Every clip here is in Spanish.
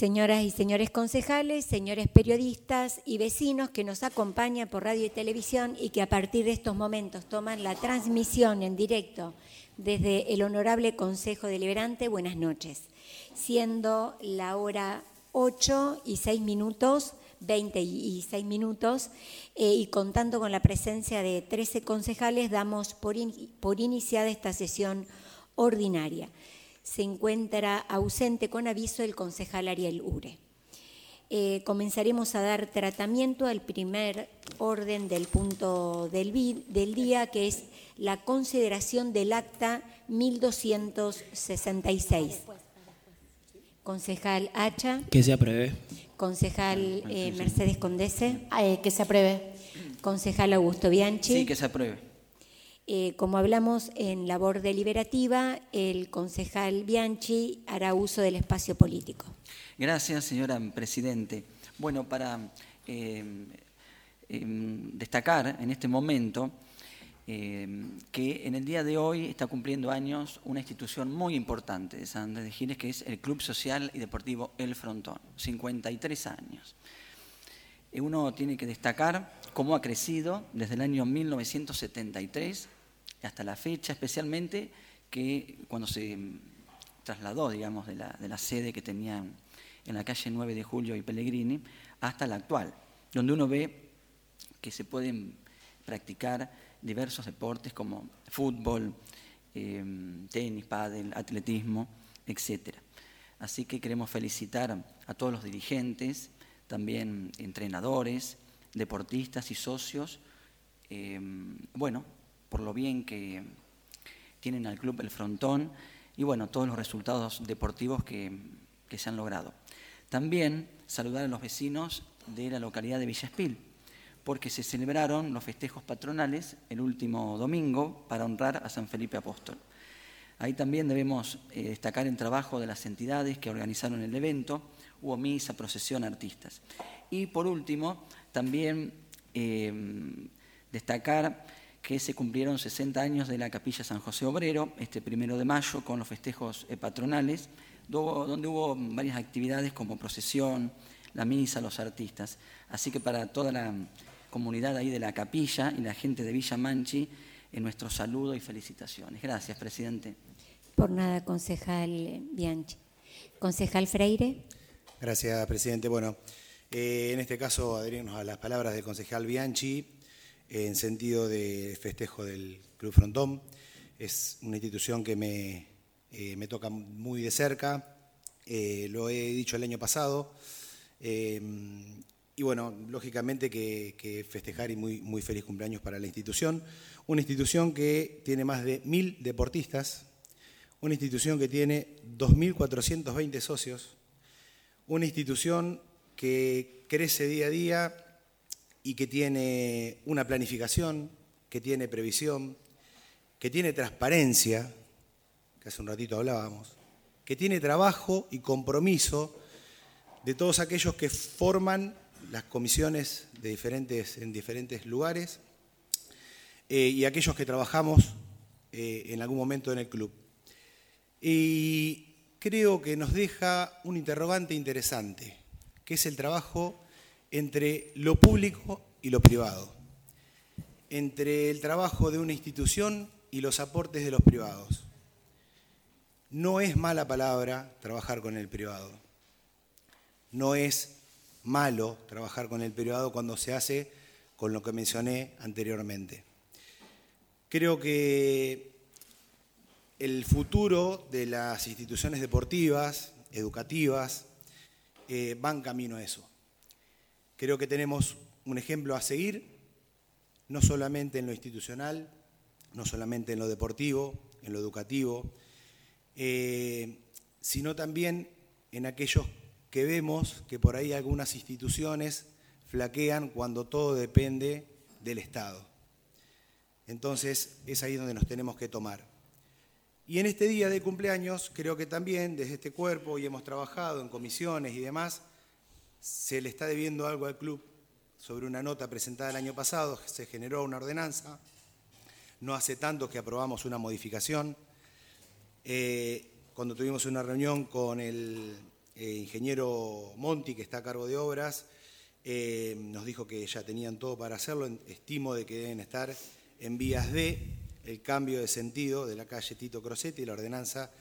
Señoras y señores concejales, señores periodistas y vecinos que nos acompañan por radio y televisión y que a partir de estos momentos toman la transmisión en directo desde el Honorable Consejo Deliberante, buenas noches. Siendo la hora 8:06, 20:06, y contando con la presencia de 13 concejales, damos por iniciada esta sesión ordinaria. Se encuentra ausente con aviso el concejal Ariel Ure. Comenzaremos a dar tratamiento al primer orden del punto del día, que es la consideración del acta 1266. Concejal Hacha. Que se apruebe. Concejal Mercedes Condese. Que se apruebe. Concejal Augusto Bianchi. Sí, que se apruebe. Como hablamos en labor deliberativa, el concejal Bianchi hará uso del espacio político. Gracias, señora Presidente. Bueno, para destacar en este momento que en el día de hoy está cumpliendo años una institución muy importante de San Andrés de Giles, que es el Club Social y Deportivo El Frontón, 53 años. Uno tiene que destacar cómo ha crecido desde el año 1973 hasta la fecha, especialmente que cuando se trasladó, digamos, de la sede que tenían en la calle 9 de Julio y Pellegrini hasta la actual, donde uno ve que se pueden practicar diversos deportes como fútbol, tenis, pádel, atletismo, etc. Así que queremos felicitar a todos los dirigentes, también entrenadores, deportistas y socios, por lo bien que tienen al Club El Frontón y todos los resultados deportivos que se han logrado. También saludar a los vecinos de la localidad de Villa Espil, porque se celebraron los festejos patronales el último domingo para honrar a San Felipe Apóstol. Ahí también debemos destacar el trabajo de las entidades que organizaron el evento. Hubo misa, procesión, artistas. Y por último, también destacar que se cumplieron 60 años de la Capilla San José Obrero, este 1 de mayo, con los festejos patronales, donde hubo varias actividades como procesión, la misa, los artistas. Así que para toda la comunidad ahí de la capilla y la gente de Villa Manchi, nuestro saludo y felicitaciones. Gracias, presidente. Por nada, concejal Bianchi. Concejal Freire. Gracias, presidente. Bueno, en este caso adherirnos a las palabras del concejal Bianchi en sentido de festejo del Club Frontón. Es una institución que me toca muy de cerca, lo he dicho el año pasado, y lógicamente que festejar y muy feliz cumpleaños para la institución. Una institución que tiene más de 1.000 deportistas, una institución que tiene 2.420 socios, una institución que crece día a día y que tiene una planificación, que tiene previsión, que tiene transparencia, que hace un ratito hablábamos, que tiene trabajo y compromiso de todos aquellos que forman las comisiones en diferentes lugares y aquellos que trabajamos en algún momento en el club. Y creo que nos deja un interrogante interesante, que es el trabajo entre lo público y lo privado, entre el trabajo de una institución y los aportes de los privados. No es mala palabra trabajar con el privado. No es malo trabajar con el privado cuando se hace con lo que mencioné anteriormente. Creo que el futuro de las instituciones deportivas, educativas, van camino a eso. Creo que tenemos un ejemplo a seguir, no solamente en lo institucional, no solamente en lo deportivo, en lo educativo, sino también en aquellos que vemos que por ahí algunas instituciones flaquean cuando todo depende del Estado. Entonces es ahí donde nos tenemos que tomar. Y en este día de cumpleaños creo que también desde este cuerpo, y hemos trabajado en comisiones y demás, se le está debiendo algo al club sobre una nota presentada el año pasado. Se generó una ordenanza, no hace tanto que aprobamos una modificación. Cuando tuvimos una reunión con el ingeniero Monti, que está a cargo de obras, nos dijo que ya tenían todo para hacerlo. Estimo de que deben estar en vías de el cambio de sentido de la calle Tito Crosetti, la ordenanza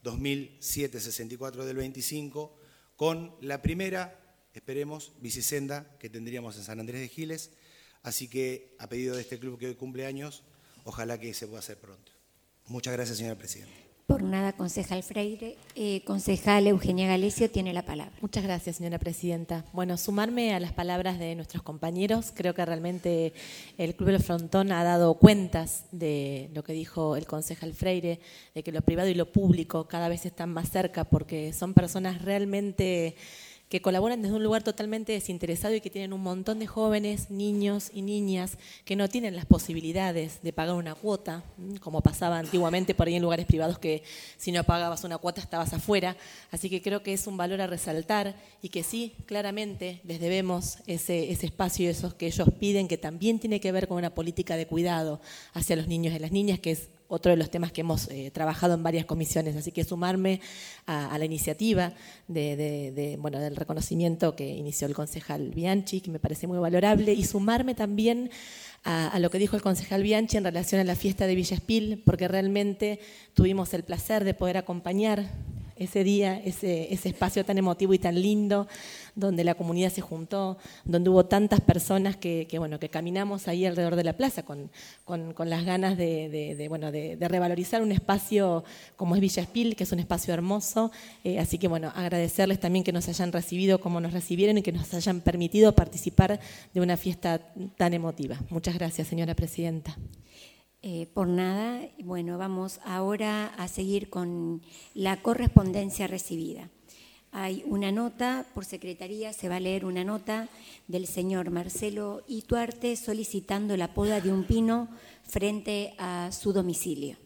2764 del 25, con la primera, esperemos, bicisenda que tendríamos en San Andrés de Giles. Así que, a pedido de este club que hoy cumple años, ojalá que se pueda hacer pronto. Muchas gracias, señora presidenta. Por nada, concejal Freire. Concejal Eugenia Galecio tiene la palabra. Muchas gracias, señora presidenta. Bueno, sumarme a las palabras de nuestros compañeros. Creo que realmente el Club El Frontón ha dado cuentas de lo que dijo el concejal Freire, de que lo privado y lo público cada vez están más cerca, porque son personas realmente que colaboran desde un lugar totalmente desinteresado y que tienen un montón de jóvenes, niños y niñas que no tienen las posibilidades de pagar una cuota, como pasaba antiguamente por ahí en lugares privados, que si no pagabas una cuota estabas afuera. Así que creo que es un valor a resaltar y que sí, claramente les debemos ese espacio y esos que ellos piden, que también tiene que ver con una política de cuidado hacia los niños y las niñas, que es otro de los temas que hemos trabajado en varias comisiones. Así que sumarme a la iniciativa del reconocimiento que inició el concejal Bianchi, que me parece muy valorable, y sumarme también a lo que dijo el concejal Bianchi en relación a la fiesta de Villa Espil, porque realmente tuvimos el placer de poder acompañar ese día, ese espacio tan emotivo y tan lindo, donde la comunidad se juntó, donde hubo tantas personas que caminamos ahí alrededor de la plaza con las ganas de revalorizar un espacio como es Villa Espil, que es un espacio hermoso. Así que agradecerles también que nos hayan recibido como nos recibieron y que nos hayan permitido participar de una fiesta tan emotiva. Muchas gracias, señora presidenta. Por nada. Bueno, vamos ahora a seguir con la correspondencia recibida. Hay una nota, por secretaría se va a leer una nota del señor Marcelo Ituarte solicitando la poda de un pino frente a su domicilio.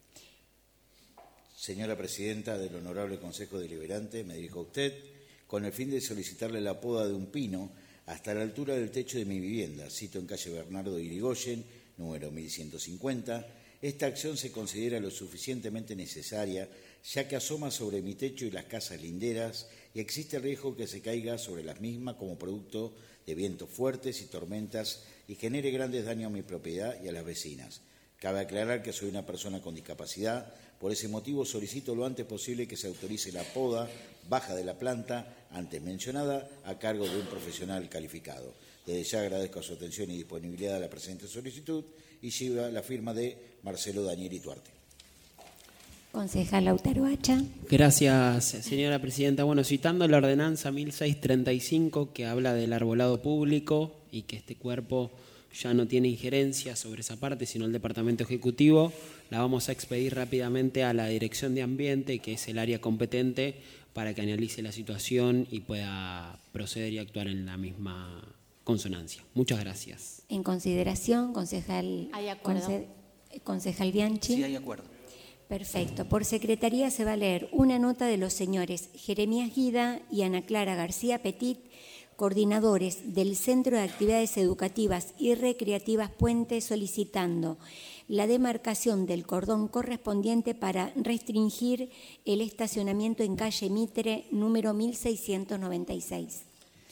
Señora presidenta del Honorable Consejo Deliberante, me dirijo a usted con el fin de solicitarle la poda de un pino hasta la altura del techo de mi vivienda, sito en calle Bernardo Irigoyen, número 1150. Esta acción se considera lo suficientemente necesaria, ya que asoma sobre mi techo y las casas linderas y existe el riesgo que se caiga sobre las mismas como producto de vientos fuertes y tormentas y genere grandes daños a mi propiedad y a las vecinas. Cabe aclarar que soy una persona con discapacidad, por ese motivo solicito lo antes posible que se autorice la poda baja de la planta antes mencionada a cargo de un profesional calificado. Desde ya agradezco su atención y disponibilidad a la presente solicitud y lleva la firma de Marcelo Daniel Ituarte. Concejal Lautaro Hacha. Gracias, señora presidenta. Bueno, citando la ordenanza 1635 que habla del arbolado público y que este cuerpo ya no tiene injerencia sobre esa parte, sino el Departamento Ejecutivo, la vamos a expedir rápidamente a la Dirección de Ambiente, que es el área competente, para que analice la situación y pueda proceder y actuar en la misma consonancia. Muchas gracias. En consideración, concejal. ¿Hay acuerdo? Concejal Bianchi. Sí, hay acuerdo. Perfecto. Por secretaría se va a leer una nota de los señores Jeremías Guida y Ana Clara García Petit, coordinadores del Centro de Actividades Educativas y Recreativas Puente, solicitando la demarcación del cordón correspondiente para restringir el estacionamiento en calle Mitre, número 1696.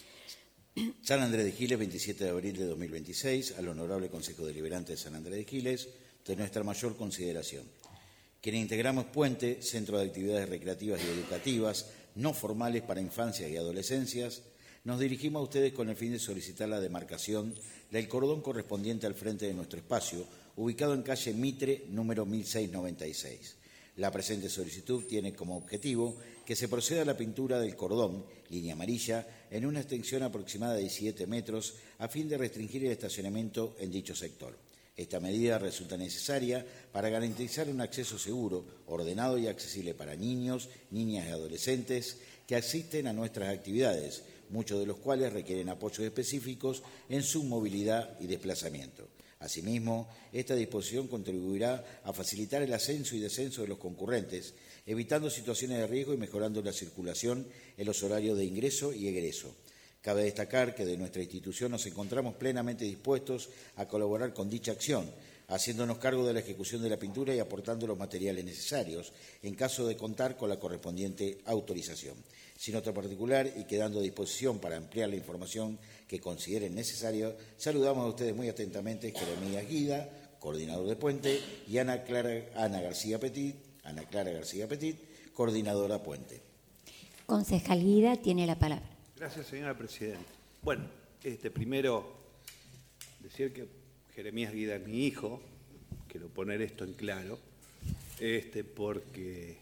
San Andrés de Giles, 27 de abril de 2026, al Honorable Consejo Deliberante de San Andrés de Giles, de nuestra mayor consideración. Quienes integramos Puente, Centro de Actividades Recreativas y Educativas no formales para infancias y adolescencias, nos dirigimos a ustedes con el fin de solicitar la demarcación del cordón correspondiente al frente de nuestro espacio, ubicado en calle Mitre, número 1696. La presente solicitud tiene como objetivo que se proceda a la pintura del cordón, línea amarilla, en una extensión aproximada de 17 metros, a fin de restringir el estacionamiento en dicho sector. Esta medida resulta necesaria para garantizar un acceso seguro, ordenado y accesible para niños, niñas y adolescentes que asisten a nuestras actividades, muchos de los cuales requieren apoyos específicos en su movilidad y desplazamiento. Asimismo, esta disposición contribuirá a facilitar el ascenso y descenso de los concurrentes, evitando situaciones de riesgo y mejorando la circulación en los horarios de ingreso y egreso. Cabe destacar que de nuestra institución nos encontramos plenamente dispuestos a colaborar con dicha acción, haciéndonos cargo de la ejecución de la pintura y aportando los materiales necesarios, en caso de contar con la correspondiente autorización. Sin otra particular y quedando a disposición para ampliar la información que consideren necesaria, saludamos a ustedes muy atentamente Jeremías Guida, coordinador de Puente, y Ana Clara García Petit, coordinadora Puente. Concejal Guida tiene la palabra. Gracias, señora presidenta. Bueno, primero decir que Jeremías Guida es mi hijo, quiero poner esto en claro, porque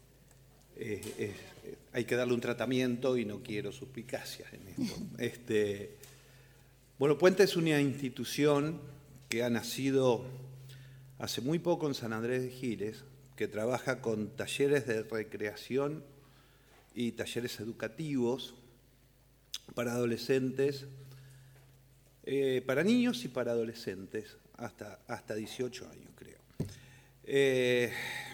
hay que darle un tratamiento y no quiero suspicacias en esto. Bueno, Puente es una institución que ha nacido hace muy poco en San Andrés de Giles, que trabaja con talleres de recreación y talleres educativos para adolescentes, para niños y para adolescentes, hasta 18 años, creo.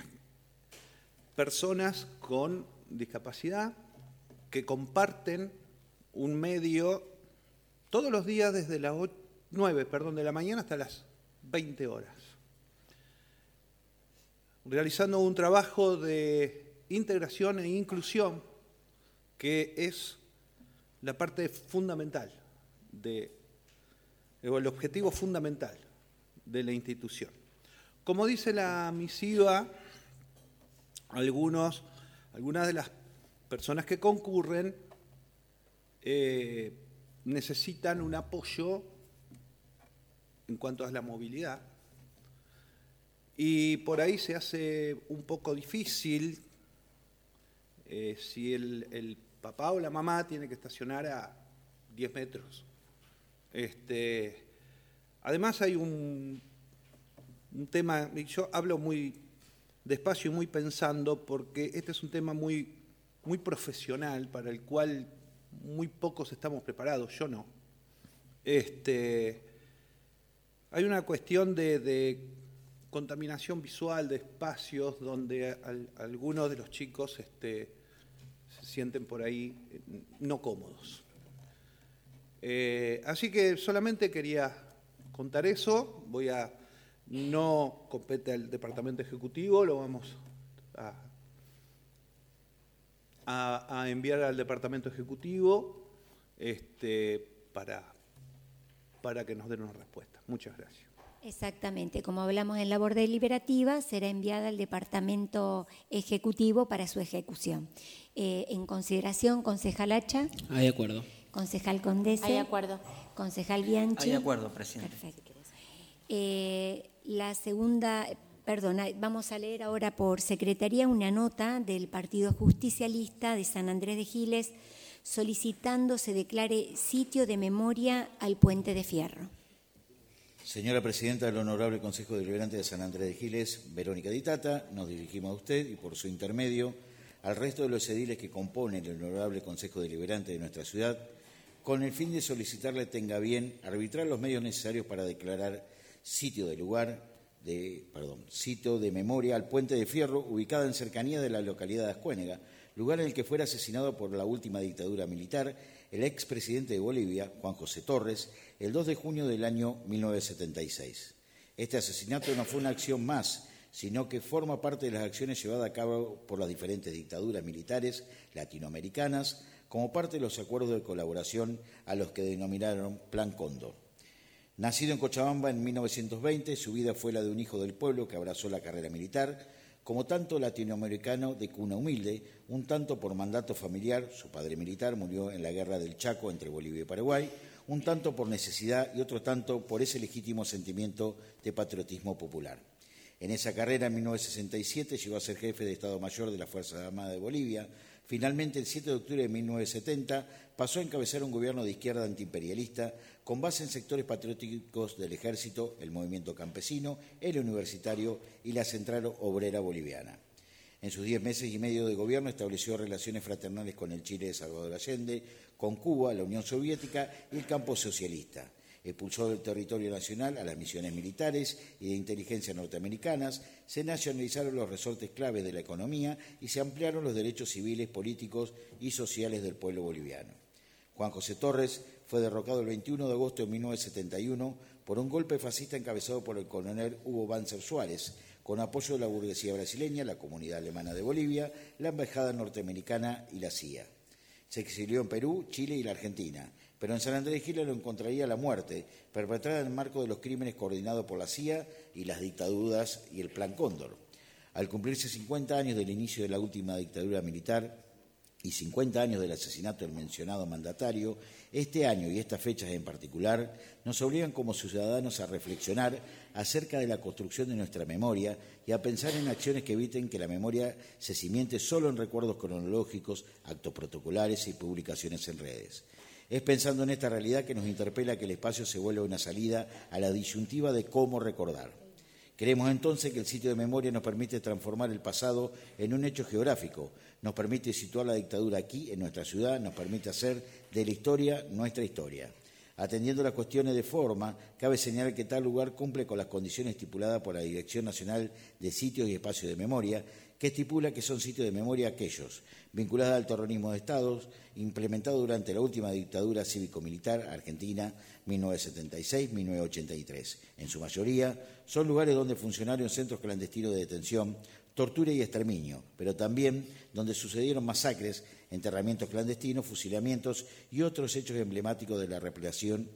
Personas con discapacidad que comparten un medio todos los días desde las 9 de la mañana hasta las 20 horas, realizando un trabajo de integración e inclusión que es la parte fundamental, el objetivo fundamental de la institución. Como dice la misiva, algunas de las personas que concurren necesitan un apoyo en cuanto a la movilidad, y por ahí se hace un poco difícil si el papá o la mamá tiene que estacionar a 10 metros. Además hay un tema, y yo hablo muy despacio y muy pensando, porque este es un tema muy, muy profesional para el cual muy pocos estamos preparados, yo no. Hay una cuestión de contaminación visual de espacios donde algunos de los chicos se sienten por ahí no cómodos. Así que solamente quería contar eso. No compete al Departamento Ejecutivo, lo vamos a enviar al Departamento Ejecutivo para que nos den una respuesta. Muchas gracias. Exactamente, como hablamos en labor deliberativa, será enviada al Departamento Ejecutivo para su ejecución. En consideración, concejal Hacha. De acuerdo. Concejal Condese. De acuerdo. Concejal Bianchi. De acuerdo, presidente. Perfecto. La segunda, vamos a leer ahora por secretaría una nota del Partido Justicialista de San Andrés de Giles solicitando se declare sitio de memoria al Puente de Fierro. Señora Presidenta del Honorable Consejo Deliberante de San Andrés de Giles, Verónica Di Tata, nos dirigimos a usted y por su intermedio al resto de los ediles que componen el Honorable Consejo Deliberante de nuestra ciudad, con el fin de solicitarle tenga bien arbitrar los medios necesarios para declarar sitio de memoria al Puente de Fierro, ubicada en cercanía de la localidad de Ascuénega, lugar en el que fuera asesinado por la última dictadura militar el expresidente de Bolivia, Juan José Torres, el 2 de junio del año 1976. Este asesinato no fue una acción más, sino que forma parte de las acciones llevadas a cabo por las diferentes dictaduras militares latinoamericanas como parte de los acuerdos de colaboración a los que denominaron Plan Cóndor. Nacido en Cochabamba en 1920, su vida fue la de un hijo del pueblo que abrazó la carrera militar, como tanto latinoamericano de cuna humilde, un tanto por mandato familiar, su padre militar murió en la guerra del Chaco entre Bolivia y Paraguay, un tanto por necesidad y otro tanto por ese legítimo sentimiento de patriotismo popular. En esa carrera, en 1967, llegó a ser jefe de Estado Mayor de las Fuerzas Armadas de Bolivia. Finalmente, el 7 de octubre de 1970, pasó a encabezar un gobierno de izquierda antiimperialista con base en sectores patrióticos del Ejército, el movimiento campesino, el universitario y la Central Obrera Boliviana. En sus 10 meses y medio de gobierno estableció relaciones fraternales con el Chile de Salvador Allende, con Cuba, la Unión Soviética y el campo socialista. Expulsó del territorio nacional a las misiones militares y de inteligencia norteamericanas, se nacionalizaron los resortes claves de la economía y se ampliaron los derechos civiles, políticos y sociales del pueblo boliviano. Juan José Torres fue derrocado el 21 de agosto de 1971 por un golpe fascista encabezado por el coronel Hugo Banzer Suárez, con apoyo de la burguesía brasileña, la comunidad alemana de Bolivia, la embajada norteamericana y la CIA. Se exilió en Perú, Chile y la Argentina, pero en San Andrés de Giles lo encontraría la muerte, perpetrada en el marco de los crímenes coordinados por la CIA y las dictaduras y el Plan Cóndor. Al cumplirse 50 años del inicio de la última dictadura militar y 50 años del asesinato del mencionado mandatario, este año y estas fechas en particular nos obligan como ciudadanos a reflexionar acerca de la construcción de nuestra memoria y a pensar en acciones que eviten que la memoria se cimiente solo en recuerdos cronológicos, actos protocolares y publicaciones en redes. Es pensando en esta realidad que nos interpela que el espacio se vuelva una salida a la disyuntiva de cómo recordar. Creemos entonces que el sitio de memoria nos permite transformar el pasado en un hecho geográfico, nos permite situar la dictadura aquí, en nuestra ciudad, nos permite hacer de la historia nuestra historia. Atendiendo las cuestiones de forma, cabe señalar que tal lugar cumple con las condiciones estipuladas por la Dirección Nacional de Sitios y Espacios de Memoria, que estipula que son sitios de memoria aquellos vinculados al terrorismo de Estados, implementados durante la última dictadura cívico-militar argentina, 1976-1983. En su mayoría, son lugares donde funcionaron centros clandestinos de detención, tortura y exterminio, pero también donde sucedieron masacres, enterramientos clandestinos, fusilamientos y otros hechos emblemáticos de la represión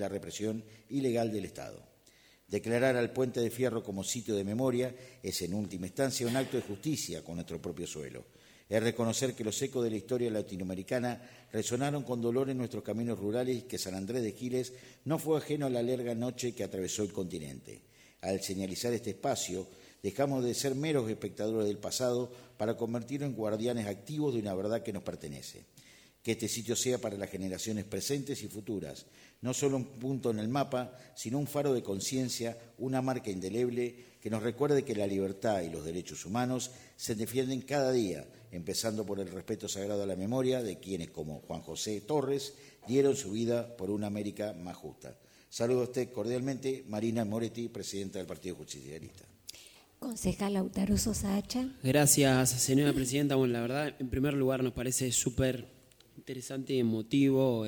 ilegal del Estado. Declarar al Puente de Fierro como sitio de memoria es, en última instancia, un acto de justicia con nuestro propio suelo. Es reconocer que los ecos de la historia latinoamericana resonaron con dolor en nuestros caminos rurales y que San Andrés de Giles no fue ajeno a la larga noche que atravesó el continente. Al señalizar este espacio, dejamos de ser meros espectadores del pasado para convertirnos en guardianes activos de una verdad que nos pertenece. Que este sitio sea para las generaciones presentes y futuras, no solo un punto en el mapa, sino un faro de conciencia, una marca indeleble que nos recuerde que la libertad y los derechos humanos se defienden cada día, empezando por el respeto sagrado a la memoria de quienes, como Juan José Torres, dieron su vida por una América más justa. Saludo a usted cordialmente, Marina Moretti, presidenta del Partido Justicialista. Concejal Lautaro Sosa Hacha. Gracias, señora presidenta. Bueno, la verdad, en primer lugar, nos parece súper interesante y emotivo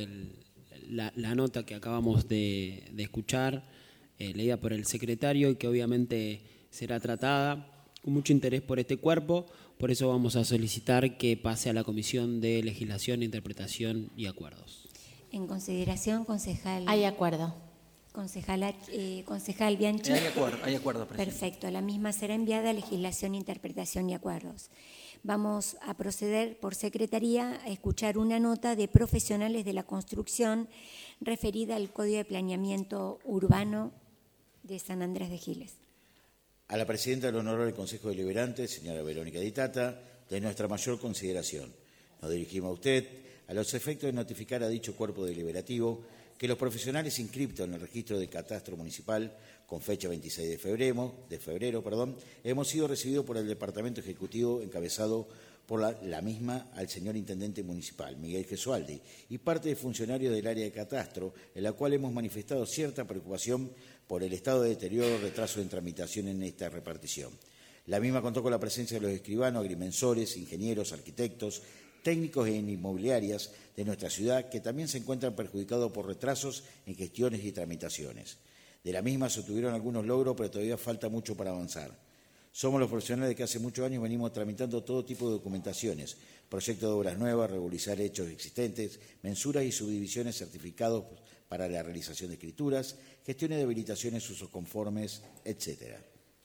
la nota que acabamos de escuchar, leída por el secretario, y que obviamente será tratada con mucho interés por este cuerpo. Por eso vamos a solicitar que pase a la Comisión de Legislación, Interpretación y Acuerdos. En consideración, concejal. Hay acuerdo. Concejal Bianchi. Hay acuerdo, presidente. Perfecto. La misma será enviada a Legislación, Interpretación y Acuerdos. Vamos a proceder por secretaría a escuchar una nota de profesionales de la construcción referida al Código de Planeamiento Urbano de San Andrés de Giles. A la presidenta del Honorable Consejo Deliberante, señora Verónica Di Tata, de nuestra mayor consideración. Nos dirigimos a usted a los efectos de notificar a dicho cuerpo deliberativo que los profesionales inscriptos en el registro de catastro municipal con fecha 26 de febrero, hemos sido recibidos por el Departamento Ejecutivo encabezado por la misma al señor Intendente Municipal, Miguel Gesualdi, y parte de funcionarios del área de catastro, en la cual hemos manifestado cierta preocupación por el estado de deterioro o retraso en tramitación en esta repartición. La misma contó con la presencia de los escribanos, agrimensores, ingenieros, arquitectos, técnicos en inmobiliarias de nuestra ciudad, que también se encuentran perjudicados por retrasos en gestiones y tramitaciones. De la misma se obtuvieron algunos logros, pero todavía falta mucho para avanzar. Somos los profesionales que hace muchos años venimos tramitando todo tipo de documentaciones, proyectos de obras nuevas, regularizar hechos existentes, mensuras y subdivisiones, certificados para la realización de escrituras, gestiones de habilitaciones, usos conformes, etcétera.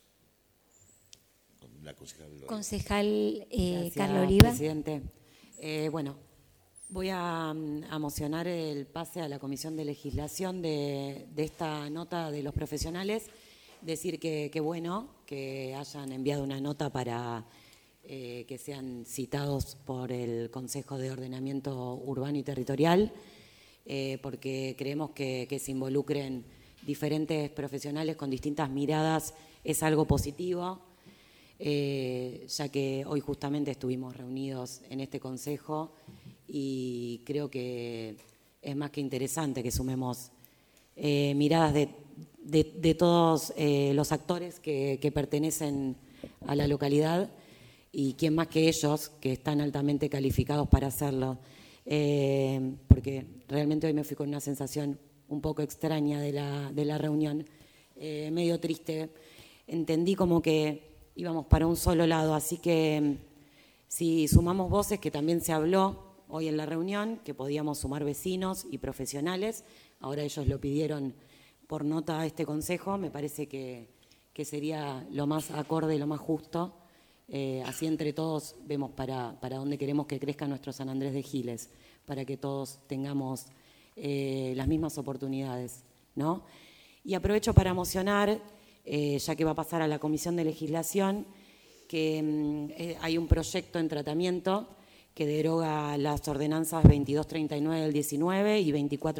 La concejal Carla Oliva. Presidente. Bueno, voy a mocionar el pase a la Comisión de Legislación de esta nota de los profesionales. Decir que bueno que hayan enviado una nota para que sean citados por el Consejo de Ordenamiento Urbano y Territorial, porque creemos que se involucren diferentes profesionales con distintas miradas es algo positivo. Ya que hoy justamente estuvimos reunidos en este consejo y creo que es más que interesante que sumemos miradas de todos los actores que pertenecen a la localidad y quién más que ellos, que están altamente calificados para hacerlo. porque realmente hoy me fui con una sensación un poco extraña de la reunión, medio triste. Entendí como que íbamos para un solo lado, así que si sumamos voces, que también se habló hoy en la reunión, que podíamos sumar vecinos y profesionales, ahora ellos lo pidieron por nota a este consejo, me parece que sería lo más acorde y lo más justo. Así entre todos vemos para dónde queremos que crezca nuestro San Andrés de Giles, para que todos tengamos las mismas oportunidades, ¿no? Y aprovecho para mocionar, ya que va a pasar a la Comisión de Legislación, que hay un proyecto en tratamiento que deroga las ordenanzas 2239 del 19 y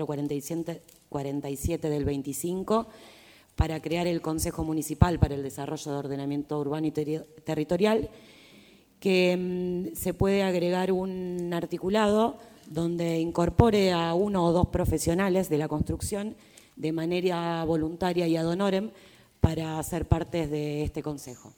2447 del 25, para crear el Consejo Municipal para el Desarrollo de Ordenamiento Urbano y Territorial, que se puede agregar un articulado donde incorpore a 1 o 2 profesionales de la construcción de manera voluntaria y ad honorem para ser partes de este consejo.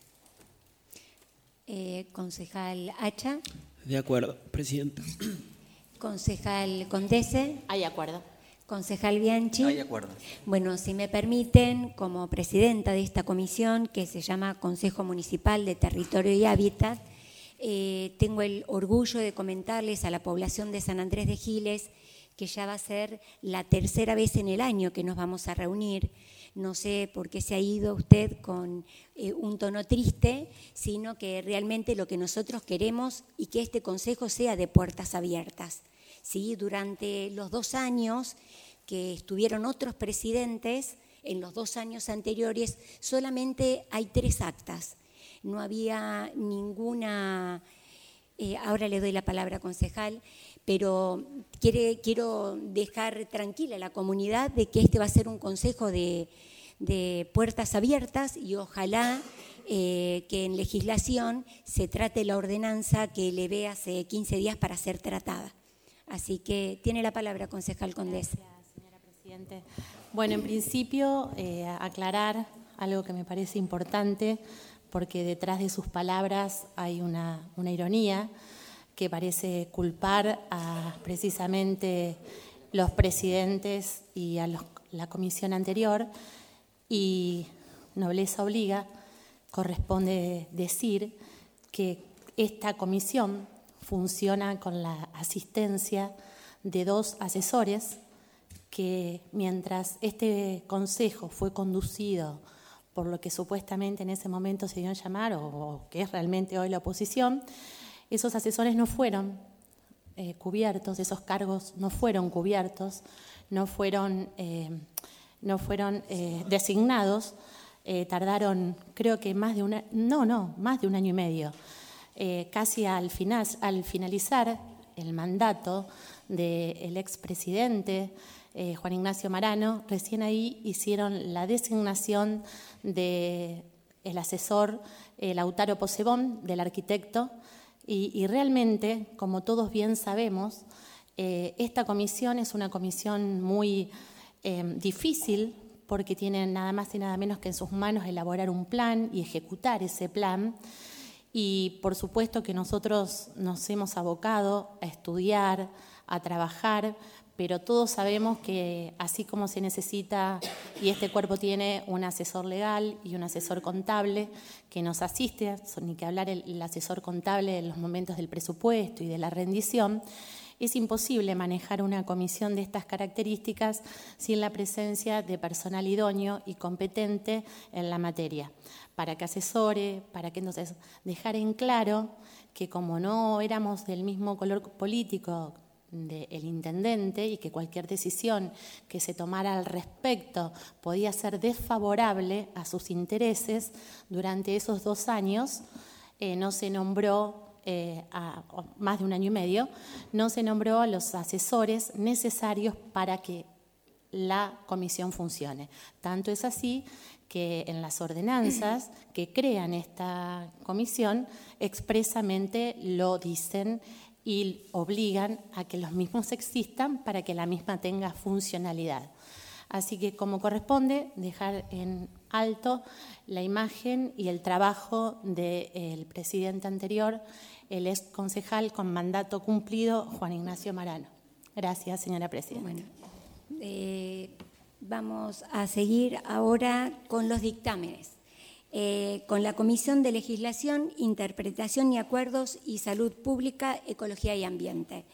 Concejal Hacha. De acuerdo, presidenta. Concejal Condese. Hay acuerdo. Concejal Bianchi. Hay acuerdo. Bueno, si me permiten, como presidenta de esta comisión que se llama Consejo Municipal de Territorio y Hábitat, tengo el orgullo de comentarles a la población de San Andrés de Giles que ya va a ser la tercera vez en el año que nos vamos a reunir. No sé por qué se ha ido usted con un tono triste, sino que realmente lo que nosotros queremos y que este consejo sea de puertas abiertas. ¿Sí? Durante los 2 años que estuvieron otros presidentes, en los 2 años anteriores, solamente hay 3 actas. No había ninguna, ahora le doy la palabra, concejal, pero quiero dejar tranquila a la comunidad de que este va a ser un consejo de puertas abiertas y ojalá que en legislación se trate la ordenanza que le ve hace 15 días para ser tratada. Así que tiene la palabra, concejal Condese. Gracias, señora Presidente. Bueno, en principio, aclarar algo que me parece importante, porque detrás de sus palabras hay una ironía que parece culpar a precisamente los presidentes y a la comisión anterior, y nobleza obliga, corresponde decir que esta comisión funciona con la asistencia de 2 asesores que, mientras este consejo fue conducido por lo que supuestamente en ese momento se dio a llamar, o que es realmente hoy la oposición, esos asesores no fueron cubiertos, esos cargos no fueron cubiertos, no fueron designados, tardaron creo que más de un año y medio. Casi al finalizar el mandato del expresidente Juan Ignacio Marano, recién ahí hicieron la designación del asesor Lautaro Posebón, del arquitecto, y realmente, como todos bien sabemos, esta comisión es una comisión muy difícil, porque tiene nada más y nada menos que en sus manos elaborar un plan y ejecutar ese plan. Y por supuesto que nosotros nos hemos abocado a estudiar, a trabajar, pero todos sabemos que así como se necesita, y este cuerpo tiene un asesor legal y un asesor contable que nos asiste, ni que hablar el asesor contable en los momentos del presupuesto y de la rendición, es imposible manejar una comisión de estas características sin la presencia de personal idóneo y competente en la materia, para que asesore, para que entonces dejar en claro que como no éramos del mismo color político del intendente y que cualquier decisión que se tomara al respecto podía ser desfavorable a sus intereses, durante esos 2 años no se nombró, más de un año y medio, no se nombró a los asesores necesarios para que la comisión funcione. Tanto es así que en las ordenanzas que crean esta comisión expresamente lo dicen y obligan a que los mismos existan para que la misma tenga funcionalidad. Así que, como corresponde, dejar en alto la imagen y el trabajo del presidente anterior, el ex concejal con mandato cumplido, Juan Ignacio Marano. Gracias, señora presidenta. Bueno, vamos a seguir ahora con los dictámenes. Con la Comisión de Legislación, Interpretación y Acuerdos y Salud Pública, Ecología y Ambiente.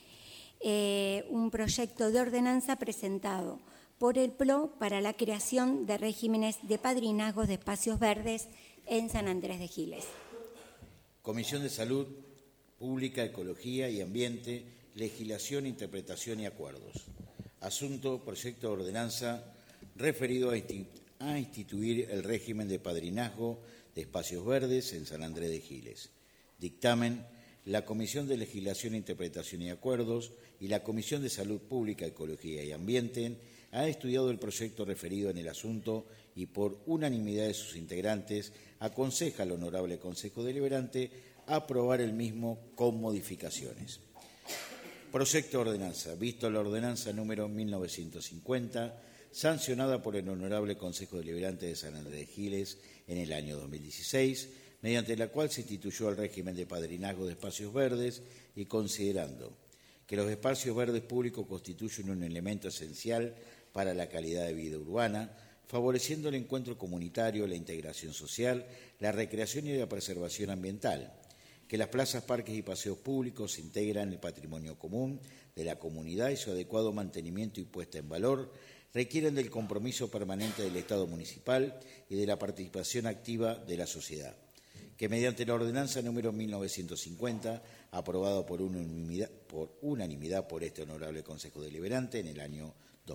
Un proyecto de ordenanza presentado por el PLO para la creación de regímenes de padrinazgos de espacios verdes en San Andrés de Giles. Comisión de Salud Pública, Ecología y Ambiente, Legislación, Interpretación y Acuerdos. Asunto, proyecto de ordenanza referido a instituir el régimen de padrinazgo de espacios verdes en San Andrés de Giles. Dictamen: la Comisión de Legislación, Interpretación y Acuerdos y la Comisión de Salud Pública, Ecología y Ambiente ha estudiado el proyecto referido en el asunto y por unanimidad de sus integrantes aconseja al Honorable Consejo Deliberante aprobar el mismo con modificaciones. Proyecto de ordenanza. Visto la ordenanza número 1950, sancionada por el Honorable Consejo Deliberante de San Andrés de Giles en el año 2016, mediante la cual se instituyó el régimen de padrinazgo de espacios verdes y considerando que los espacios verdes públicos constituyen un elemento esencial para la calidad de vida urbana, favoreciendo el encuentro comunitario, la integración social, la recreación y la preservación ambiental, que las plazas, parques y paseos públicos integran el patrimonio común de la comunidad y su adecuado mantenimiento y puesta en valor requieren del compromiso permanente del Estado municipal y de la participación activa de la sociedad, que mediante la ordenanza número 1950, aprobado por unanimidad por este Honorable Consejo Deliberante en el año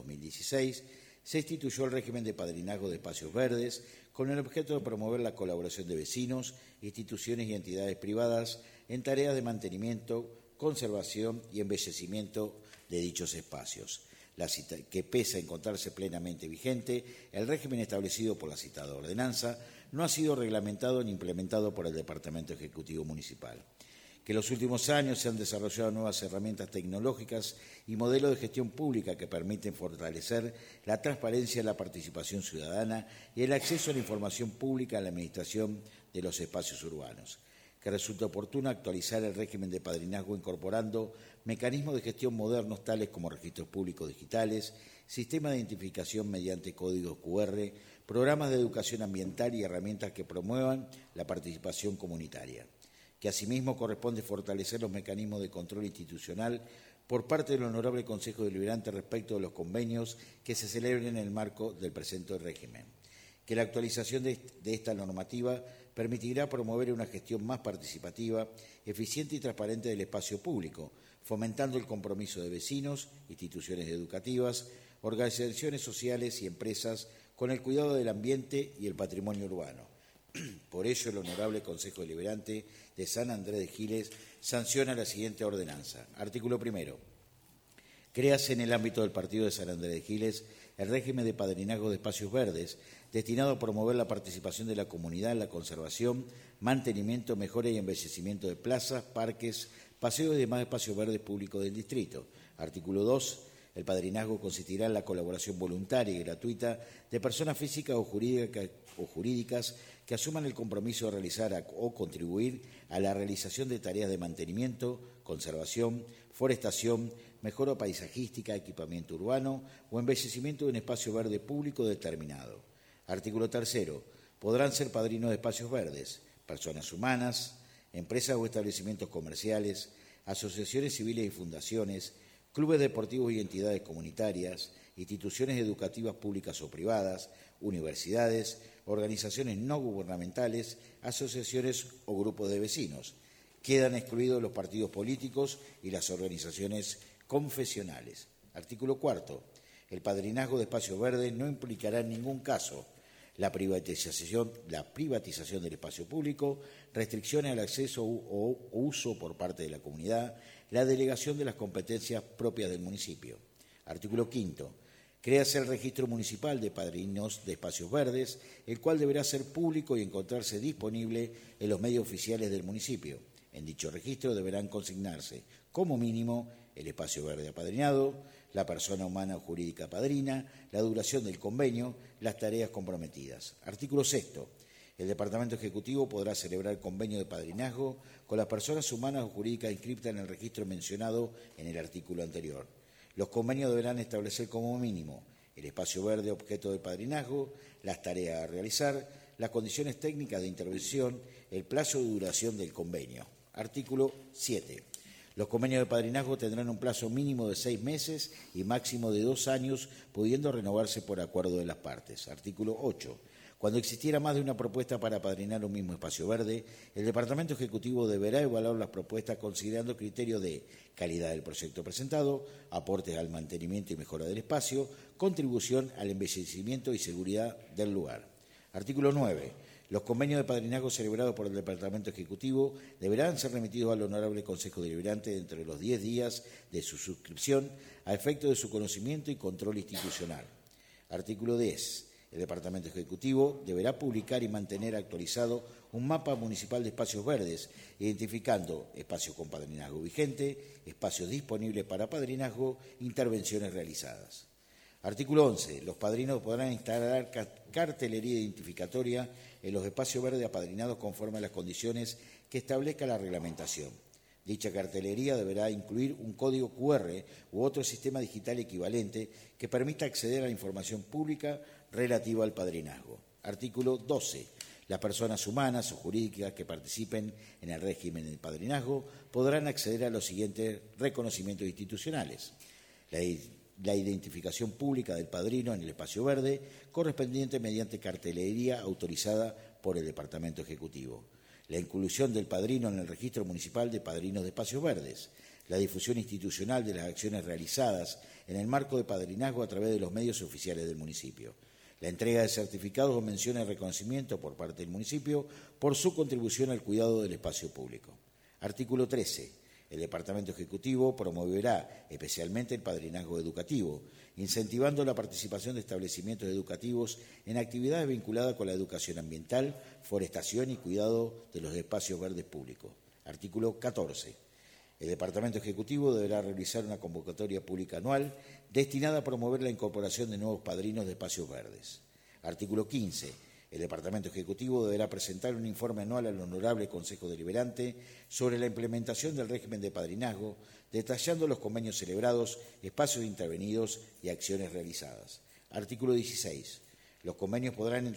2016, se instituyó el régimen de padrinazgo de espacios verdes con el objeto de promover la colaboración de vecinos, instituciones y entidades privadas en tareas de mantenimiento, conservación y embellecimiento de dichos espacios. Que pese a encontrarse plenamente vigente, el régimen establecido por la citada ordenanza no ha sido reglamentado ni implementado por el Departamento Ejecutivo Municipal. Que en los últimos años se han desarrollado nuevas herramientas tecnológicas y modelos de gestión pública que permiten fortalecer la transparencia, la participación ciudadana y el acceso a la información pública en la administración de los espacios urbanos. Que resulta oportuno actualizar el régimen de padrinazgo incorporando mecanismos de gestión modernos tales como registros públicos digitales, sistemas de identificación mediante códigos QR, programas de educación ambiental y herramientas que promuevan la participación comunitaria. Que asimismo corresponde fortalecer los mecanismos de control institucional por parte del Honorable Consejo Deliberante respecto de los convenios que se celebren en el marco del presente régimen. Que la actualización de esta normativa permitirá promover una gestión más participativa, eficiente y transparente del espacio público, fomentando el compromiso de vecinos, instituciones educativas, organizaciones sociales y empresas con el cuidado del ambiente y el patrimonio urbano. Por ello, el Honorable Consejo Deliberante de San Andrés de Giles sanciona la siguiente ordenanza. Artículo 1. Créase en el ámbito del Partido de San Andrés de Giles el régimen de padrinazgo de espacios verdes destinado a promover la participación de la comunidad en la conservación, mantenimiento, mejora y embellecimiento de plazas, parques, paseos y demás espacios verdes públicos del distrito. Artículo 2. El padrinazgo consistirá en la colaboración voluntaria y gratuita de personas físicas o jurídicas que asuman el compromiso de realizar o contribuir a la realización de tareas de mantenimiento, conservación, forestación, mejora paisajística, equipamiento urbano o embellecimiento de un espacio verde público determinado. Artículo 3. Podrán ser padrinos de espacios verdes personas humanas, empresas o establecimientos comerciales, asociaciones civiles y fundaciones, clubes deportivos y entidades comunitarias, instituciones educativas públicas o privadas, universidades, organizaciones no gubernamentales, asociaciones o grupos de vecinos. Quedan excluidos los partidos políticos y las organizaciones confesionales. Artículo 4. El padrinazgo de espacios verdes no implicará en ningún caso la privatización del espacio público, restricciones al acceso o uso por parte de la comunidad, la delegación de las competencias propias del municipio. Artículo 5. Créase el registro municipal de padrinos de espacios verdes, el cual deberá ser público y encontrarse disponible en los medios oficiales del municipio. En dicho registro deberán consignarse, como mínimo, el espacio verde apadrinado, la persona humana o jurídica padrina, la duración del convenio, las tareas comprometidas. Artículo 6. El Departamento Ejecutivo podrá celebrar convenio de padrinazgo con las personas humanas o jurídicas inscritas en el registro mencionado en el artículo anterior. Los convenios deberán establecer como mínimo el espacio verde objeto del padrinazgo, las tareas a realizar, las condiciones técnicas de intervención, el plazo de duración del convenio. Artículo 7. Los convenios de padrinazgo tendrán un plazo mínimo de 6 meses y máximo de 2 años, pudiendo renovarse por acuerdo de las partes. Artículo 8. Cuando existiera más de una propuesta para apadrinar un mismo espacio verde, el Departamento Ejecutivo deberá evaluar las propuestas considerando criterios de calidad del proyecto presentado, aportes al mantenimiento y mejora del espacio, contribución al embellecimiento y seguridad del lugar. Artículo 9. Los convenios de padrinazgo celebrados por el Departamento Ejecutivo deberán ser remitidos al Honorable Consejo Deliberante entre los 10 días de su suscripción a efecto de su conocimiento y control institucional. Artículo 10. El Departamento Ejecutivo deberá publicar y mantener actualizado un mapa municipal de espacios verdes, identificando espacios con padrinazgo vigente, espacios disponibles para padrinazgo, intervenciones realizadas. Artículo 11. Los padrinos podrán instalar cartelería identificatoria en los espacios verdes apadrinados conforme a las condiciones que establezca la reglamentación. Dicha cartelería deberá incluir un código QR u otro sistema digital equivalente que permita acceder a la información pública relativa al padrinazgo. Artículo 12. Las personas humanas o jurídicas que participen en el régimen del padrinazgo podrán acceder a los siguientes reconocimientos institucionales: la identificación pública del padrino en el espacio verde, correspondiente mediante cartelería autorizada por el Departamento Ejecutivo; la inclusión del padrino en el registro municipal de padrinos de espacios verdes; la difusión institucional de las acciones realizadas en el marco de padrinazgo a través de los medios oficiales del municipio; la entrega de certificados o menciones de reconocimiento por parte del municipio por su contribución al cuidado del espacio público. Artículo 13. El Departamento Ejecutivo promoverá especialmente el padrinazgo educativo, incentivando la participación de establecimientos educativos en actividades vinculadas con la educación ambiental, forestación y cuidado de los espacios verdes públicos. Artículo 14. El Departamento Ejecutivo deberá realizar una convocatoria pública anual destinada a promover la incorporación de nuevos padrinos de espacios verdes. Artículo 15. El Departamento Ejecutivo deberá presentar un informe anual al Honorable Consejo Deliberante sobre la implementación del régimen de padrinazgo, detallando los convenios celebrados, espacios intervenidos y acciones realizadas. Artículo 16. Los convenios podrán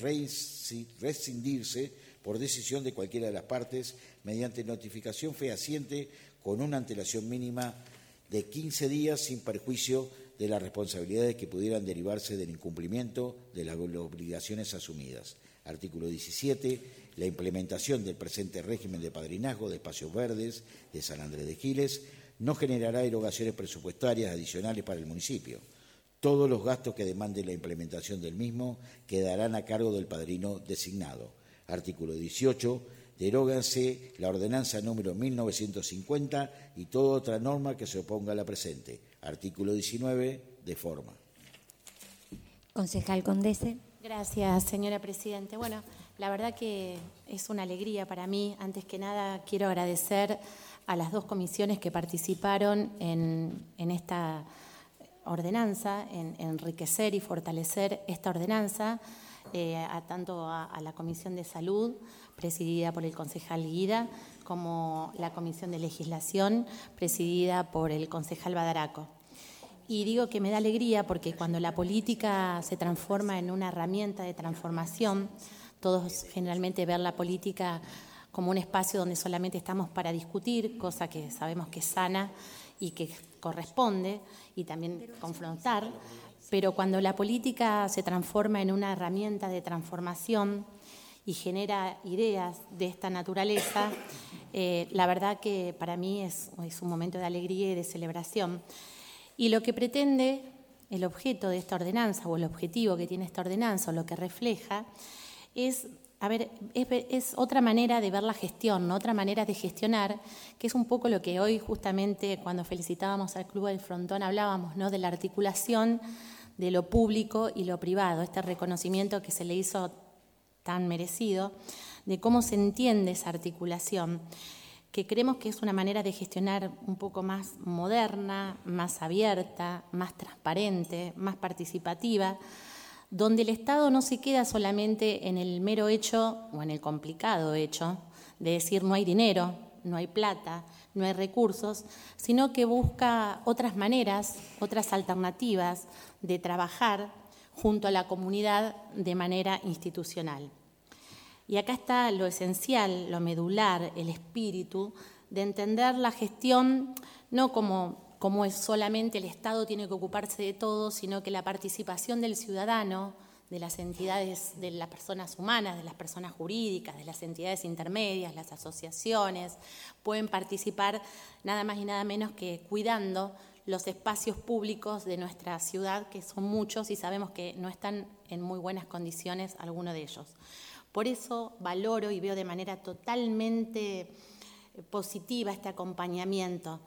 rescindirse por decisión de cualquiera de las partes mediante notificación fehaciente con una antelación mínima de 15 días sin perjuicio de las responsabilidades que pudieran derivarse del incumplimiento de las obligaciones asumidas. Artículo 17. La implementación del presente régimen de padrinazgo de espacios verdes de San Andrés de Giles no generará erogaciones presupuestarias adicionales para el municipio. Todos los gastos que demande la implementación del mismo quedarán a cargo del padrino designado. Artículo 18. Deróganse la ordenanza número 1950 y toda otra norma que se oponga a la presente. Artículo 19. De forma. Concejal Condese. Gracias, señora Presidente. Bueno, la verdad que es una alegría para mí. Antes que nada, quiero agradecer a las 2 comisiones que participaron en esta ordenanza, en enriquecer y fortalecer esta ordenanza, tanto a la Comisión de Salud, presidida por el concejal Guida, como la Comisión de Legislación, presidida por el concejal Badaraco. Y digo que me da alegría porque cuando la política se transforma en una herramienta de transformación, todos generalmente ven la política como un espacio donde solamente estamos para discutir, cosa que sabemos que es sana y que corresponde, y también confrontar, pero cuando la política se transforma en una herramienta de transformación y genera ideas de esta naturaleza, la verdad que para mí es un momento de alegría y de celebración. Y lo que pretende el objeto de esta ordenanza, o el objetivo que tiene esta ordenanza, o lo que refleja, es otra manera de ver la gestión, ¿no? Otra manera de gestionar, que es un poco lo que hoy justamente cuando felicitábamos al Club del Frontón hablábamos, ¿no? De la articulación de lo público y lo privado, este reconocimiento que se le hizo tan merecido, de cómo se entiende esa articulación. que creemos que es una manera de gestionar un poco más moderna, más abierta, más transparente, más participativa, donde el Estado no se queda solamente en el mero hecho o en el complicado hecho de decir no hay dinero, no hay plata, no hay recursos, sino que busca otras maneras, otras alternativas de trabajar junto a la comunidad de manera institucional. Y acá está lo esencial, lo medular, el espíritu de entender la gestión no como es solamente el Estado tiene que ocuparse de todo, sino que la participación del ciudadano, de las entidades, de las personas humanas, de las personas jurídicas, de las entidades intermedias, las asociaciones, pueden participar nada más y nada menos que cuidando los espacios públicos de nuestra ciudad, que son muchos y sabemos que no están en muy buenas condiciones algunos de ellos. Por eso valoro y veo de manera totalmente positiva este acompañamiento.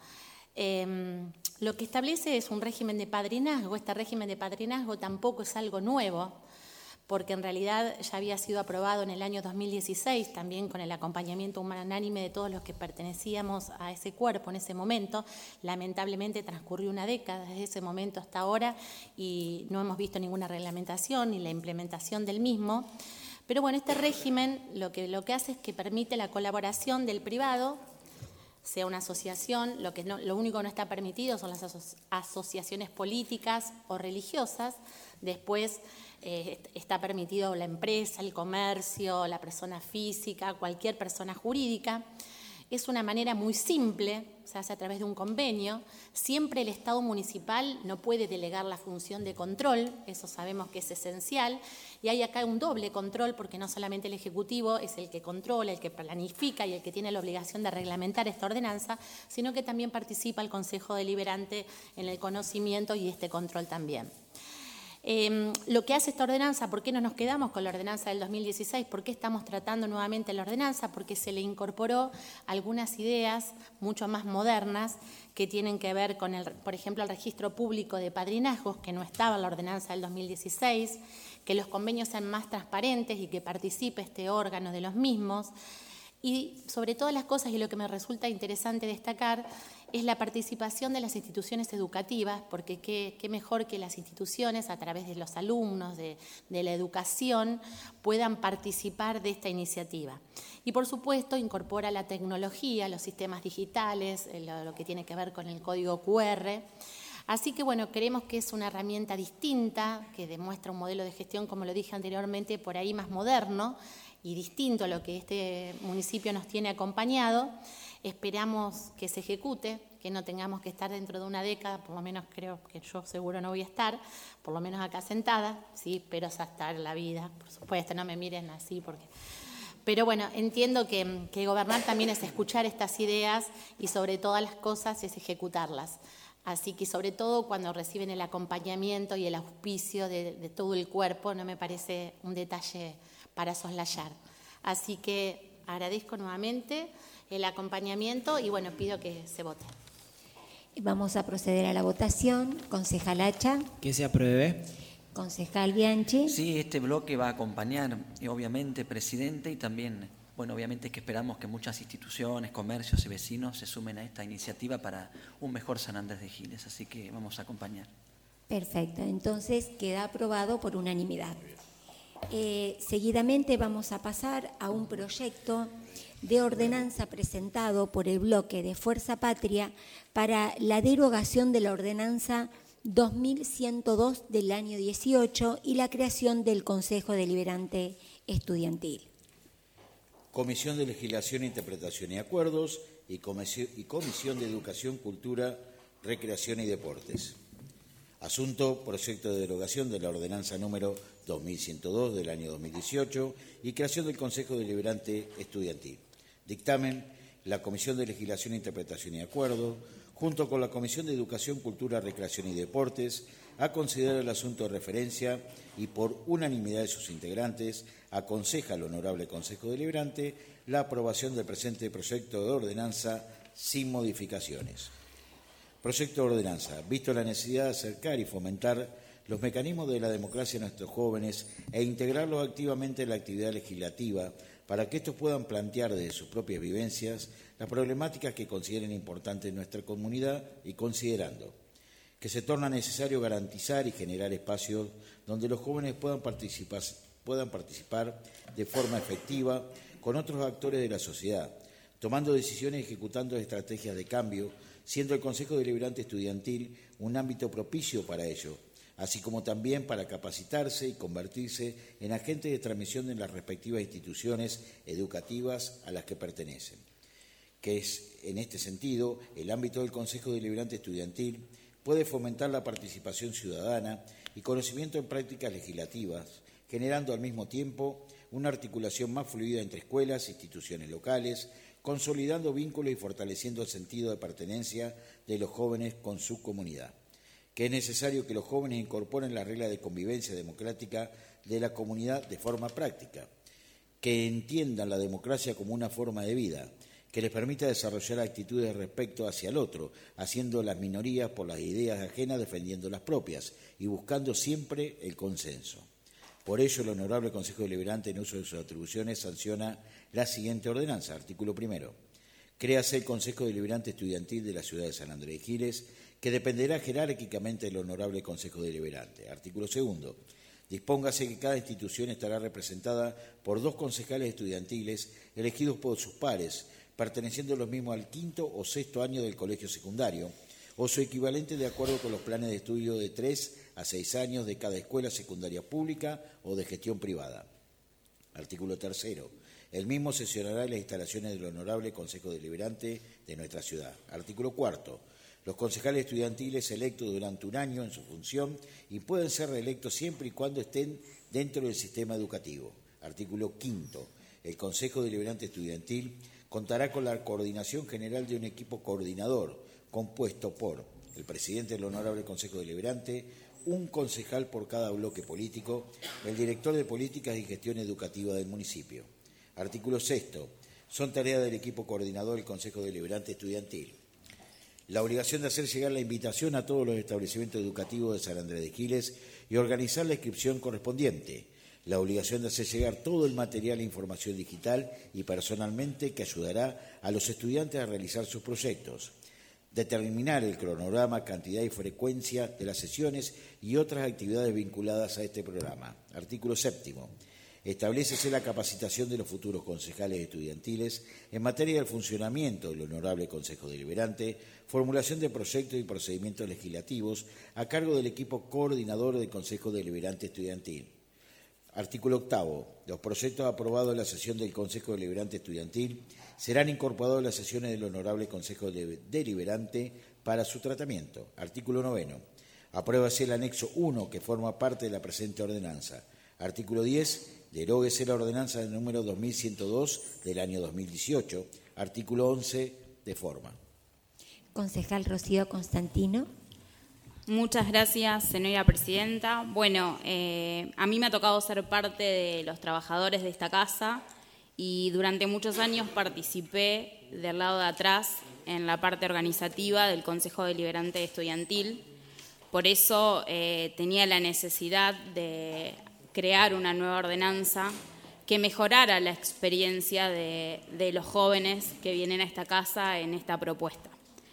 Lo que establece es un régimen de padrinazgo. Este régimen de padrinazgo tampoco es algo nuevo, porque en realidad ya había sido aprobado en el año 2016, también con el acompañamiento unánime de todos los que pertenecíamos a ese cuerpo en ese momento. Lamentablemente transcurrió una década desde ese momento hasta ahora y no hemos visto ninguna reglamentación ni la implementación del mismo. Pero bueno, este régimen lo que hace es que permite la colaboración del privado, sea una asociación, lo único que no está permitido son las asociaciones políticas o religiosas. Después está permitido la empresa, el comercio, la persona física, cualquier persona jurídica. Es una manera muy simple, se hace a través de un convenio. Siempre el Estado municipal no puede delegar la función de control, eso sabemos que es esencial. Y hay acá un doble control, porque no solamente el Ejecutivo es el que controla, el que planifica y el que tiene la obligación de reglamentar esta ordenanza, sino que también participa el Consejo Deliberante en el conocimiento y este control también. Lo que hace esta ordenanza, ¿por qué no nos quedamos con la ordenanza del 2016? ¿Por qué estamos tratando nuevamente la ordenanza? Porque se le incorporó algunas ideas mucho más modernas que tienen que ver con, por ejemplo, el registro público de padrinazgos, que no estaba en la ordenanza del 2016, que los convenios sean más transparentes y que participe este órgano de los mismos. Y sobre todas las cosas, y lo que me resulta interesante destacar, es la participación de las instituciones educativas, porque qué mejor que las instituciones, a través de los alumnos, de la educación, puedan participar de esta iniciativa. Y por supuesto incorpora la tecnología, los sistemas digitales, lo que tiene que ver con el código QR. Así que bueno, creemos que es una herramienta distinta, que demuestra un modelo de gestión, como lo dije anteriormente, por ahí más moderno y distinto a lo que este municipio nos tiene acompañado. Esperamos que se ejecute, que no tengamos que estar dentro de una década, por lo menos creo que yo seguro no voy a estar, por lo menos acá sentada, sí, pero es hasta la vida, por supuesto, no me miren así porque... Pero bueno, entiendo que gobernar también es escuchar estas ideas y sobre todas las cosas es ejecutarlas. Así que sobre todo cuando reciben el acompañamiento y el auspicio de todo el cuerpo, no me parece un detalle para soslayar. Así que agradezco nuevamente el acompañamiento y bueno, pido que se vote. Vamos a proceder a la votación. Concejal Hacha. Que se apruebe. Concejal Bianchi. Sí, este bloque va a acompañar, obviamente, presidente, y también, bueno, obviamente es que esperamos que muchas instituciones, comercios y vecinos se sumen a esta iniciativa para un mejor San Andrés de Giles, así que vamos a acompañar. Perfecto, entonces queda aprobado por unanimidad. Seguidamente vamos a pasar a un proyecto de ordenanza presentado por el bloque de Fuerza Patria para la derogación de la ordenanza 2102 del año 18 y la creación del Consejo Deliberante Estudiantil. Comisión de Legislación, Interpretación y Acuerdos y Comisión de Educación, Cultura, Recreación y Deportes. Asunto, proyecto de derogación de la ordenanza número 2102 del año 2018 y creación del Consejo Deliberante Estudiantil. Dictamen, la Comisión de Legislación, Interpretación y Acuerdo, junto con la Comisión de Educación, Cultura, Recreación y Deportes, ha considerado el asunto de referencia y por unanimidad de sus integrantes aconseja al Honorable Consejo Deliberante la aprobación del presente proyecto de ordenanza sin modificaciones. Proyecto de ordenanza. Visto la necesidad de acercar y fomentar los mecanismos de la democracia en nuestros jóvenes e integrarlos activamente en la actividad legislativa para que estos puedan plantear desde sus propias vivencias las problemáticas que consideren importantes en nuestra comunidad y considerando que se torna necesario garantizar y generar espacios donde los jóvenes puedan participar de forma efectiva con otros actores de la sociedad, tomando decisiones y ejecutando estrategias de cambio, siendo el Consejo Deliberante Estudiantil un ámbito propicio para ello, así como también para capacitarse y convertirse en agentes de transmisión en las respectivas instituciones educativas a las que pertenecen. Que es, en este sentido, el ámbito del Consejo Deliberante Estudiantil puede fomentar la participación ciudadana y conocimiento en prácticas legislativas, generando al mismo tiempo una articulación más fluida entre escuelas e instituciones locales, consolidando vínculos y fortaleciendo el sentido de pertenencia de los jóvenes con su comunidad. Que es necesario que los jóvenes incorporen las reglas de convivencia democrática de la comunidad de forma práctica, que entiendan la democracia como una forma de vida, que les permita desarrollar actitudes de respeto hacia el otro, haciendo las minorías por las ideas ajenas, defendiendo las propias y buscando siempre el consenso. Por ello, el Honorable Consejo Deliberante, en uso de sus atribuciones, sanciona la siguiente ordenanza. Artículo 1. Créase el Consejo Deliberante Estudiantil de la ciudad de San Andrés de Giles, que dependerá jerárquicamente del Honorable Consejo Deliberante. Artículo 2. Dispóngase que cada institución estará representada por 2 concejales estudiantiles elegidos por sus pares, perteneciendo los mismos al 5º o 6º año del colegio secundario, o su equivalente de acuerdo con los planes de estudio de 3 a 6 años de cada escuela secundaria pública o de gestión privada. Artículo 3. El mismo sesionará en las instalaciones del Honorable Consejo Deliberante de nuestra ciudad. Artículo 4. Los concejales estudiantiles electos durante un año en su función y pueden ser reelectos siempre y cuando estén dentro del sistema educativo. Artículo 5. El Consejo Deliberante Estudiantil contará con la coordinación general de un equipo coordinador compuesto por el presidente del Honorable Consejo Deliberante, un concejal por cada bloque político, el director de Políticas y Gestión Educativa del municipio. Artículo 6. Son tareas del equipo coordinador del Consejo Deliberante Estudiantil la obligación de hacer llegar la invitación a todos los establecimientos educativos de San Andrés de Giles y organizar la inscripción correspondiente, la obligación de hacer llegar todo el material e información digital y personalmente que ayudará a los estudiantes a realizar sus proyectos, determinar el cronograma, cantidad y frecuencia de las sesiones y otras actividades vinculadas a este programa. Artículo 7. Establécese la capacitación de los futuros concejales estudiantiles en materia del funcionamiento del Honorable Consejo Deliberante, formulación de proyectos y procedimientos legislativos a cargo del equipo coordinador del Consejo Deliberante Estudiantil. Artículo 8. Los proyectos aprobados en la sesión del Consejo Deliberante Estudiantil serán incorporados en las sesiones del Honorable Consejo Deliberante para su tratamiento. Artículo 9. Apruébase el anexo 1 que forma parte de la presente ordenanza. Artículo 10. Deróguese la ordenanza número 2102 del año 2018. Artículo 11. De forma. Concejal Rocío Constantino. Muchas gracias, señora presidenta. Bueno, a mí me ha tocado ser parte de los trabajadores de esta casa y durante muchos años participé del lado de atrás en la parte organizativa del Consejo Deliberante Estudiantil. Por eso tenía la necesidad de crear una nueva ordenanza que mejorara la experiencia de los jóvenes que vienen a esta casa en esta propuesta.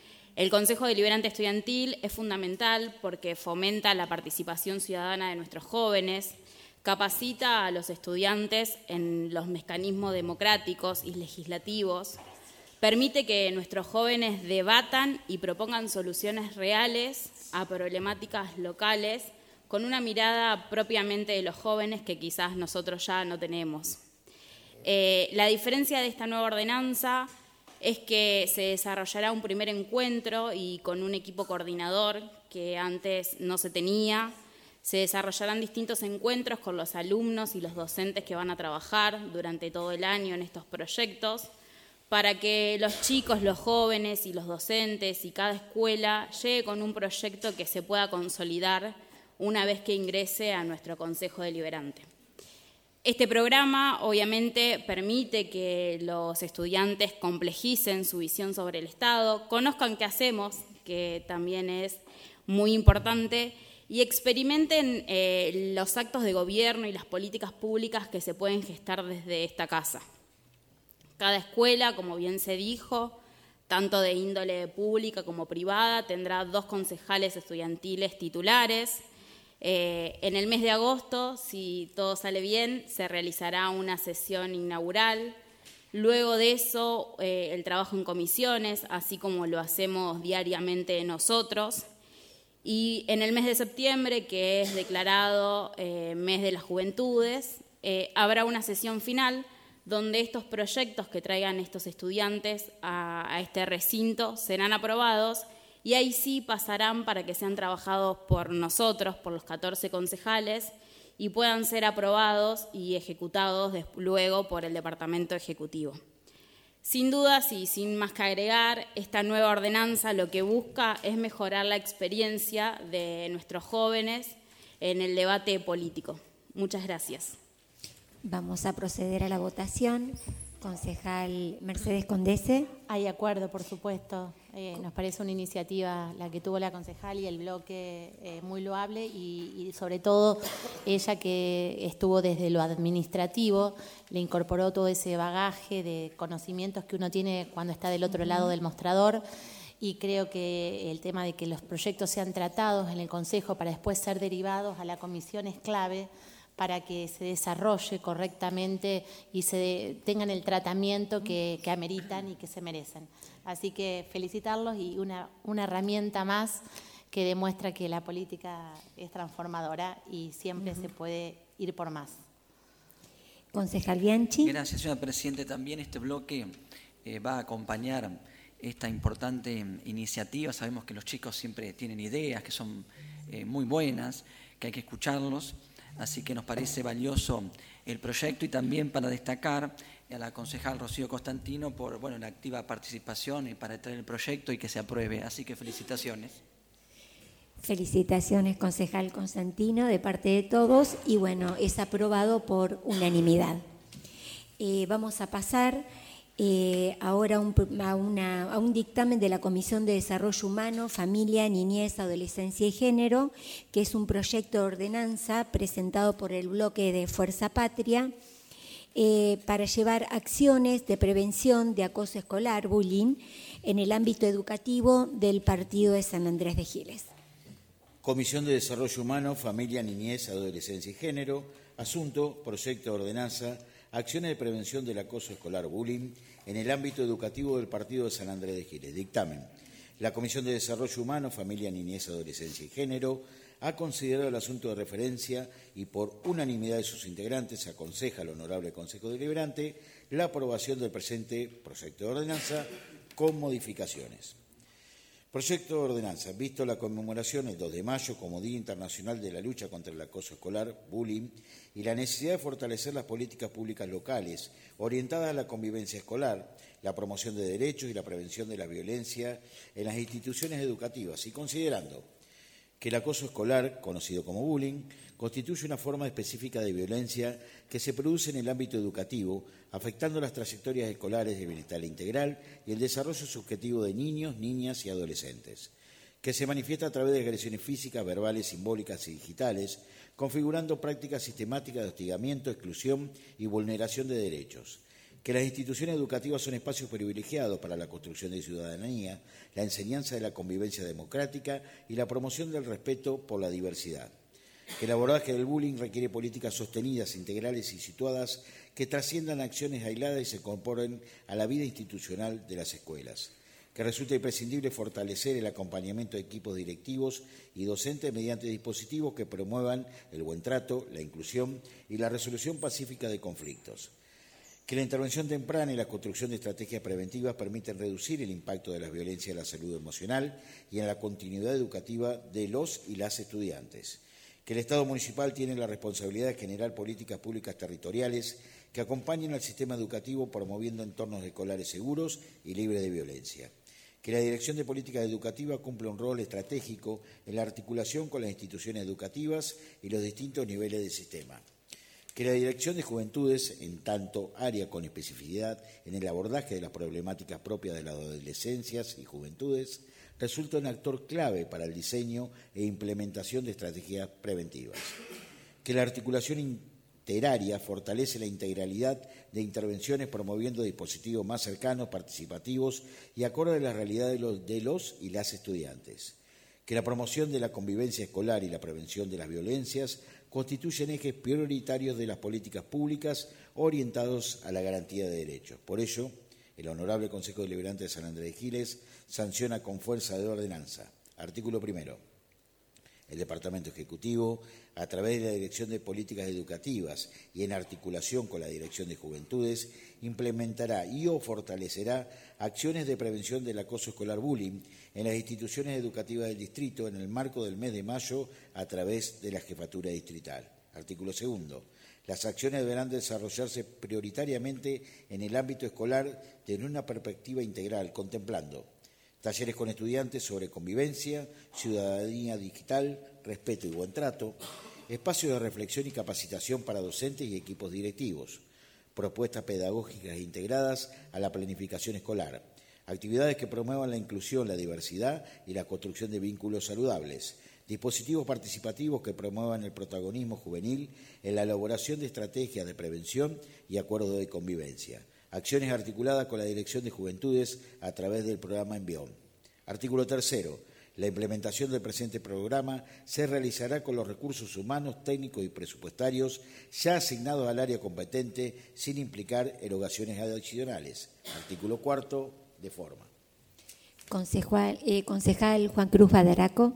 El Consejo Deliberante Estudiantil es fundamental porque fomenta la participación ciudadana de nuestros jóvenes, capacita a los estudiantes en los mecanismos democráticos y legislativos, permite que nuestros jóvenes debatan y propongan soluciones reales a problemáticas locales con una mirada propiamente de los jóvenes que quizás nosotros ya no tenemos. La diferencia de esta nueva ordenanza es que se desarrollará un primer encuentro y con un equipo coordinador que antes no se tenía. Se desarrollarán distintos encuentros con los alumnos y los docentes que van a trabajar durante todo el año en estos proyectos para que los chicos, los jóvenes y los docentes y cada escuela llegue con un proyecto que se pueda consolidar una vez que ingrese a nuestro Consejo Deliberante. Este programa obviamente permite que los estudiantes complejicen su visión sobre el Estado, conozcan qué hacemos, que también es muy importante, y experimenten los actos de gobierno y las políticas públicas que se pueden gestar desde esta casa. Cada escuela, como bien se dijo, tanto de índole pública como privada, tendrá 2 concejales estudiantiles titulares. En el mes de agosto, si todo sale bien, se realizará una sesión inaugural. Luego de eso, el trabajo en comisiones, así como lo hacemos diariamente nosotros. Y en el mes de septiembre, que es declarado mes de las juventudes, habrá una sesión final donde estos proyectos que traigan estos estudiantes a este recinto serán aprobados y ahí sí pasarán para que sean trabajados por nosotros, por los 14 concejales, y puedan ser aprobados y ejecutados luego por el Departamento Ejecutivo. Sin dudas y sin más que agregar, esta nueva ordenanza lo que busca es mejorar la experiencia de nuestros jóvenes en el debate político. Muchas gracias. Vamos a proceder a la votación. Concejal Mercedes Condese. Hay acuerdo, por supuesto. Nos parece una iniciativa la que tuvo la concejal y el bloque muy loable y sobre todo ella que estuvo desde lo administrativo, le incorporó todo ese bagaje de conocimientos que uno tiene cuando está del otro lado del mostrador. Y creo que el tema de que los proyectos sean tratados en el Consejo para después ser derivados a la comisión es clave para que se desarrolle correctamente y tengan el tratamiento que ameritan y que se merecen. Así que felicitarlos y una herramienta más que demuestra que la política es transformadora y siempre se puede ir por más. Concejal Bianchi. Gracias, señora Presidenta. También este bloque va a acompañar esta importante iniciativa. Sabemos que los chicos siempre tienen ideas que son muy buenas, que hay que escucharlos. Así que nos parece valioso el proyecto y también para destacar a la concejal Rocío Constantino por la activa participación y para traer el proyecto y que se apruebe. Así que felicitaciones. Felicitaciones, concejal Constantino, de parte de todos y es aprobado por unanimidad. Vamos a pasar ahora a un dictamen de la Comisión de Desarrollo Humano, Familia, Niñez, Adolescencia y Género, que es un proyecto de ordenanza presentado por el bloque de Fuerza Patria para llevar acciones de prevención de acoso escolar, bullying, en el ámbito educativo del partido de San Andrés de Giles. Comisión de Desarrollo Humano, Familia, Niñez, Adolescencia y Género. Asunto, proyecto de ordenanza, acciones de prevención del acoso escolar, bullying, en el ámbito educativo del partido de San Andrés de Giles. Dictamen. La Comisión de Desarrollo Humano, Familia, Niñez, Adolescencia y Género ha considerado el asunto de referencia y por unanimidad de sus integrantes aconseja al Honorable Consejo Deliberante la aprobación del presente proyecto de ordenanza con modificaciones. Proyecto de ordenanza. Visto la conmemoración el 2 de mayo como Día Internacional de la Lucha contra el Acoso Escolar, bullying, y la necesidad de fortalecer las políticas públicas locales orientadas a la convivencia escolar, la promoción de derechos y la prevención de la violencia en las instituciones educativas, y considerando que el acoso escolar, conocido como bullying, constituye una forma específica de violencia que se produce en el ámbito educativo, afectando las trayectorias escolares de bienestar integral y el desarrollo subjetivo de niños, niñas y adolescentes, que se manifiesta a través de agresiones físicas, verbales, simbólicas y digitales, configurando prácticas sistemáticas de hostigamiento, exclusión y vulneración de derechos, que las instituciones educativas son espacios privilegiados para la construcción de ciudadanía, la enseñanza de la convivencia democrática y la promoción del respeto por la diversidad, que el abordaje del bullying requiere políticas sostenidas, integrales y situadas que trasciendan acciones aisladas y se incorporen a la vida institucional de las escuelas, que resulta imprescindible fortalecer el acompañamiento de equipos directivos y docentes mediante dispositivos que promuevan el buen trato, la inclusión y la resolución pacífica de conflictos, que la intervención temprana y la construcción de estrategias preventivas permiten reducir el impacto de las violencias en la salud emocional y en la continuidad educativa de los y las estudiantes, que el Estado municipal tiene la responsabilidad de generar políticas públicas territoriales que acompañen al sistema educativo promoviendo entornos escolares seguros y libres de violencia, que la Dirección de Política Educativa cumple un rol estratégico en la articulación con las instituciones educativas y los distintos niveles del sistema, que la Dirección de Juventudes, en tanto área con especificidad en el abordaje de las problemáticas propias de las adolescencias y juventudes, resulta un actor clave para el diseño e implementación de estrategias preventivas, que la articulación teraria fortalece la integralidad de intervenciones promoviendo dispositivos más cercanos, participativos y acorde a la realidad de los y las estudiantes. Que la promoción de la convivencia escolar y la prevención de las violencias constituyen ejes prioritarios de las políticas públicas orientados a la garantía de derechos. Por ello, el Honorable Consejo Deliberante de San Andrés de Giles sanciona con fuerza de ordenanza. Artículo 1. El Departamento Ejecutivo, a través de la Dirección de Políticas Educativas y en articulación con la Dirección de Juventudes, implementará y o fortalecerá acciones de prevención del acoso escolar bullying en las instituciones educativas del distrito en el marco del mes de mayo a través de la Jefatura Distrital. Artículo 2. Las acciones deberán desarrollarse prioritariamente en el ámbito escolar desde una perspectiva integral, contemplando talleres con estudiantes sobre convivencia, ciudadanía digital, respeto y buen trato, espacios de reflexión y capacitación para docentes y equipos directivos, propuestas pedagógicas integradas a la planificación escolar, actividades que promuevan la inclusión, la diversidad y la construcción de vínculos saludables, dispositivos participativos que promuevan el protagonismo juvenil en la elaboración de estrategias de prevención y acuerdos de convivencia. Acciones articuladas con la Dirección de Juventudes a través del programa Envión. Artículo 3. La implementación del presente programa se realizará con los recursos humanos, técnicos y presupuestarios ya asignados al área competente sin implicar erogaciones adicionales. Artículo 4. De forma. Concejal Juan Cruz Badaraco.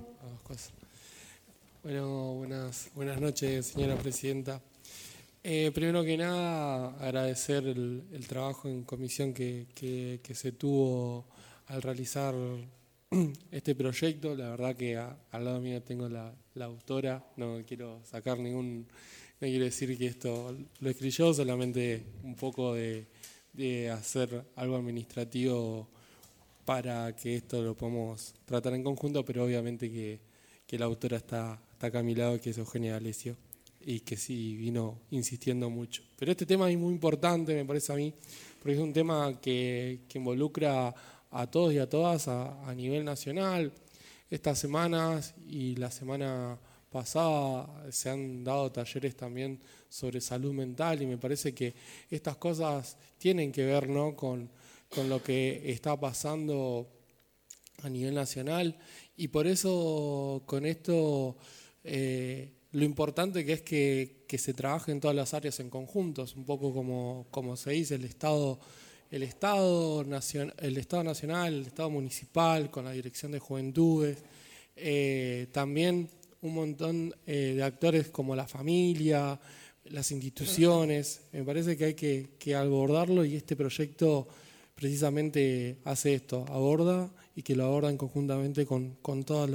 Bueno, buenas noches, señora presidenta. Primero que nada, agradecer el trabajo en comisión que se tuvo al realizar este proyecto. La verdad que al lado mío tengo la autora, no quiero sacar no quiero decir que esto lo escribió, solamente un poco de hacer algo administrativo para que esto lo podamos tratar en conjunto, pero obviamente que la autora está acá a mi lado, que es Eugenia D'Alessio, y que sí vino insistiendo mucho. Pero este tema es muy importante, me parece a mí, porque es un tema que involucra a todos y a todas a nivel nacional. Estas semanas y la semana pasada se han dado talleres también sobre salud mental y me parece que estas cosas tienen que ver, ¿no?, con lo que está pasando a nivel nacional, y por eso con esto lo importante que es que se trabaje en todas las áreas en conjuntos, un poco como se dice, el Estado nacional, el Estado municipal, con la Dirección de Juventudes, también un montón de actores como la familia, las instituciones. Me parece que hay que abordarlo, y este proyecto precisamente hace esto, aborda, y que lo abordan conjuntamente con todos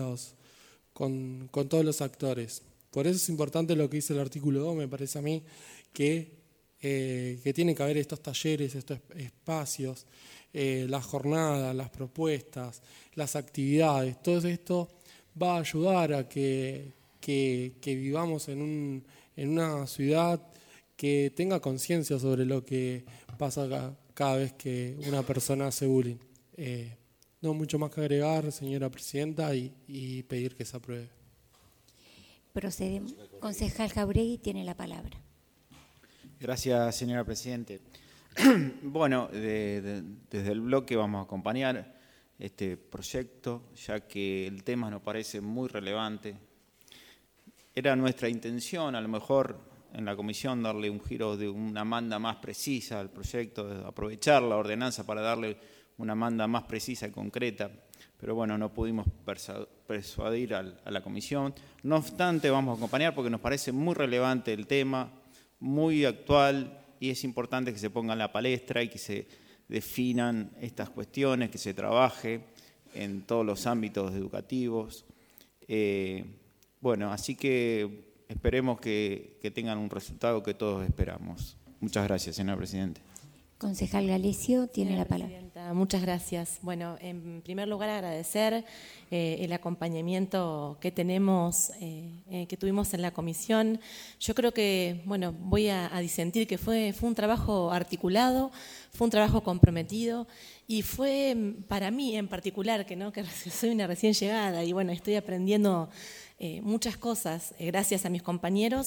los actores. Por eso es importante lo que dice el artículo 2, me parece a mí, que tiene que haber estos talleres, estos espacios, las jornadas, las propuestas, las actividades. Todo esto va a ayudar a que vivamos en una ciudad que tenga conciencia sobre lo que pasa cada vez que una persona hace bullying. No mucho más que agregar, señora presidenta, y pedir que se apruebe. Procedemos. Concejal Jauregui tiene la palabra. Gracias, señora presidente. Bueno, desde el bloque vamos a acompañar este proyecto, ya que el tema nos parece muy relevante. Era nuestra intención, a lo mejor, en la comisión darle un giro de una manda más precisa al proyecto, aprovechar la ordenanza para darle una manda más precisa y concreta, pero bueno, no pudimos persuadir a la comisión. No obstante, vamos a acompañar porque nos parece muy relevante el tema, muy actual, y es importante que se ponga en la palestra y que se definan estas cuestiones, que se trabaje en todos los ámbitos educativos. Bueno, así que esperemos que tengan un resultado que todos esperamos. Muchas gracias, señora presidenta. Concejal D'Alessio tiene la palabra. Muchas gracias. Bueno, en primer lugar agradecer el acompañamiento que tuvimos en la comisión. Yo creo que, bueno, voy a disentir que fue un trabajo articulado, fue un trabajo comprometido, y fue para mí en particular, que soy una recién llegada y bueno, estoy aprendiendo muchas cosas gracias a mis compañeros.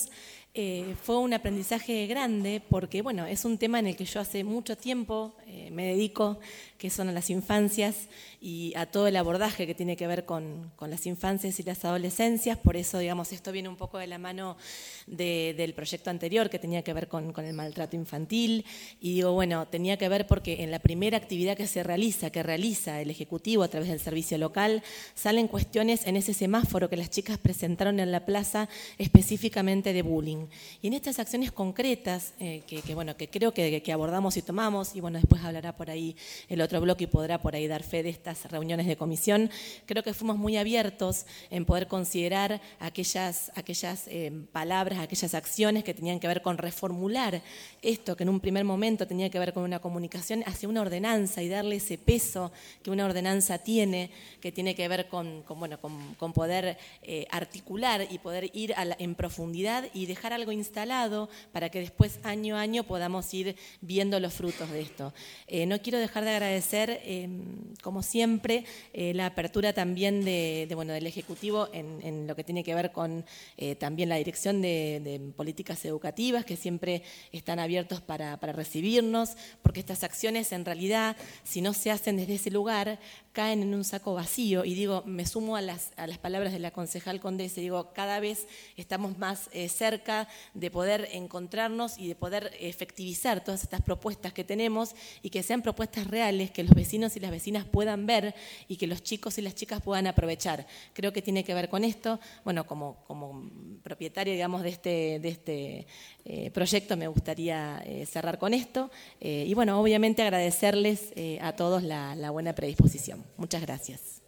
Fue un aprendizaje grande porque, bueno, es un tema en el que yo hace mucho tiempo me dedico, que son a las infancias y a todo el abordaje que tiene que ver con las infancias y las adolescencias. Por eso, digamos, esto viene un poco de la mano del proyecto anterior que tenía que ver con el maltrato infantil. Y digo, bueno, tenía que ver porque en la primera actividad que realiza el Ejecutivo a través del servicio local, salen cuestiones en ese semáforo que las chicas presentaron en la plaza específicamente de bullying. Y en estas acciones concretas que creo que abordamos y tomamos, y bueno, después hablará por ahí el otro bloque y podrá por ahí dar fe de estas reuniones de comisión, creo que fuimos muy abiertos en poder considerar aquellas palabras, aquellas acciones que tenían que ver con reformular esto que en un primer momento tenía que ver con una comunicación hacia una ordenanza y darle ese peso que una ordenanza tiene, que tiene que ver con poder articular y poder ir en profundidad y dejar algo instalado para que después año a año podamos ir viendo los frutos de esto. No quiero dejar de agradecer, como siempre, la apertura también del Ejecutivo en lo que tiene que ver con también la Dirección de Políticas Educativas, que siempre están abiertos para recibirnos, porque estas acciones en realidad, si no se hacen desde ese lugar, caen en un saco vacío. Y digo, me sumo a las palabras de la concejal Condese, digo, cada vez estamos más cerca de poder encontrarnos y de poder efectivizar todas estas propuestas que tenemos y que sean propuestas reales, que los vecinos y las vecinas puedan ver y que los chicos y las chicas puedan aprovechar. Creo que tiene que ver con esto. Bueno, como propietaria, digamos, de este proyecto, me gustaría cerrar con esto. Y bueno, obviamente agradecerles a todos la buena predisposición. Muchas gracias.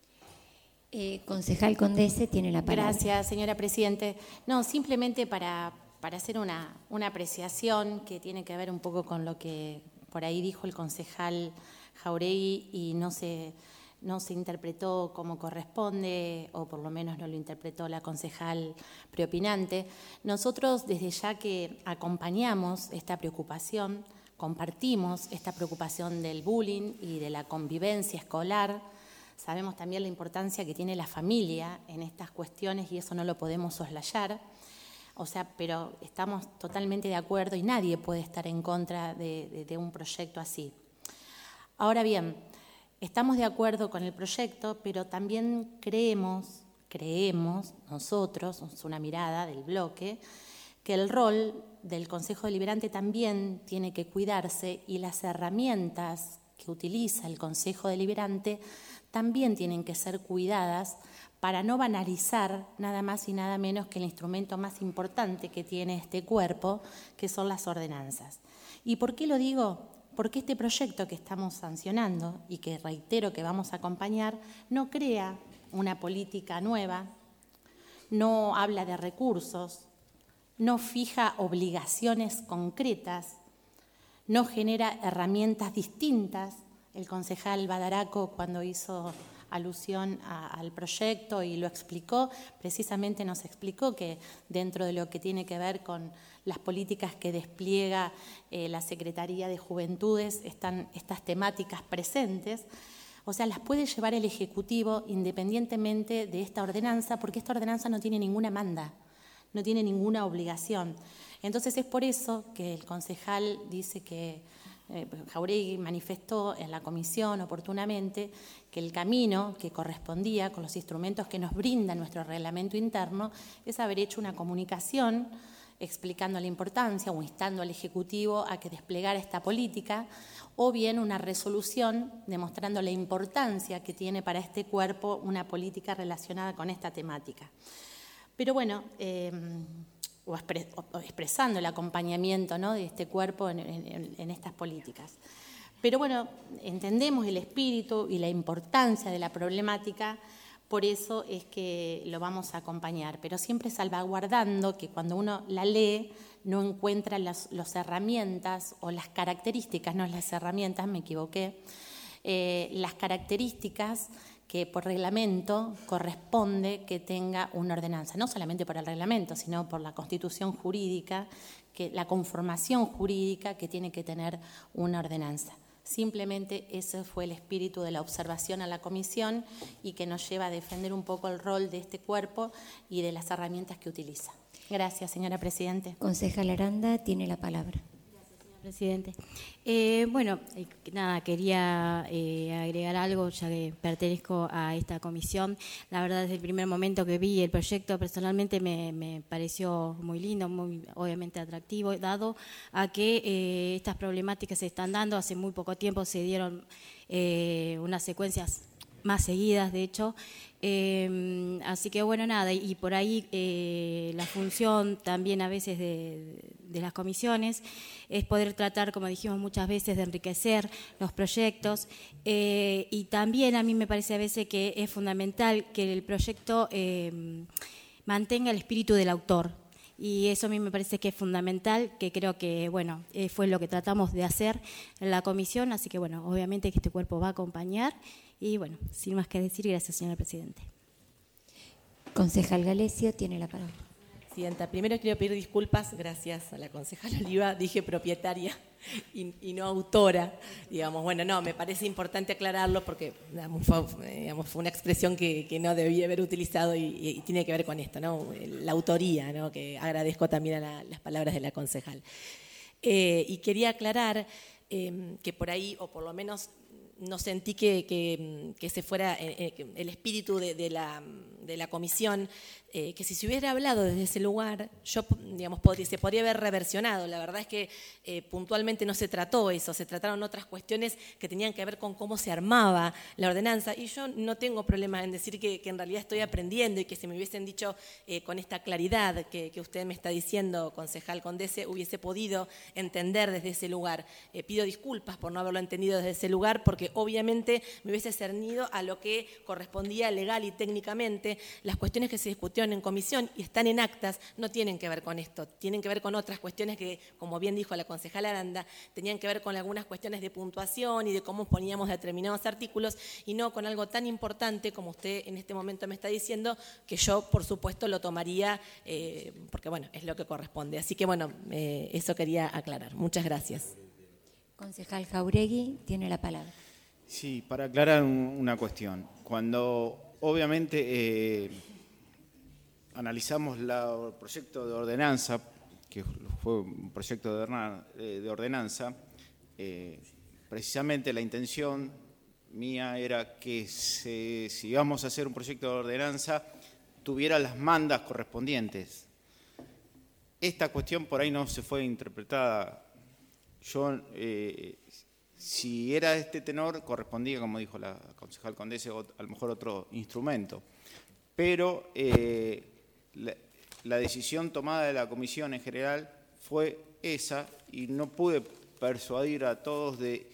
Concejal Condese tiene la palabra. Gracias, señora Presidente. No, simplemente para hacer una apreciación que tiene que ver un poco con lo que por ahí dijo el concejal Jáuregui y no se interpretó como corresponde, o por lo menos no lo interpretó la concejal preopinante. Nosotros, desde ya que acompañamos esta preocupación, compartimos esta preocupación del bullying y de la convivencia escolar, sabemos también la importancia que tiene la familia en estas cuestiones y eso no lo podemos soslayar. Pero estamos totalmente de acuerdo y nadie puede estar en contra de un proyecto así. Ahora bien, estamos de acuerdo con el proyecto, pero también creemos nosotros, es una mirada del bloque, que el rol del Consejo Deliberante también tiene que cuidarse y las herramientas que utiliza el Consejo Deliberante también tienen que ser cuidadas para no banalizar nada más y nada menos que el instrumento más importante que tiene este cuerpo, que son las ordenanzas. ¿Y por qué lo digo? Porque este proyecto que estamos sancionando y que reitero que vamos a acompañar, no crea una política nueva, no habla de recursos, no fija obligaciones concretas, no genera herramientas distintas. El concejal Badaraco, cuando hizo alusión al proyecto y lo explicó, precisamente nos explicó que dentro de lo que tiene que ver con las políticas que despliega la Secretaría de Juventudes están estas temáticas presentes. Las puede llevar el Ejecutivo independientemente de esta ordenanza, porque esta ordenanza no tiene ninguna manda, no tiene ninguna obligación. Entonces es por eso que el concejal dice que Jáuregui manifestó en la comisión oportunamente que el camino que correspondía con los instrumentos que nos brinda nuestro reglamento interno es haber hecho una comunicación explicando la importancia o instando al Ejecutivo a que desplegara esta política, o bien una resolución demostrando la importancia que tiene para este cuerpo una política relacionada con esta temática. Pero bueno, o expresando el acompañamiento, ¿no?, de este cuerpo en estas políticas. Pero bueno, entendemos el espíritu y la importancia de la problemática, por eso es que lo vamos a acompañar, pero siempre salvaguardando que cuando uno la lee no encuentra las herramientas o las características, no las herramientas, me equivoqué, las características que por reglamento corresponde que tenga una ordenanza, no solamente por el reglamento, sino por la constitución jurídica, la conformación jurídica que tiene que tener una ordenanza. Simplemente ese fue el espíritu de la observación a la comisión y que nos lleva a defender un poco el rol de este cuerpo y de las herramientas que utiliza. Gracias, señora Presidente. Concejal Aranda tiene la palabra. Presidente. Nada, quería agregar algo, ya que pertenezco a esta comisión. La verdad, desde el primer momento que vi el proyecto, personalmente me pareció muy lindo, muy obviamente atractivo, dado a que estas problemáticas se están dando. Hace muy poco tiempo se dieron unas secuencias más seguidas, de hecho. Así que bueno, nada, y por ahí la función también a veces de las comisiones es poder tratar, como dijimos muchas veces, de enriquecer los proyectos, y también a mí me parece a veces que es fundamental que el proyecto mantenga el espíritu del autor. Y eso a mí me parece que es fundamental, que creo que, bueno, fue lo que tratamos de hacer en la comisión, así que, bueno, obviamente que este cuerpo va a acompañar. Y, bueno, sin más que decir, gracias, señora Presidenta. Concejal Galecio tiene la palabra. Presidenta, primero quiero pedir disculpas, gracias a la concejala Oliva, dije propietaria y no autora, digamos. Bueno, no, me parece importante aclararlo porque fue una expresión que no debía haber utilizado y tiene que ver con esto, ¿no? La autoría, ¿no? Que agradezco también a las palabras de la concejal. Y quería aclarar que por ahí, o por lo menos no sentí que ese fuera el espíritu de la comisión, que si se hubiera hablado desde ese lugar, yo, digamos, se podría haber reversionado. La verdad es que puntualmente no se trató eso, se trataron otras cuestiones que tenían que ver con cómo se armaba la ordenanza, y yo no tengo problema en decir que en realidad estoy aprendiendo, y que si me hubiesen dicho con esta claridad que usted me está diciendo, concejal Condese, hubiese podido entender desde ese lugar. Pido disculpas por no haberlo entendido desde ese lugar, porque obviamente me hubiese cernido a lo que correspondía legal y técnicamente. Las cuestiones que se discutieron en comisión y están en actas no tienen que ver con esto, tienen que ver con otras cuestiones que, como bien dijo la concejala Aranda, tenían que ver con algunas cuestiones de puntuación y de cómo poníamos determinados artículos, y no con algo tan importante como usted en este momento me está diciendo, que yo, por supuesto, lo tomaría, porque, bueno, es lo que corresponde. Así que, bueno, eso quería aclarar. Muchas gracias. Concejal Jauregui tiene la palabra. Sí, para aclarar una cuestión. Cuando obviamente analizamos el proyecto de ordenanza, que fue un proyecto de ordenanza, precisamente la intención mía era que si íbamos a hacer un proyecto de ordenanza, tuviera las mandas correspondientes. Esta cuestión por ahí no se fue interpretada. Yo, si era este tenor, correspondía, como dijo la concejal Condese, a lo mejor otro instrumento. Pero la decisión tomada de la comisión en general fue esa, y no pude persuadir a todos de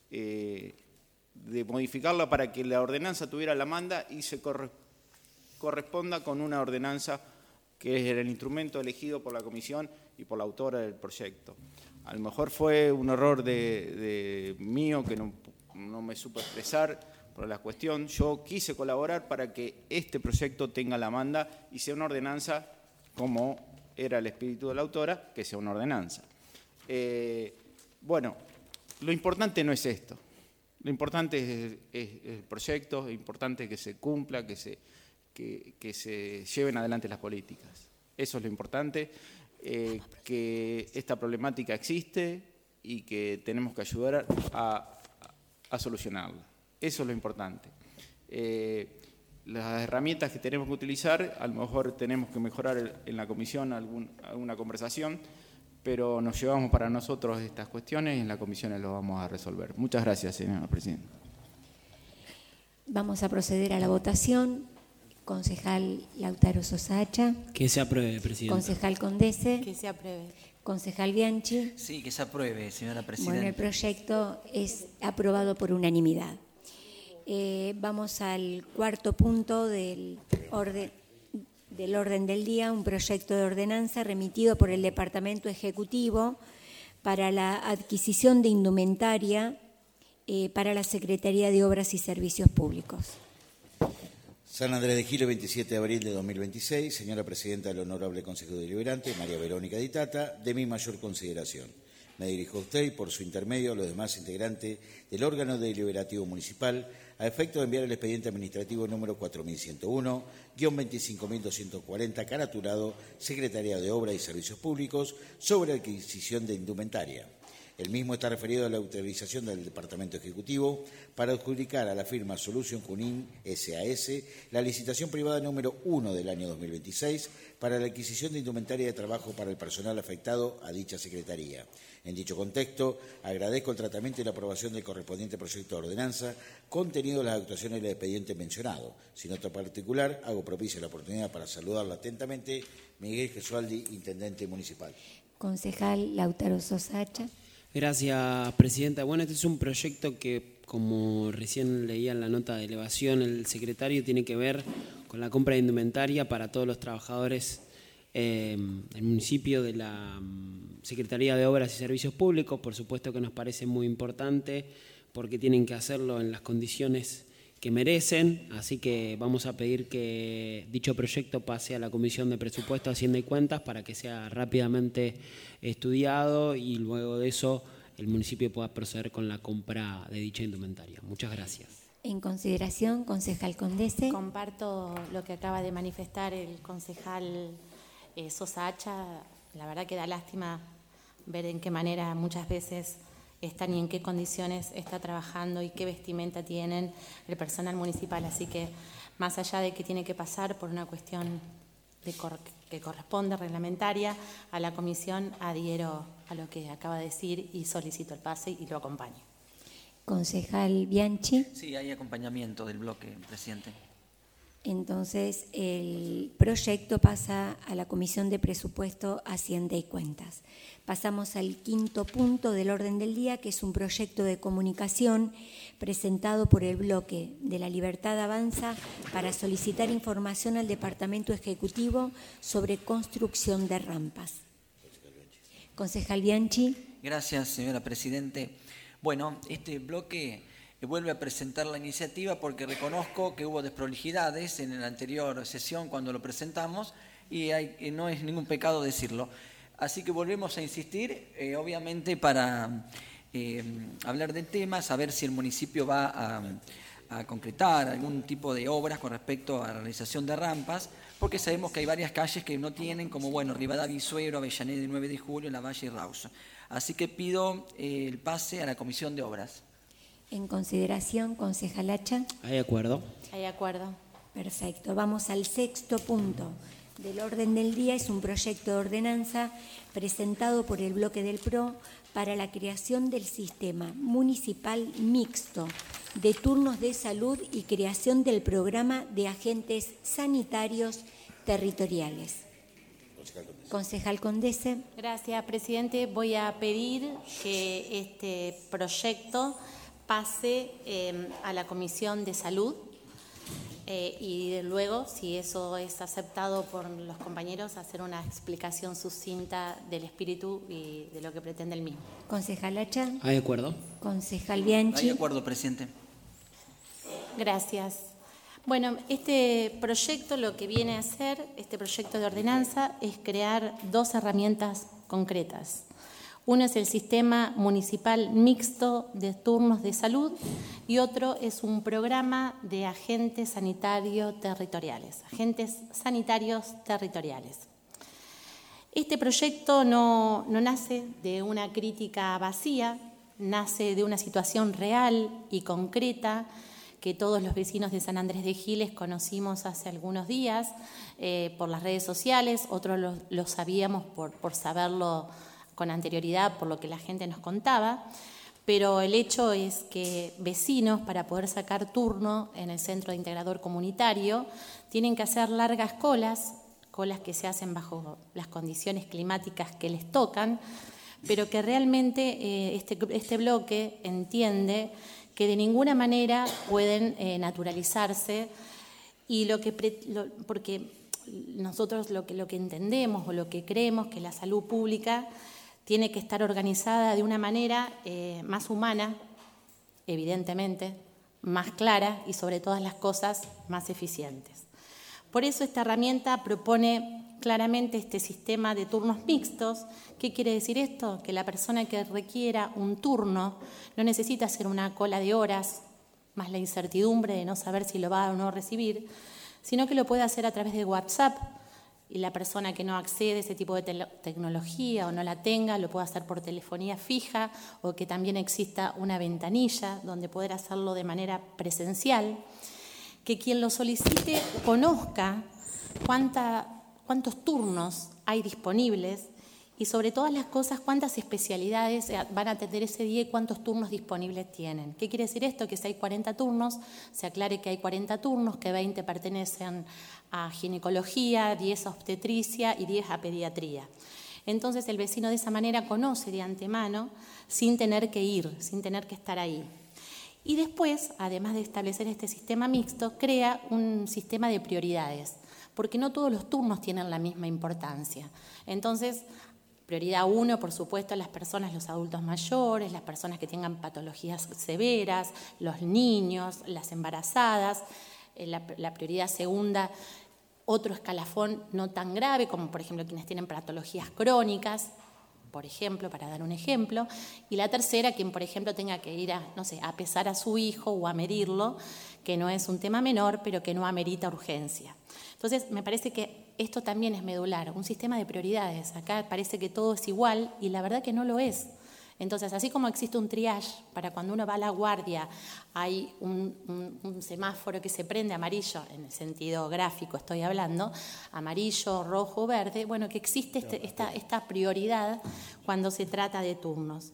modificarla para que la ordenanza tuviera la manda y se corresponda con una ordenanza que es el instrumento elegido por la comisión y por la autora del proyecto. A lo mejor fue un error de mío que no me supe expresar por la cuestión. Yo quise colaborar para que este proyecto tenga la manda y sea una ordenanza como era el espíritu de la autora, que sea una ordenanza. Bueno, lo importante no es esto. Lo importante es el proyecto, es importante que se cumpla, que se lleven adelante las políticas. Eso es lo importante. Que esta problemática existe y que tenemos que ayudar a solucionarla. Eso es lo importante. Las herramientas que tenemos que utilizar, a lo mejor tenemos que mejorar en la comisión alguna conversación, pero nos llevamos para nosotros estas cuestiones y en la comisión lo vamos a resolver. Muchas gracias, señora Presidenta. Vamos a proceder a la votación. Concejal Lautaro Sosacha. Que se apruebe, Presidenta. Concejal Condese. Que se apruebe. Concejal Bianchi. Sí, que se apruebe, señora Presidenta. Bueno, el proyecto es aprobado por unanimidad. Vamos al cuarto punto del orden del día, un proyecto de ordenanza remitido por el Departamento Ejecutivo para la adquisición de indumentaria para la Secretaría de Obras y Servicios Públicos. San Andrés de Giles, 27 de abril de 2026. Señora Presidenta del Honorable Consejo Deliberante, María Verónica Di Tata, de mi mayor consideración. Me dirijo a usted y por su intermedio a los demás integrantes del órgano deliberativo municipal a efecto de enviar el expediente administrativo número 4101-25.240 caratulado Secretaría de Obras y Servicios Públicos sobre adquisición de indumentaria. El mismo está referido a la autorización del Departamento Ejecutivo para adjudicar a la firma Solution Junín SAS la licitación privada número 1 del año 2026 para la adquisición de indumentaria de trabajo para el personal afectado a dicha Secretaría. En dicho contexto, agradezco el tratamiento y la aprobación del correspondiente proyecto de ordenanza contenido en las actuaciones del expediente mencionado. Sin otro particular, hago propicia la oportunidad para saludarlo atentamente. Miguel Gesualdi, Intendente Municipal. Concejal Lautaro Sosa Hacha. Gracias, Presidenta. Bueno, este es un proyecto que, como recién leía en la nota de elevación el secretario, tiene que ver con la compra de indumentaria para todos los trabajadores del municipio, de la Secretaría de Obras y Servicios Públicos. Por supuesto que nos parece muy importante porque tienen que hacerlo en las condiciones que merecen, así que vamos a pedir que dicho proyecto pase a la Comisión de Presupuesto, Hacienda y Cuentas para que sea rápidamente estudiado y luego de eso el municipio pueda proceder con la compra de dicha indumentaria. Muchas gracias. En consideración, concejal Condese. Comparto lo que acaba de manifestar el concejal Sosa Hacha. La verdad que da lástima ver en qué manera muchas veces están y en qué condiciones está trabajando y qué vestimenta tienen el personal municipal. Así que, más allá de que tiene que pasar por una cuestión que corresponde reglamentaria, a la comisión adhiero a lo que acaba de decir y solicito el pase y lo acompaño. Concejal Bianchi. Sí, hay acompañamiento del bloque, presidente. Entonces, el proyecto pasa a la Comisión de Presupuesto, Hacienda y Cuentas. Pasamos al quinto punto del orden del día, que es un proyecto de comunicación presentado por el bloque de La Libertad Avanza para solicitar información al Departamento Ejecutivo sobre construcción de rampas. Concejal Bianchi. Gracias, señora Presidente. Bueno, este bloque vuelve a presentar la iniciativa porque reconozco que hubo desprolijidades en la anterior sesión cuando lo presentamos y no es ningún pecado decirlo. Así que volvemos a insistir, obviamente para hablar del tema, saber si el municipio va a concretar algún tipo de obras con respecto a la realización de rampas, porque sabemos que hay varias calles que no tienen, como bueno, Rivadavia y Suero, Avellaneda y 9 de Julio, La Valle y Rauso. Así que pido el pase a la Comisión de Obras. En consideración, concejal Hacha. ¿Hay acuerdo? Hay acuerdo. Perfecto. Vamos al sexto punto del orden del día. Es un proyecto de ordenanza presentado por el bloque del PRO para la creación del sistema municipal mixto de turnos de salud y creación del programa de agentes sanitarios territoriales. Concejal Condese. Gracias, presidente. Voy a pedir que este proyecto pase a la Comisión de Salud y luego, si eso es aceptado por los compañeros, hacer una explicación sucinta del espíritu y de lo que pretende el mismo. Concejal Hacha. ¿Hay acuerdo? Concejal Bianchi. Hay acuerdo, presidente. Gracias. Bueno, este proyecto lo que viene a hacer, este proyecto de ordenanza, es crear dos herramientas concretas. Uno es el sistema municipal mixto de turnos de salud y otro es un programa de agentes sanitarios territoriales, agentes sanitarios territoriales. Este proyecto no nace de una crítica vacía, nace de una situación real y concreta que todos los vecinos de San Andrés de Giles conocimos hace algunos días por las redes sociales, otros lo sabíamos por saberlo con anterioridad, por lo que la gente nos contaba, pero el hecho es que vecinos, para poder sacar turno en el centro de integrador comunitario, tienen que hacer largas colas que se hacen bajo las condiciones climáticas que les tocan, pero que realmente este bloque entiende que de ninguna manera pueden naturalizarse y porque nosotros lo que entendemos o lo que creemos que la salud pública tiene que estar organizada de una manera más humana, evidentemente, más clara y sobre todas las cosas más eficientes. Por eso esta herramienta propone claramente este sistema de turnos mixtos. ¿Qué quiere decir esto? Que la persona que requiera un turno no necesita hacer una cola de horas, más la incertidumbre de no saber si lo va o no recibir, sino que lo puede hacer a través de WhatsApp, y la persona que no accede a ese tipo de tecnología o no la tenga, lo puede hacer por telefonía fija, o que también exista una ventanilla donde poder hacerlo de manera presencial, que quien lo solicite conozca cuántos turnos hay disponibles y, sobre todas las cosas, cuántas especialidades van a atender ese día y cuántos turnos disponibles tienen. ¿Qué quiere decir esto? Que si hay 40 turnos, se aclare que hay 40 turnos, que 20 pertenecen a ginecología, 10 a obstetricia y 10 a pediatría. Entonces el vecino de esa manera conoce de antemano sin tener que ir, sin tener que estar ahí. Y después, además de establecer este sistema mixto, crea un sistema de prioridades, porque no todos los turnos tienen la misma importancia. Entonces, prioridad 1, por supuesto, las personas, los adultos mayores, las personas que tengan patologías severas, los niños, las embarazadas. La prioridad segunda, otro escalafón no tan grave, como por ejemplo quienes tienen patologías crónicas, por ejemplo, para dar un ejemplo. Y la tercera, quien por ejemplo tenga que ir a pesar a su hijo o a medirlo, que no es un tema menor, pero que no amerita urgencia. Entonces, me parece que esto también es medular, un sistema de prioridades. Acá parece que todo es igual y la verdad que no lo es. Entonces, así como existe un triage para cuando uno va a la guardia, hay un semáforo que se prende amarillo, en el sentido gráfico estoy hablando, amarillo, rojo, verde, bueno, que existe esta prioridad cuando se trata de turnos.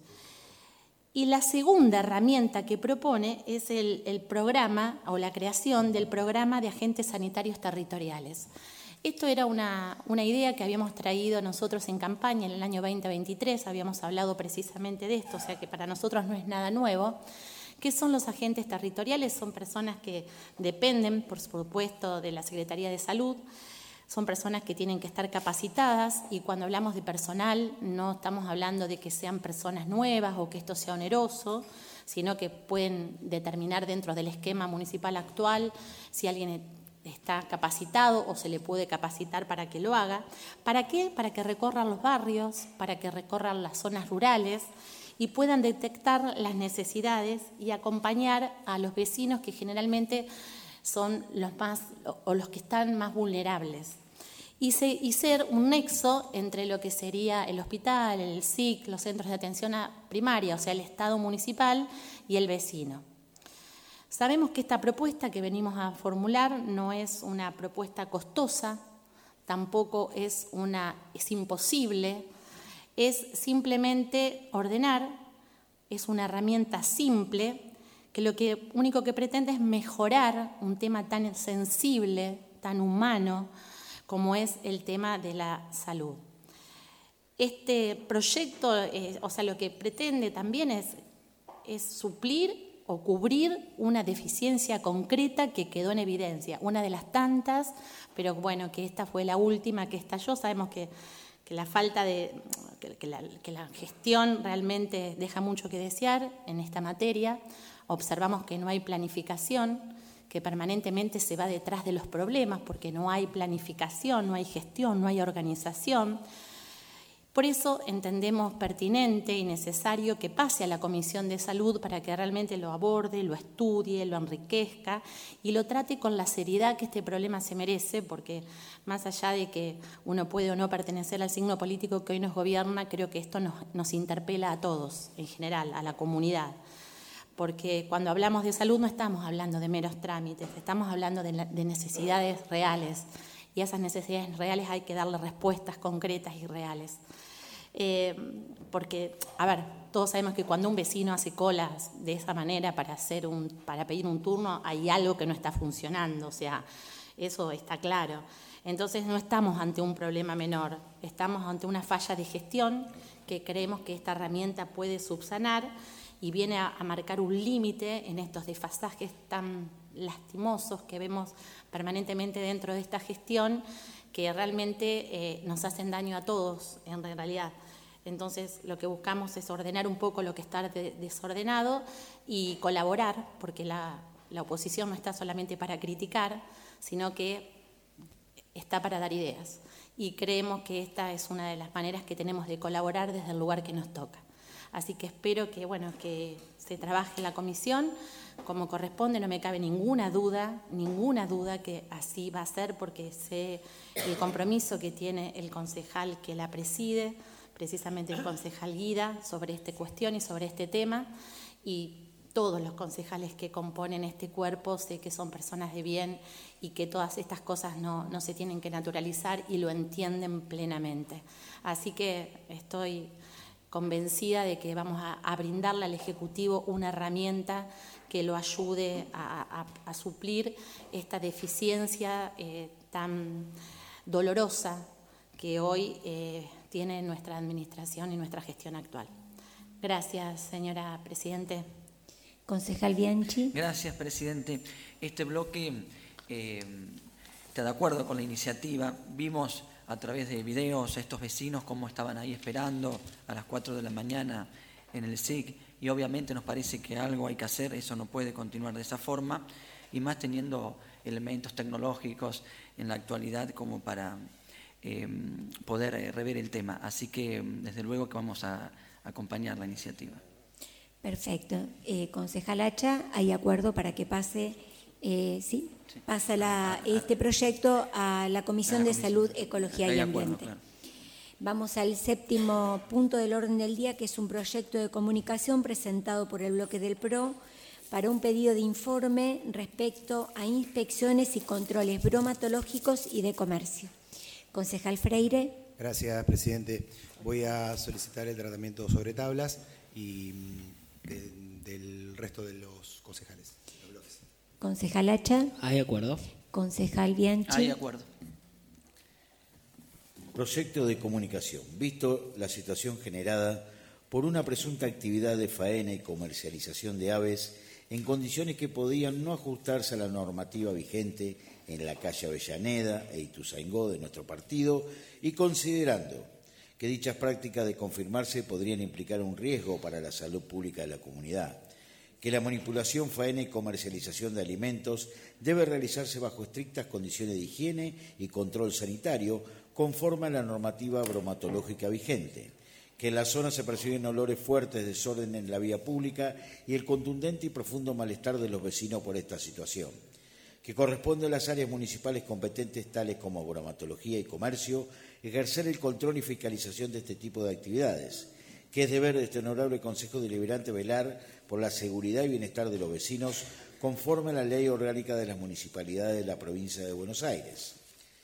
Y la segunda herramienta que propone es el programa o la creación del programa de agentes sanitarios territoriales. Esto era una idea que habíamos traído nosotros en campaña en el año 2023, habíamos hablado precisamente de esto, o sea que para nosotros no es nada nuevo. ¿Qué son los agentes territoriales? Son personas que dependen, por supuesto, de la Secretaría de Salud, son personas que tienen que estar capacitadas, y cuando hablamos de personal no estamos hablando de que sean personas nuevas o que esto sea oneroso, sino que pueden determinar dentro del esquema municipal actual si alguien está capacitado o se le puede capacitar para que lo haga. ¿Para qué? Para que recorran los barrios, para que recorran las zonas rurales y puedan detectar las necesidades y acompañar a los vecinos que generalmente son los que están más vulnerables. Y ser un nexo entre lo que sería el hospital, el SIC, los centros de atención primaria, o sea, el Estado municipal y el vecino. Sabemos que esta propuesta que venimos a formular no es una propuesta costosa, tampoco es imposible, es simplemente ordenar, es una herramienta simple que lo único que pretende es mejorar un tema tan sensible, tan humano, como es el tema de la salud. Este proyecto, lo que pretende también es suplir o cubrir una deficiencia concreta que quedó en evidencia, una de las tantas, pero bueno, que esta fue la última que estalló. Sabemos que la falta que la gestión realmente deja mucho que desear en esta materia. Observamos que no hay planificación, que permanentemente se va detrás de los problemas porque no hay planificación, no hay gestión, no hay organización. Por eso entendemos pertinente y necesario que pase a la Comisión de Salud para que realmente lo aborde, lo estudie, lo enriquezca y lo trate con la seriedad que este problema se merece, porque más allá de que uno puede o no pertenecer al signo político que hoy nos gobierna, creo que esto nos interpela a todos, en general, a la comunidad. Porque cuando hablamos de salud no estamos hablando de meros trámites, estamos hablando de necesidades reales, y a esas necesidades reales hay que darle respuestas concretas y reales. Porque, todos sabemos que cuando un vecino hace colas de esa manera para pedir un turno, hay algo que no está funcionando, o sea, eso está claro. Entonces no estamos ante un problema menor, estamos ante una falla de gestión que creemos que esta herramienta puede subsanar y viene a marcar un límite en estos desfasajes tan lastimosos que vemos permanentemente dentro de esta gestión, que realmente nos hacen daño a todos en realidad. Entonces lo que buscamos es ordenar un poco lo que está desordenado y colaborar, porque la oposición no está solamente para criticar, sino que está para dar ideas. y creemos que esta es una de las maneras que tenemos de colaborar desde el lugar que nos toca. Así que espero que se trabaje en la comisión como corresponde, no me cabe ninguna duda que así va a ser, porque sé el compromiso que tiene el concejal que la preside, precisamente el concejal Guida, sobre esta cuestión y sobre este tema, y todos los concejales que componen este cuerpo sé que son personas de bien y que todas estas cosas no se tienen que naturalizar y lo entienden plenamente. Así que estoy convencida de que vamos a brindarle al Ejecutivo una herramienta que lo ayude a suplir esta deficiencia tan dolorosa que hoy tiene nuestra administración y nuestra gestión actual. Gracias, señora Presidente. Concejal Bianchi. Gracias, Presidente. Este bloque está de acuerdo con la iniciativa. Vimos a través de videos a estos vecinos cómo estaban ahí esperando a las 4 de la mañana en el SIC, y obviamente nos parece que algo hay que hacer, eso no puede continuar de esa forma, y más teniendo elementos tecnológicos en la actualidad como para poder rever el tema. Así que desde luego que vamos a acompañar la iniciativa. Perfecto. Concejal Hacha, ¿hay acuerdo para que pase? ¿Sí? Pasa este proyecto a la Comisión de Salud, Ecología y Ambiente. Claro. Vamos al 7º punto del orden del día, que es un proyecto de comunicación presentado por el bloque del PRO para un pedido de informe respecto a inspecciones y controles bromatológicos y de comercio. Concejal Freire. Gracias, Presidente. Voy a solicitar el tratamiento sobre tablas y del resto de los concejales. Concejal Hacha. ¿Hay acuerdo? Concejal Bianchi. Hay acuerdo. Proyecto de comunicación. Visto la situación generada por una presunta actividad de faena y comercialización de aves en condiciones que podían no ajustarse a la normativa vigente en la calle Avellaneda e Ituzaingó de nuestro partido, y considerando que dichas prácticas, de confirmarse, podrían implicar un riesgo para la salud pública de la comunidad, que la manipulación, faena y comercialización de alimentos debe realizarse bajo estrictas condiciones de higiene y control sanitario conforme a la normativa bromatológica vigente, que en la zona se perciben olores fuertes, desorden en la vía pública y el contundente y profundo malestar de los vecinos por esta situación, que corresponde a las áreas municipales competentes tales como bromatología y comercio ejercer el control y fiscalización de este tipo de actividades, que es deber de este honorable Consejo Deliberante velar por la seguridad y bienestar de los vecinos conforme a la Ley Orgánica de las Municipalidades de la Provincia de Buenos Aires,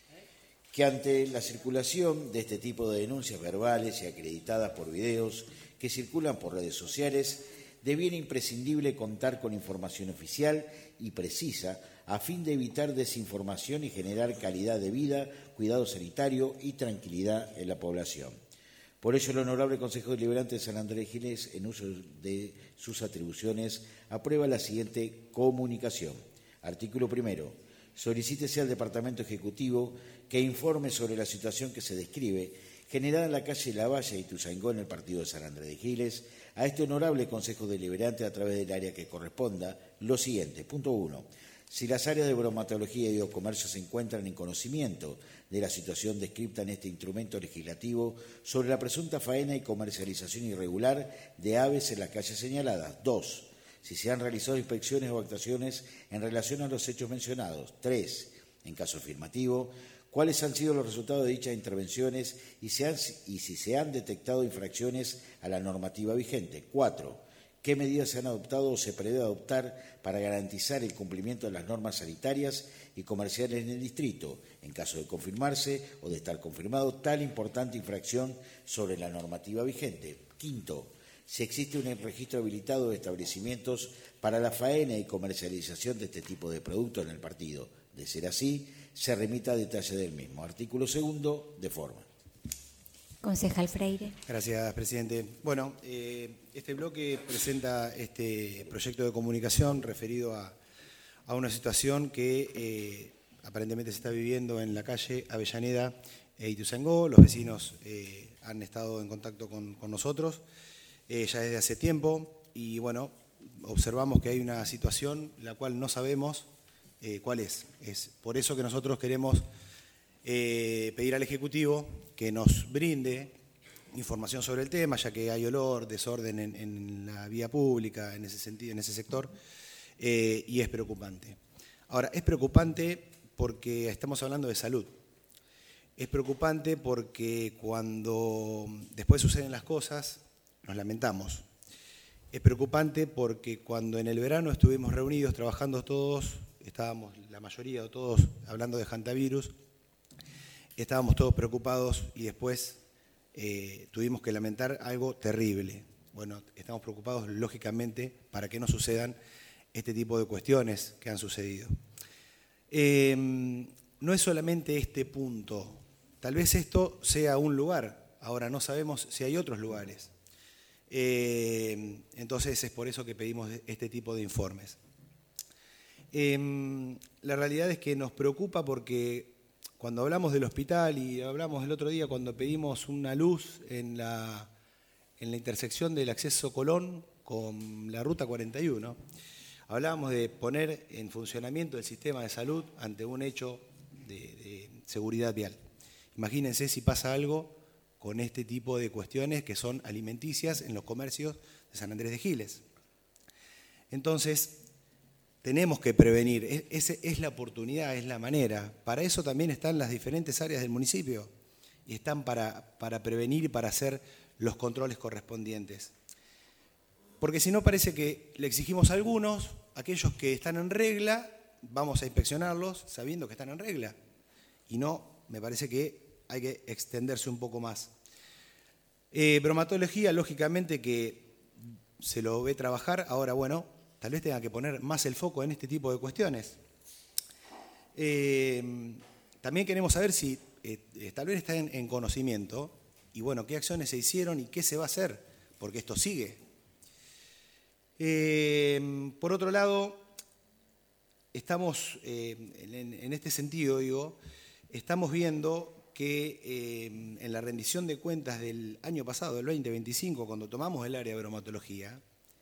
que ante la circulación de este tipo de denuncias verbales y acreditadas por videos que circulan por redes sociales, deviene imprescindible contar con información oficial y precisa a fin de evitar desinformación y generar calidad de vida, cuidado sanitario y tranquilidad en la población. Por ello, el Honorable Consejo Deliberante de San Andrés de Giles, en uso de sus atribuciones, aprueba la siguiente comunicación. Artículo 1. Solicítese al Departamento Ejecutivo que informe sobre la situación que se describe, generada en la calle Lavalle y Ituzaingó en el partido de San Andrés de Giles, a este Honorable Consejo Deliberante a través del área que corresponda, lo siguiente. Punto 1. Si las áreas de bromatología y de comercio se encuentran en conocimiento de la situación descrita en este instrumento legislativo sobre la presunta faena y comercialización irregular de aves en las calles señaladas. 2. Si se han realizado inspecciones o actuaciones en relación a los hechos mencionados. 3. En caso afirmativo, cuáles han sido los resultados de dichas intervenciones y si se han detectado infracciones a la normativa vigente. 4. ¿Qué medidas se han adoptado o se prevé adoptar para garantizar el cumplimiento de las normas sanitarias y comerciales en el distrito, en caso de confirmarse o de estar confirmado tal importante infracción sobre la normativa vigente? 5. Si existe un registro habilitado de establecimientos para la faena y comercialización de este tipo de productos en el partido. De ser así, se remita a detalle del mismo. Artículo 2, de forma. Concejal Freire. Gracias, Presidente. Bueno, este bloque presenta este proyecto de comunicación referido a una situación que aparentemente se está viviendo en la calle Avellaneda e Ituzaingó. Los vecinos han estado en contacto con nosotros ya desde hace tiempo y, bueno, observamos que hay una situación la cual no sabemos cuál es. Es por eso que nosotros queremos pedir al Ejecutivo que nos brinde información sobre el tema, ya que hay olor, desorden en la vía pública, en ese sentido, en ese sector, y es preocupante. Ahora, es preocupante porque estamos hablando de salud. Es preocupante porque cuando después suceden las cosas, nos lamentamos. Es preocupante porque cuando en el verano estuvimos reunidos, trabajando todos, estábamos la mayoría o todos hablando de hantavirus, estábamos todos preocupados y después tuvimos que lamentar algo terrible. Bueno, estamos preocupados lógicamente para que no sucedan este tipo de cuestiones que han sucedido. No es solamente este punto, tal vez esto sea un lugar, ahora no sabemos si hay otros lugares. Entonces es por eso que pedimos este tipo de informes. La realidad es que nos preocupa porque cuando hablamos del hospital y hablamos el otro día cuando pedimos una luz en la intersección del acceso Colón con la ruta 41, hablábamos de poner en funcionamiento el sistema de salud ante un hecho de seguridad vial. Imagínense si pasa algo con este tipo de cuestiones que son alimenticias en los comercios de San Andrés de Giles. Entonces, tenemos que prevenir, esa es la oportunidad, es la manera. Para eso también están las diferentes áreas del municipio y están para prevenir y para hacer los controles correspondientes. Porque si no parece que le exigimos a algunos, aquellos que están en regla, vamos a inspeccionarlos sabiendo que están en regla. Y no, me parece que hay que extenderse un poco más. Bromatología, lógicamente que se lo ve trabajar, ahora bueno, tal vez tenga que poner más el foco en este tipo de cuestiones. También queremos saber si tal vez está en conocimiento y bueno, qué acciones se hicieron y qué se va a hacer, porque esto sigue. Por otro lado, estamos, en este sentido, digo, estamos viendo que en la rendición de cuentas del año pasado, del 2025, cuando tomamos el área de bromatología,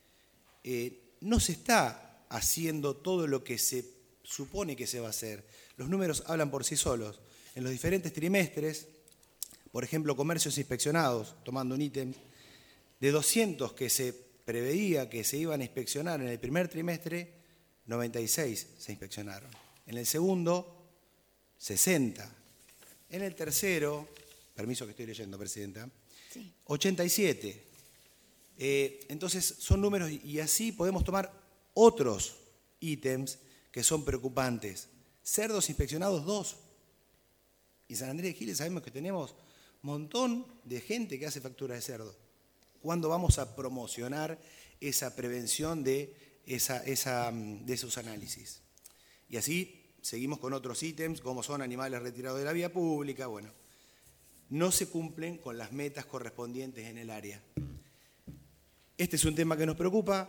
no se está haciendo todo lo que se supone que se va a hacer. Los números hablan por sí solos. En los diferentes trimestres, por ejemplo, comercios inspeccionados, tomando un ítem, de 200 que se preveía que se iban a inspeccionar en el primer trimestre, 96 se inspeccionaron. En el segundo, 60. En el tercero, permiso que estoy leyendo, Presidenta, sí. 87. Entonces son números y así podemos tomar otros ítems que son preocupantes. Cerdos inspeccionados 2. Y San Andrés de Giles sabemos que tenemos un montón de gente que hace factura de cerdo. ¿Cuándo vamos a promocionar esa prevención de esos análisis? Y así seguimos con otros ítems como son animales retirados de la vía pública. Bueno, no se cumplen con las metas correspondientes en el área. Este es un tema que nos preocupa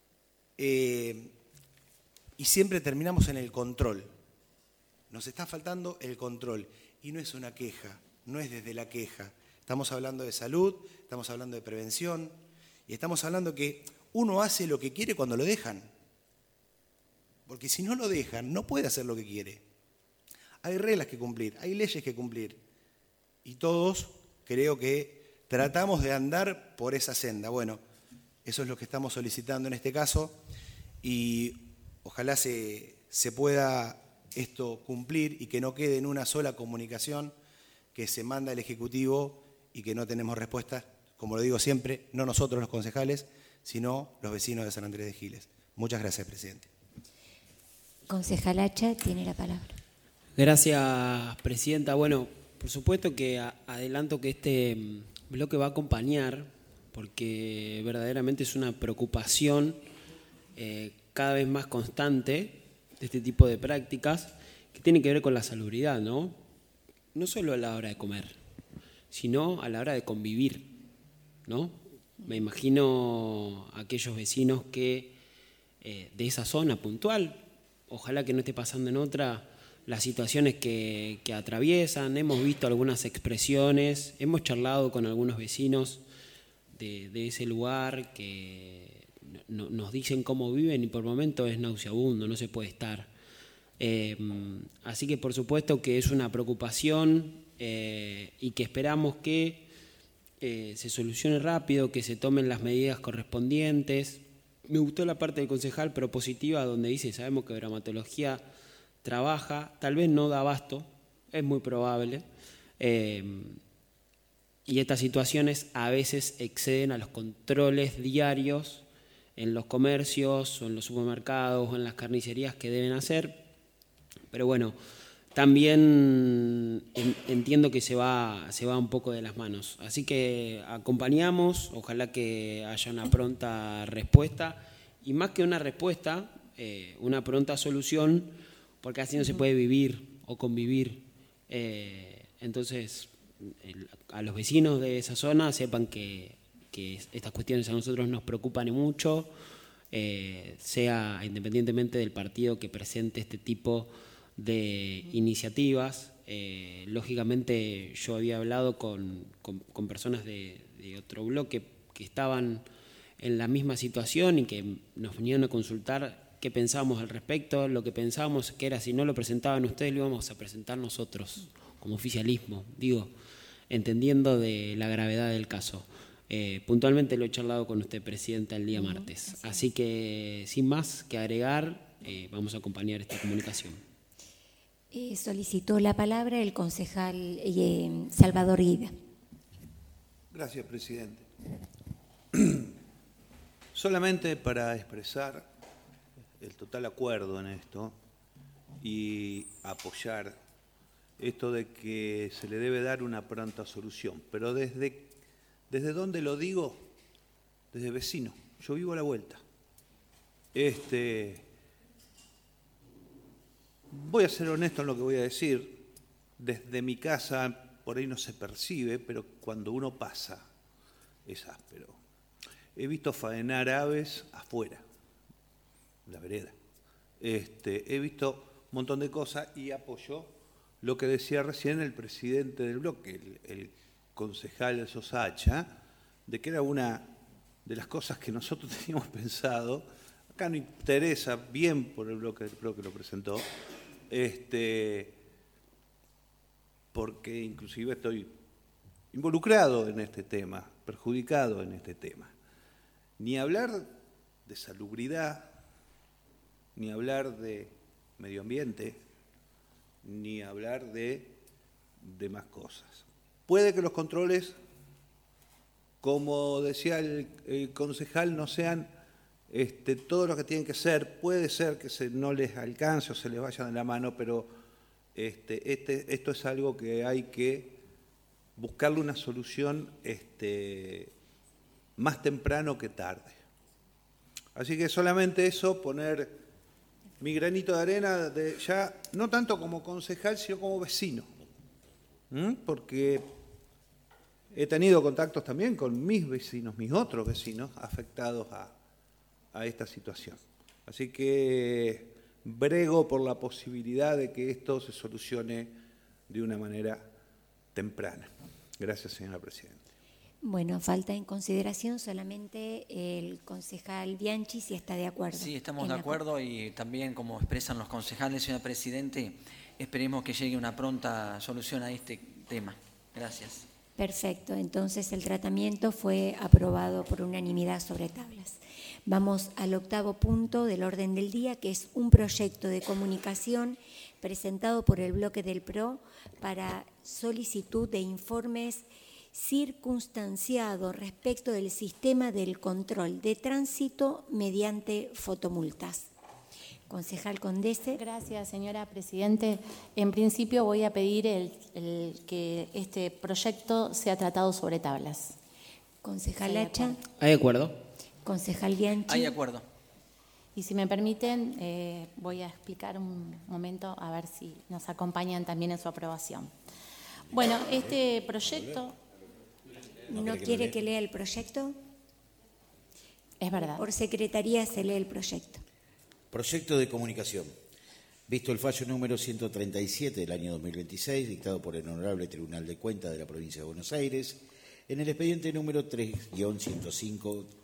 y siempre terminamos en el control. Nos está faltando el control y no es una queja, no es desde la queja. Estamos hablando de salud, estamos hablando de prevención y estamos hablando que uno hace lo que quiere cuando lo dejan. Porque si no lo dejan, no puede hacer lo que quiere. Hay reglas que cumplir, hay leyes que cumplir y todos creo que tratamos de andar por esa senda. Bueno, eso es lo que estamos solicitando en este caso y ojalá se pueda esto cumplir y que no quede en una sola comunicación que se manda al Ejecutivo y que no tenemos respuesta, como lo digo siempre, no nosotros los concejales, sino los vecinos de San Andrés de Giles. Muchas gracias, Presidente. Concejal Hacha tiene la palabra. Gracias, Presidenta. Bueno, por supuesto que adelanto que este bloque va a acompañar porque verdaderamente es una preocupación cada vez más constante de este tipo de prácticas que tienen que ver con la salubridad, ¿no? No solo a la hora de comer, sino a la hora de convivir, ¿no? Me imagino a aquellos vecinos que de esa zona puntual, ojalá que no esté pasando en otra, las situaciones que atraviesan, hemos visto algunas expresiones, hemos charlado con algunos vecinos de ese lugar que nos dicen cómo viven y por momentos es nauseabundo, no se puede estar. Así que por supuesto que es una preocupación y que esperamos que se solucione rápido, que se tomen las medidas correspondientes. Me gustó la parte del concejal propositiva donde dice, sabemos que bromatología trabaja, tal vez no da abasto, es muy probable, y estas situaciones a veces exceden a los controles diarios en los comercios o en los supermercados o en las carnicerías que deben hacer, pero bueno, también entiendo que se va un poco de las manos. Así que acompañamos, ojalá que haya una pronta respuesta y más que una respuesta, una pronta solución, porque así no se puede vivir o convivir. Entonces, a los vecinos de esa zona sepan que estas cuestiones a nosotros nos preocupan mucho, sea independientemente del partido que presente este tipo de iniciativas. Lógicamente yo había hablado con personas de otro bloque que estaban en la misma situación y que nos venían a consultar qué pensábamos al respecto. Lo que pensábamos que era, si no lo presentaban ustedes, lo íbamos a presentar nosotros como oficialismo, digo, entendiendo de la gravedad del caso. Puntualmente lo he charlado con usted, Presidenta, el día martes. Así que sin más que agregar, vamos a acompañar esta comunicación. Solicitó la palabra el concejal Salvador Guida. Gracias, Presidente. Solamente para expresar el total acuerdo en esto y apoyar esto de que se le debe dar una pronta solución. Pero ¿desde dónde lo digo? Desde vecino. Yo vivo a la vuelta. Voy a ser honesto en lo que voy a decir. Desde mi casa por ahí no se percibe, pero cuando uno pasa es áspero. He visto faenar aves afuera, en la vereda. He visto un montón de cosas y apoyo lo que decía recién el presidente del bloque, el concejal Sosacha, de que era una de las cosas que nosotros teníamos pensado. Acá no interesa, bien por el bloque del PRO que lo presentó, porque inclusive estoy involucrado en este tema, perjudicado en este tema. Ni hablar de salubridad, ni hablar de medio ambiente, ni hablar de más cosas. Puede que los controles, como decía el concejal, no sean todo lo que tienen que ser. Puede ser que no les alcance o se les vaya de la mano, pero esto es algo que hay que buscarle una solución más temprano que tarde. Así que solamente eso, poner mi granito de arena, ya no tanto como concejal, sino como vecino. Porque he tenido contactos también con mis vecinos, mis otros vecinos afectados a esta situación. Así que brego por la posibilidad de que esto se solucione de una manera temprana. Gracias, señora Presidenta. Bueno, falta en consideración solamente el concejal Bianchi, si está de acuerdo. Sí, estamos de acuerdo y también, como expresan los concejales, señor Presidente, esperemos que llegue una pronta solución a este tema. Gracias. Perfecto, entonces el tratamiento fue aprobado por unanimidad sobre tablas. Vamos al octavo punto del orden del día, que es un proyecto de comunicación presentado por el bloque del PRO para solicitud de informes circunstanciados respecto del sistema del control de tránsito mediante fotomultas. Concejal Condese. Gracias, señora Presidente. En principio voy a pedir que este proyecto sea tratado sobre tablas. Concejal Hacha. ¿Hay acuerdo? Concejal Bianchi. Hay acuerdo. Y si me permiten, voy a explicar un momento a ver si nos acompañan también en su aprobación. Bueno, este proyecto... ¿No quiere que lea el proyecto? Es verdad. Por secretaría se lee el proyecto. Proyecto de comunicación. Visto el fallo número 137 del año 2026, dictado por el Honorable Tribunal de Cuentas de la Provincia de Buenos Aires, en el expediente número 3-105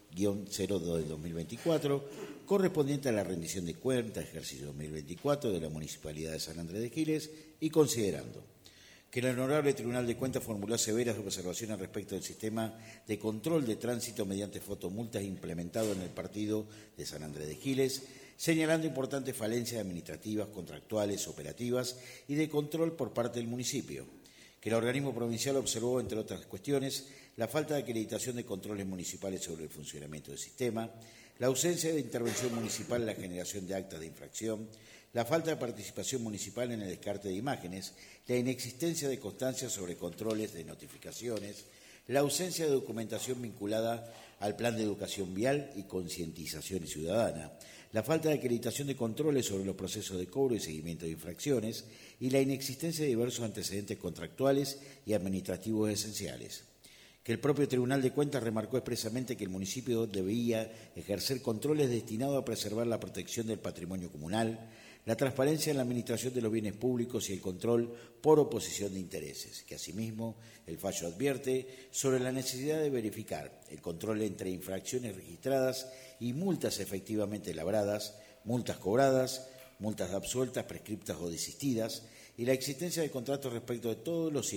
02 del 2024, correspondiente a la rendición de cuentas ejercicio 2024 de la Municipalidad de San Andrés de Giles, y considerando que el Honorable Tribunal de Cuentas formuló severas observaciones respecto del sistema de control de tránsito mediante fotomultas implementado en el partido de San Andrés de Giles, señalando importantes falencias administrativas, contractuales, operativas y de control por parte del municipio, que el organismo provincial observó, entre otras cuestiones, la falta de acreditación de controles municipales sobre el funcionamiento del sistema, la ausencia de intervención municipal en la generación de actas de infracción, la falta de participación municipal en el descarte de imágenes, la inexistencia de constancia sobre controles de notificaciones, la ausencia de documentación vinculada al plan de educación vial y concientización ciudadana, la falta de acreditación de controles sobre los procesos de cobro y seguimiento de infracciones y la inexistencia de diversos antecedentes contractuales y administrativos esenciales. Que el propio Tribunal de Cuentas remarcó expresamente que el municipio debía ejercer controles destinados a preservar la protección del patrimonio comunal, la transparencia en la administración de los bienes públicos y el control por oposición de intereses, que asimismo el fallo advierte sobre la necesidad de verificar el control entre infracciones registradas y multas efectivamente labradas, multas cobradas, multas absueltas, prescriptas o desistidas, y la existencia de contratos respecto de todos los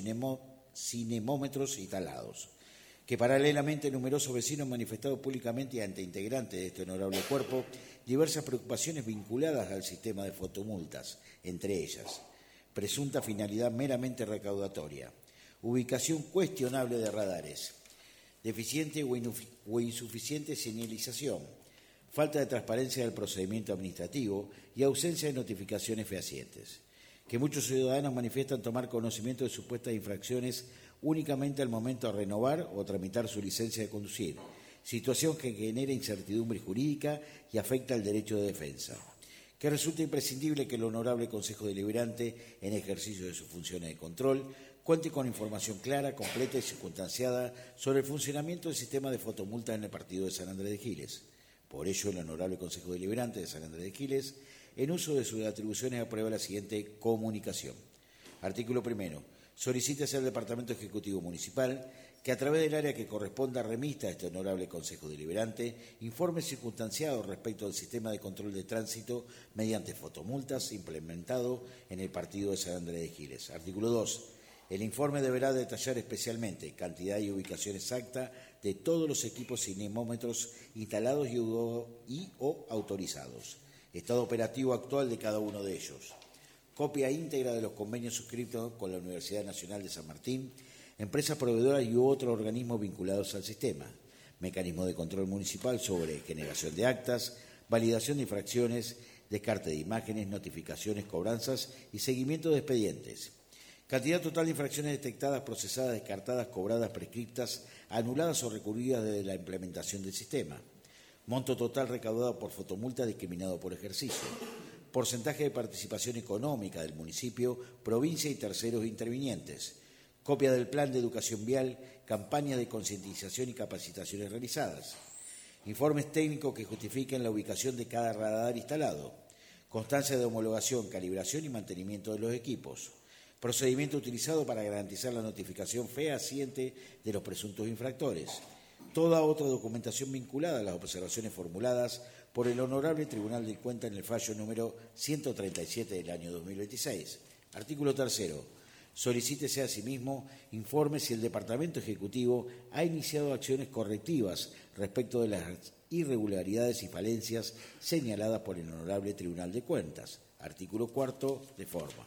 cinemómetros instalados. Que paralelamente numerosos vecinos han manifestado públicamente y ante integrantes de este honorable cuerpo diversas preocupaciones vinculadas al sistema de fotomultas, entre ellas presunta finalidad meramente recaudatoria, ubicación cuestionable de radares, deficiente o insuficiente señalización, falta de transparencia del procedimiento administrativo y ausencia de notificaciones fehacientes. Que muchos ciudadanos manifiestan tomar conocimiento de supuestas infracciones únicamente al momento de renovar o tramitar su licencia de conducir, situación que genera incertidumbre jurídica y afecta al derecho de defensa. Que resulta imprescindible que el Honorable Consejo Deliberante, en ejercicio de sus funciones de control, cuente con información clara, completa y circunstanciada sobre el funcionamiento del sistema de fotomultas en el partido de San Andrés de Giles. Por ello, el Honorable Consejo Deliberante de San Andrés de Giles, en uso de sus atribuciones, aprueba la siguiente comunicación. Artículo 1. Solicítase al Departamento Ejecutivo Municipal que a través del área que corresponda remita a este Honorable Consejo Deliberante informes circunstanciados respecto al sistema de control de tránsito mediante fotomultas implementado en el partido de San Andrés de Giles. Artículo 2. El informe deberá detallar especialmente cantidad y ubicación exacta de todos los equipos cinemómetros instalados y o autorizados, estado operativo actual de cada uno de ellos, copia íntegra de los convenios suscritos con la Universidad Nacional de San Martín, empresas proveedoras y otros organismos vinculados al sistema, mecanismo de control municipal sobre generación de actas, validación de infracciones, descarte de imágenes, notificaciones, cobranzas y seguimiento de expedientes. Cantidad total de infracciones detectadas, procesadas, descartadas, cobradas, prescriptas, anuladas o recurridas desde la implementación del sistema. Monto total recaudado por fotomulta discriminado por ejercicio. Porcentaje de participación económica del municipio, provincia y terceros intervinientes. Copia del plan de educación vial, campañas de concientización y capacitaciones realizadas. Informes técnicos que justifiquen la ubicación de cada radar instalado. Constancia de homologación, calibración y mantenimiento de los equipos. Procedimiento utilizado para garantizar la notificación fehaciente de los presuntos infractores. Toda otra documentación vinculada a las observaciones formuladas por el Honorable Tribunal de Cuentas en el fallo número 137 del año 2026. Artículo 3. Solicítese asimismo informe si el Departamento Ejecutivo ha iniciado acciones correctivas respecto de las irregularidades y falencias señaladas por el Honorable Tribunal de Cuentas. Artículo 4. De forma.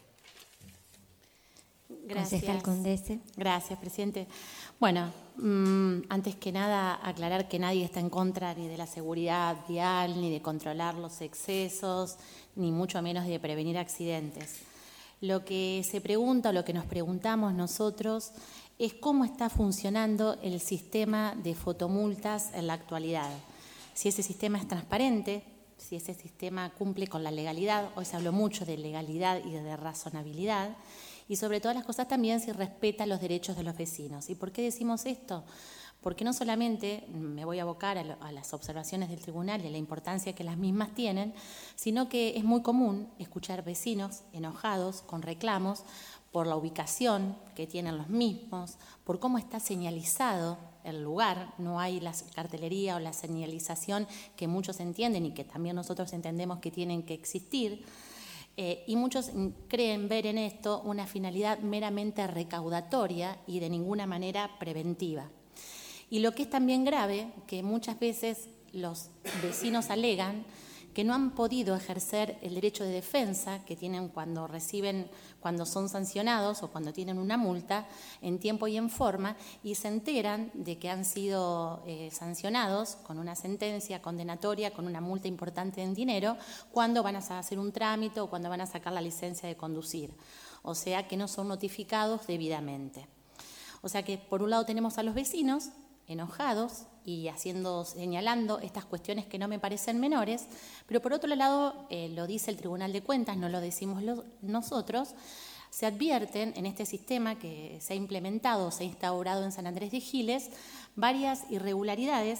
Gracias. Concejal Condese. Gracias, presidente. Bueno, antes que nada aclarar que nadie está en contra ni de la seguridad vial, ni de controlar los excesos, ni mucho menos de prevenir accidentes. Lo que se pregunta o lo que nos preguntamos nosotros es cómo está funcionando el sistema de fotomultas en la actualidad. Si ese sistema es transparente, si ese sistema cumple con la legalidad, hoy se habló mucho de legalidad y de razonabilidad, y sobre todas las cosas también si respeta los derechos de los vecinos. ¿Y por qué decimos esto? Porque no solamente me voy a abocar a las observaciones del tribunal y a la importancia que las mismas tienen, sino que es muy común escuchar vecinos enojados con reclamos por la ubicación que tienen los mismos, por cómo está señalizado el lugar, no hay la cartelería o la señalización que muchos entienden y que también nosotros entendemos que tienen que existir. Y muchos creen ver en esto una finalidad meramente recaudatoria y de ninguna manera preventiva. Y lo que es también grave, que muchas veces los vecinos alegan que no han podido ejercer el derecho de defensa que tienen cuando son sancionados o cuando tienen una multa en tiempo y en forma, y se enteran de que han sido sancionados con una sentencia condenatoria, con una multa importante en dinero, cuando van a hacer un trámite o cuando van a sacar la licencia de conducir. O sea que no son notificados debidamente. O sea que por un lado tenemos a los vecinos enojados y señalando estas cuestiones que no me parecen menores, pero por otro lado, lo dice el Tribunal de Cuentas, no lo decimos nosotros, se advierten en este sistema que se ha implementado, se ha instaurado en San Andrés de Giles, varias irregularidades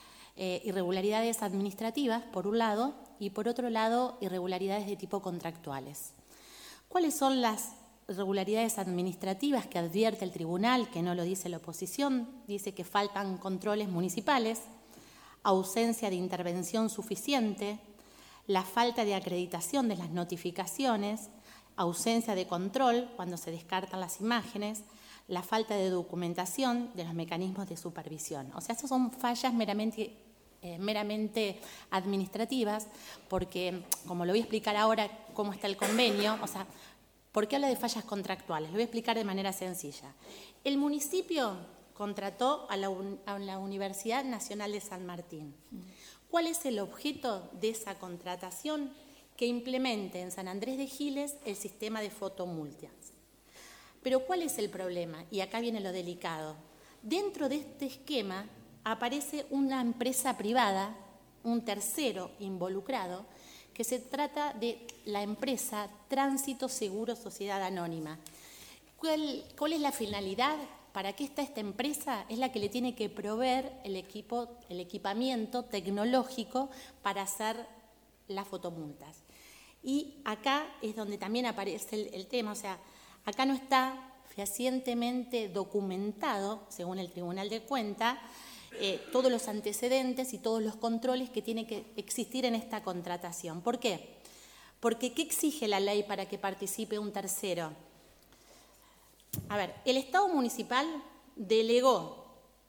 administrativas, por un lado, y por otro lado, irregularidades de tipo contractuales. ¿Cuáles son las irregularidades administrativas que advierte el tribunal, que no lo dice la oposición? Dice que faltan controles municipales, ausencia de intervención suficiente, la falta de acreditación de las notificaciones, ausencia de control cuando se descartan las imágenes, la falta de documentación de los mecanismos de supervisión. O sea, estas son fallas meramente administrativas, porque, como lo voy a explicar ahora cómo está el convenio, o sea, ¿por qué habla de fallas contractuales? Lo voy a explicar de manera sencilla. El municipio contrató a la Universidad Nacional de San Martín. ¿Cuál es el objeto de esa contratación? Que implemente en San Andrés de Giles el sistema de fotomultas. Pero ¿cuál es el problema? Y acá viene lo delicado. Dentro de este esquema aparece una empresa privada, un tercero involucrado, que se trata de la empresa Tránsito Seguro Sociedad Anónima. ¿Cuál es la finalidad? ¿Para qué está esta empresa? Es la que le tiene que proveer el equipamiento tecnológico para hacer las fotomultas. Y acá es donde también aparece el tema, o sea, acá no está fehacientemente documentado, según el Tribunal de Cuentas, todos los antecedentes y todos los controles que tienen que existir en esta contratación. ¿Por qué? Porque ¿qué exige la ley para que participe un tercero? A ver, el Estado municipal delegó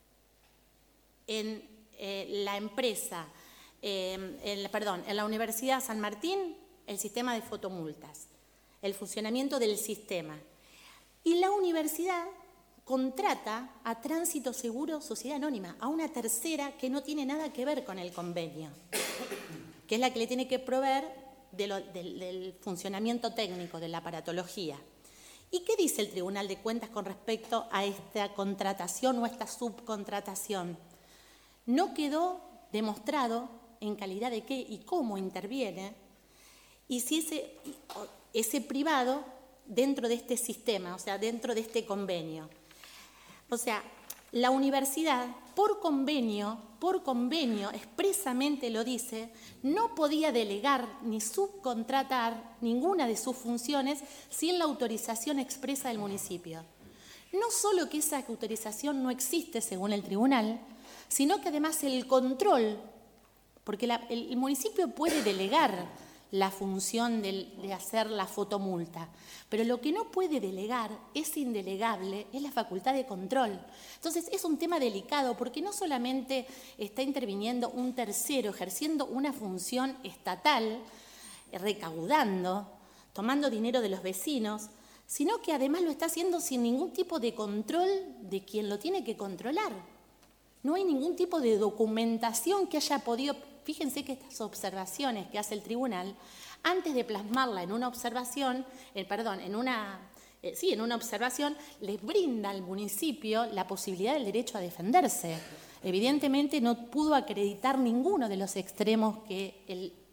en la empresa, en la Universidad San Martín, el sistema de fotomultas, el funcionamiento del sistema. Y la universidad contrata a Tránsito Seguro Sociedad Anónima, a una tercera que no tiene nada que ver con el convenio, que es la que le tiene que proveer del funcionamiento técnico, de la aparatología. ¿Y qué dice el Tribunal de Cuentas con respecto a esta contratación o esta subcontratación? No quedó demostrado en calidad de qué y cómo interviene, y si ese privado dentro de este sistema, o sea, dentro de este convenio. O sea, la universidad, por convenio, expresamente lo dice, no podía delegar ni subcontratar ninguna de sus funciones sin la autorización expresa del municipio. No solo que esa autorización no existe según el tribunal, sino que además el control, porque el municipio puede delegar la función de hacer la fotomulta, pero lo que no puede delegar, es indelegable, es la facultad de control. Entonces es un tema delicado porque no solamente está interviniendo un tercero ejerciendo una función estatal, recaudando, tomando dinero de los vecinos, sino que además lo está haciendo sin ningún tipo de control de quien lo tiene que controlar. No hay ningún tipo de documentación que haya podido. Fíjense que estas observaciones que hace el tribunal, antes de plasmarla en una observación, en una observación, les brinda al municipio la posibilidad del derecho a defenderse. Evidentemente no pudo acreditar ninguno de los extremos que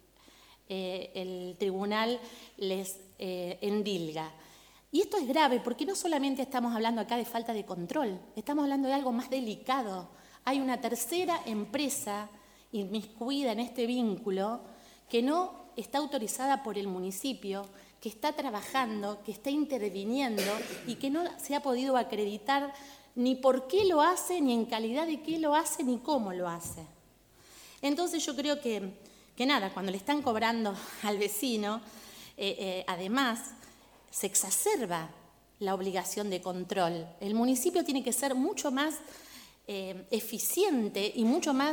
el tribunal les endilga. Y esto es grave porque no solamente estamos hablando acá de falta de control, estamos hablando de algo más delicado. Hay una tercera empresa inmiscuida en este vínculo que no está autorizada por el municipio, que está trabajando, que está interviniendo y que no se ha podido acreditar ni por qué lo hace, ni en calidad de qué lo hace, ni cómo lo hace. Entonces yo creo que nada, cuando le están cobrando al vecino, además se exacerba la obligación de control. El municipio tiene que ser mucho más eficiente y mucho más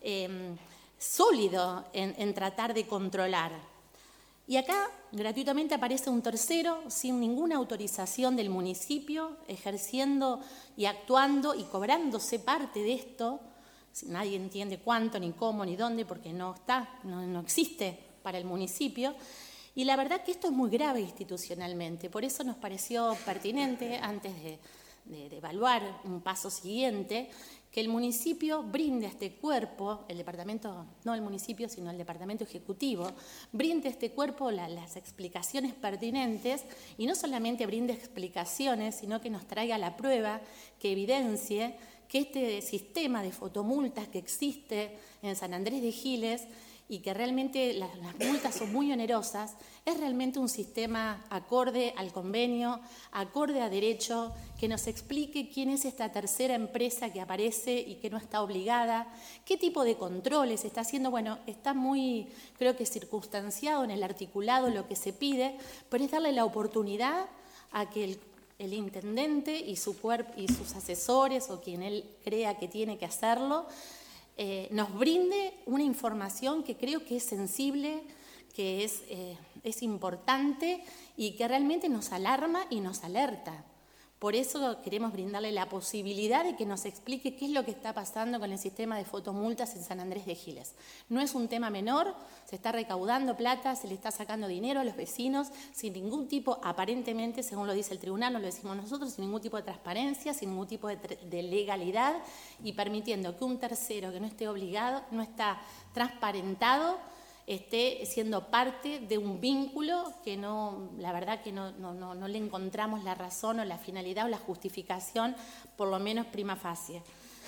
sólido en tratar de controlar. Y acá gratuitamente aparece un tercero sin ninguna autorización del municipio, ejerciendo y actuando y cobrándose parte de esto. Nadie entiende cuánto, ni cómo, ni dónde, porque no existe para el municipio. Y la verdad que esto es muy grave institucionalmente. Por eso nos pareció pertinente, antes de evaluar un paso siguiente, que el municipio brinde a este cuerpo, el departamento, no el municipio, sino el departamento ejecutivo, brinde a este cuerpo las explicaciones pertinentes, y no solamente brinde explicaciones, sino que nos traiga la prueba que evidencie que este sistema de fotomultas que existe en San Andrés de Giles, y que realmente las multas son muy onerosas, es realmente un sistema acorde al convenio, acorde a derecho, que nos explique quién es esta tercera empresa que aparece y que no está obligada, qué tipo de controles está haciendo. Bueno, está muy, creo que circunstanciado en el articulado lo que se pide, pero es darle la oportunidad a que el intendente y su cuerpo y sus asesores, o quien él crea que tiene que hacerlo, nos brinde una información que creo que es sensible, que es importante y que realmente nos alarma y nos alerta. Por eso queremos brindarle la posibilidad de que nos explique qué es lo que está pasando con el sistema de fotomultas en San Andrés de Giles. No es un tema menor, se está recaudando plata, se le está sacando dinero a los vecinos sin ningún tipo, aparentemente, según lo dice el tribunal, no lo decimos nosotros, sin ningún tipo de transparencia, sin ningún tipo de legalidad, y permitiendo que un tercero que no esté obligado, no está transparentado, esté siendo parte de un vínculo que no, la verdad que no le encontramos la razón o la finalidad o la justificación, por lo menos prima facie.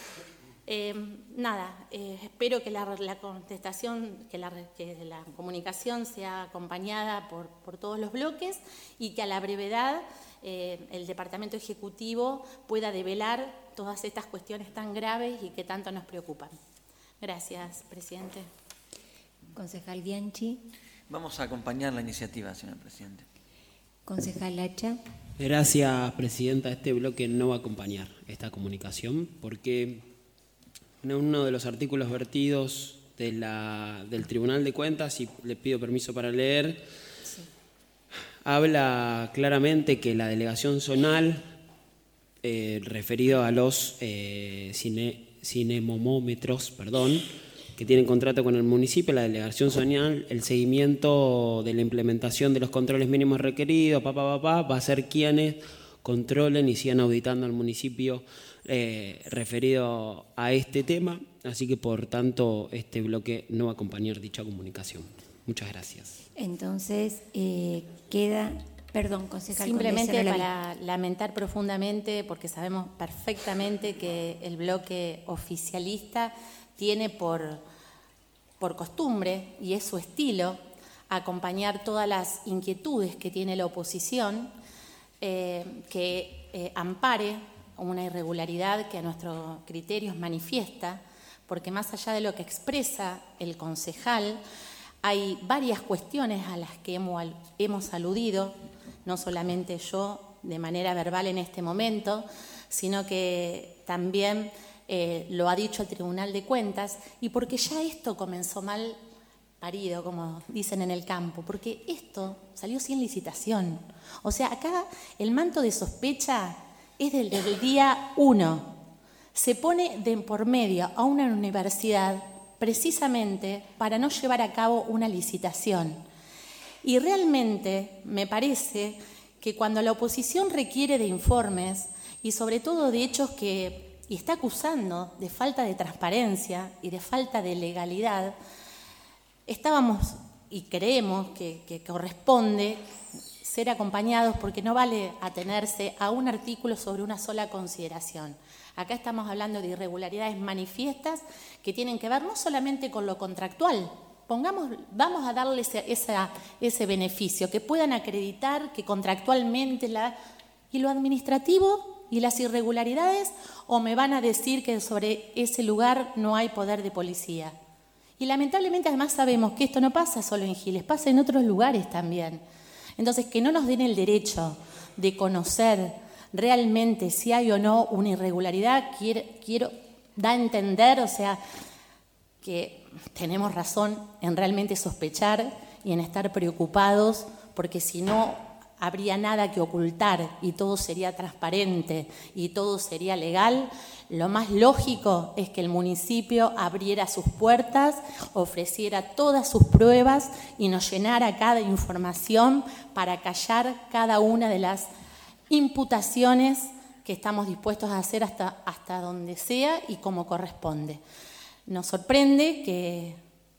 Espero que la contestación, que la comunicación sea acompañada por todos los bloques, y que a la brevedad el Departamento Ejecutivo pueda develar todas estas cuestiones tan graves y que tanto nos preocupan. Gracias, presidente. Concejal Bianchi. Vamos a acompañar la iniciativa, señor presidente. Concejal Lacha. Gracias, presidenta. Este bloque no va a acompañar esta comunicación porque en uno de los artículos vertidos del Tribunal de Cuentas, y le pido permiso para leer, habla claramente que la delegación zonal, referido a los cinemomómetros, que tienen contrato con el municipio, la delegación zonal, el seguimiento de la implementación de los controles mínimos requeridos, va a ser quienes controlen y sigan auditando al municipio referido a este tema. Así que, por tanto, este bloque no va a acompañar dicha comunicación. Muchas gracias. Entonces, queda... Perdón, concejal. Simplemente para lamentar profundamente, porque sabemos perfectamente que el bloque oficialista tiene por costumbre, y es su estilo, acompañar todas las inquietudes que tiene la oposición, que ampare una irregularidad que a nuestro criterio es manifiesta, porque más allá de lo que expresa el concejal, hay varias cuestiones a las que hemos aludido, no solamente yo de manera verbal en este momento, sino que también lo ha dicho el Tribunal de Cuentas, y porque ya esto comenzó mal parido, como dicen en el campo, porque esto salió sin licitación. O sea, acá el manto de sospecha es desde el día 1. Se pone de por medio a una universidad precisamente para no llevar a cabo una licitación. Y realmente me parece que cuando la oposición requiere de informes, y sobre todo de hechos y está acusando de falta de transparencia y de falta de legalidad, estábamos y creemos que corresponde ser acompañados, porque no vale atenerse a un artículo sobre una sola consideración. Acá estamos hablando de irregularidades manifiestas que tienen que ver no solamente con lo contractual. Vamos a darles ese beneficio, que puedan acreditar que contractualmente y lo administrativo ¿Y las irregularidades? ¿O me van a decir que sobre ese lugar no hay poder de policía? Y lamentablemente además sabemos que esto no pasa solo en Giles, pasa en otros lugares también. Entonces, que no nos den el derecho de conocer realmente si hay o no una irregularidad, da a entender, o sea, que tenemos razón en realmente sospechar y en estar preocupados, porque si no habría nada que ocultar y todo sería transparente y todo sería legal. Lo más lógico es que el municipio abriera sus puertas, ofreciera todas sus pruebas y nos llenara cada información para callar cada una de las imputaciones que estamos dispuestos a hacer hasta donde sea y como corresponde. Nos sorprende que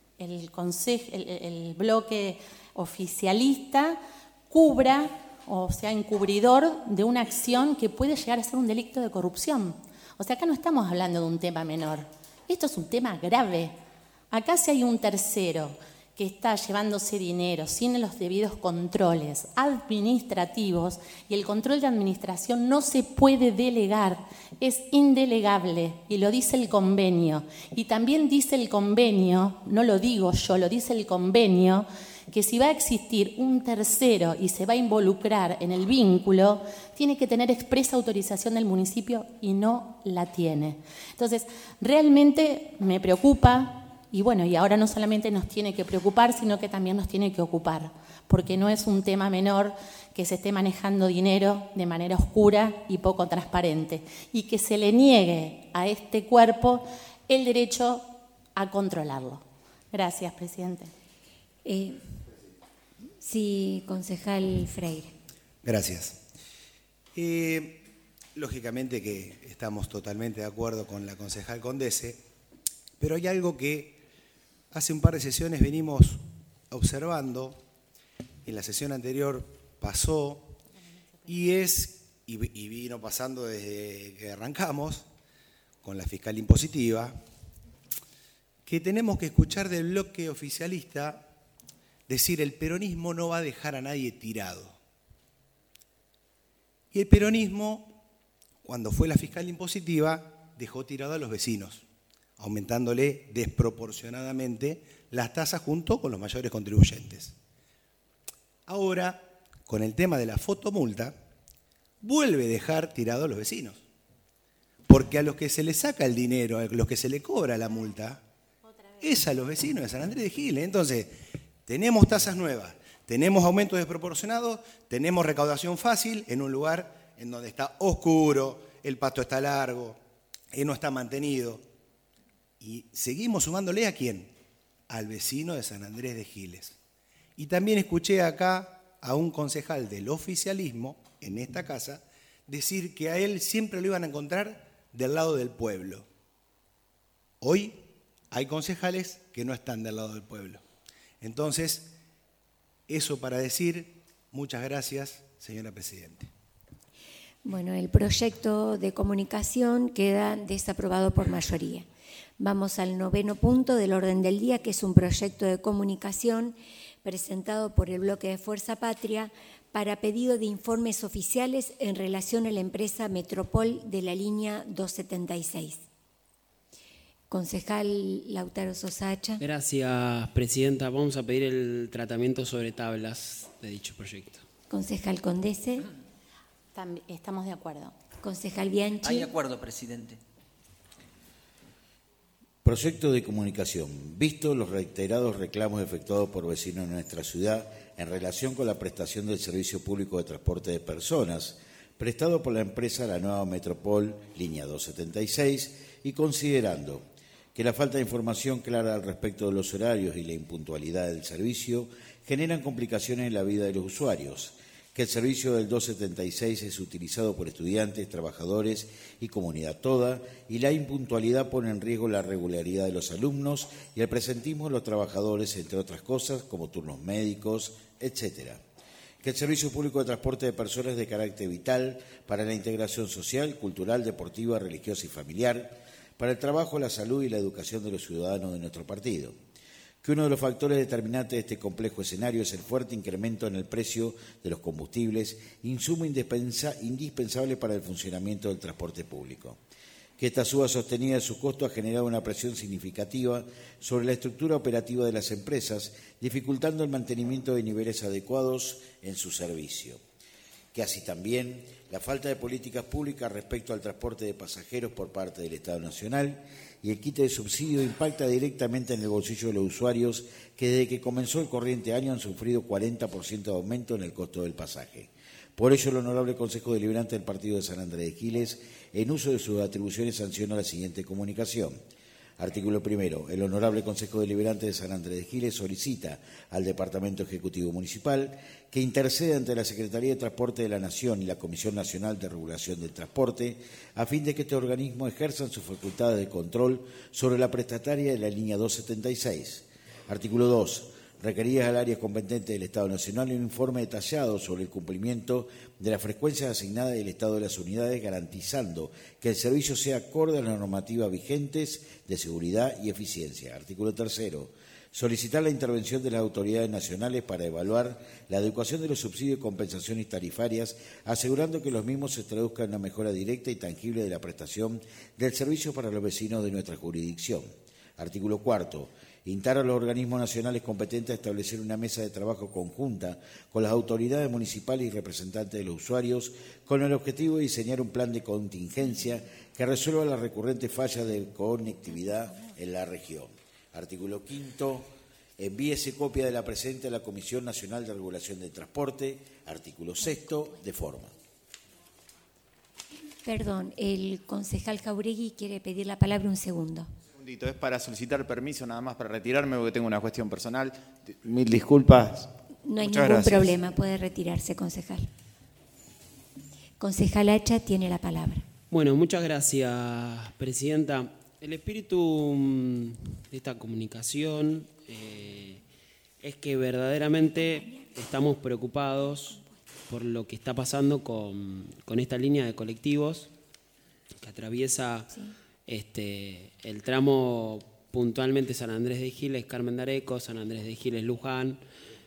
el bloque oficialista cubra o sea encubridor de una acción que puede llegar a ser un delito de corrupción. O sea, acá no estamos hablando de un tema menor. Esto es un tema grave. Acá si hay un tercero que está llevándose dinero sin los debidos controles administrativos, y el control de administración no se puede delegar, es indelegable, y lo dice el convenio. Y también dice el convenio, no lo digo yo, lo dice el convenio, que si va a existir un tercero y se va a involucrar en el vínculo, tiene que tener expresa autorización del municipio y no la tiene. Entonces, realmente me preocupa. Y bueno, y ahora no solamente nos tiene que preocupar, sino que también nos tiene que ocupar, porque no es un tema menor que se esté manejando dinero de manera oscura y poco transparente, y que se le niegue a este cuerpo el derecho a controlarlo. Gracias, presidente. Sí, concejal Freire. Gracias. Lógicamente que estamos totalmente de acuerdo con la concejal Condese, pero hay algo que hace un par de sesiones venimos observando, en la sesión anterior pasó, y vino pasando desde que arrancamos con la fiscal impositiva, que tenemos que escuchar del bloque oficialista decir el peronismo no va a dejar a nadie tirado. Y el peronismo, cuando fue la fiscal impositiva, dejó tirado a los vecinos, aumentándole desproporcionadamente las tasas junto con los mayores contribuyentes. Ahora, con el tema de la fotomulta, vuelve a dejar tirado a los vecinos. Porque a los que se les saca el dinero, a los que se le cobra la multa, es a los vecinos de San Andrés de Giles. Entonces, tenemos tasas nuevas, tenemos aumentos desproporcionados, tenemos recaudación fácil en un lugar en donde está oscuro, el pasto está largo, no está mantenido. Y seguimos sumándole ¿a quién? Al vecino de San Andrés de Giles. Y también escuché acá a un concejal del oficialismo en esta casa decir que a él siempre lo iban a encontrar del lado del pueblo. Hoy hay concejales que no están del lado del pueblo. Entonces, eso para decir, muchas gracias, señora presidenta. Bueno, el proyecto de comunicación queda desaprobado por mayoría. Vamos al 9º punto del orden del día, que es un proyecto de comunicación presentado por el bloque de Fuerza Patria para pedido de informes oficiales en relación a la empresa Metropol de la línea 276. Concejal Lautaro Sosacha. Gracias, presidenta. Vamos a pedir el tratamiento sobre tablas de dicho proyecto. Concejal Condese. Estamos de acuerdo. Concejal Bianchi. Hay acuerdo, presidente. Proyecto de comunicación. Visto los reiterados reclamos efectuados por vecinos de nuestra ciudad en relación con la prestación del servicio público de transporte de personas, prestado por la empresa La Nueva Metropol, línea 276, y considerando que la falta de información clara al respecto de los horarios y la impuntualidad del servicio generan complicaciones en la vida de los usuarios, que el servicio del 276 es utilizado por estudiantes, trabajadores y comunidad toda, y la impuntualidad pone en riesgo la regularidad de los alumnos y el presentismo de los trabajadores, entre otras cosas, como turnos médicos, etcétera. Que el servicio público de transporte de personas es de carácter vital para la integración social, cultural, deportiva, religiosa y familiar, para el trabajo, la salud y la educación de los ciudadanos de nuestro partido. que uno de los factores determinantes de este complejo escenario es el fuerte incremento en el precio de los combustibles, insumo indispensable para el funcionamiento del transporte público. Que esta suba sostenida de su costo ha generado una presión significativa sobre la estructura operativa de las empresas, dificultando el mantenimiento de niveles adecuados en su servicio. Que así también la falta de políticas públicas respecto al transporte de pasajeros por parte del Estado Nacional y el quite de subsidio impacta directamente en el bolsillo de los usuarios que desde que comenzó el corriente año han sufrido 40% de aumento en el costo del pasaje. Por ello, el Honorable Consejo Deliberante del Partido de San Andrés de Giles, en uso de sus atribuciones, sanciona la siguiente comunicación. Artículo primero. El Honorable Consejo Deliberante de San Andrés de Giles solicita al Departamento Ejecutivo Municipal que interceda ante la Secretaría de Transporte de la Nación y la Comisión Nacional de Regulación del Transporte a fin de que este organismo ejerzan sus facultades de control sobre la prestataria de la línea 276. Artículo 2. Requeridas al área competente del Estado Nacional un informe detallado sobre el cumplimiento de las frecuencias asignadas del estado de las unidades, garantizando que el servicio sea acorde a las normativas vigentes de seguridad y eficiencia. Artículo 3. Solicitar la intervención de las autoridades nacionales para evaluar la adecuación de los subsidios y compensaciones tarifarias, asegurando que los mismos se traduzcan en una mejora directa y tangible de la prestación del servicio para los vecinos de nuestra jurisdicción. Artículo 4. Instar a los organismos nacionales competentes a establecer una mesa de trabajo conjunta con las autoridades municipales y representantes de los usuarios con el objetivo de diseñar un plan de contingencia que resuelva las recurrentes fallas de conectividad en la región. Artículo 5. Envíese copia de la presente a la Comisión Nacional de Regulación del Transporte. Artículo 6. De forma. Perdón, el concejal Jáuregui quiere pedir la palabra un segundo. Es para solicitar permiso nada más para retirarme porque tengo una cuestión personal. Mil disculpas. No hay Muchas ningún gracias. problema, puede retirarse, concejal. Concejal Hacha tiene la palabra. Bueno, muchas gracias, presidenta. El espíritu de esta comunicación es que verdaderamente estamos preocupados por lo que está pasando con esta línea de colectivos que atraviesa el tramo puntualmente San Andrés de Giles, Carmen de Areco, San Andrés de Giles, Luján,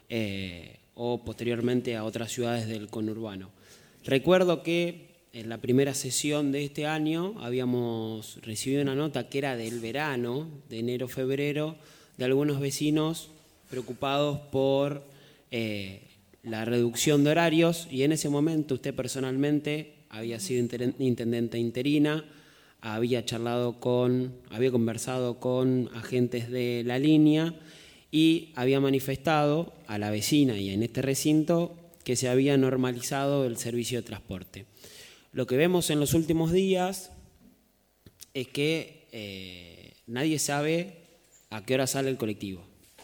o posteriormente a otras ciudades del conurbano. Recuerdo que en la primera sesión de este año habíamos recibido una nota que era del verano, de enero-febrero, de algunos vecinos preocupados por la reducción de horarios, y en ese momento usted personalmente había sido intendente interina, había conversado con agentes de la línea y había manifestado a la vecina y en este recinto que se había normalizado el servicio de transporte. Lo que vemos en los últimos días es que nadie sabe a qué hora sale el colectivo.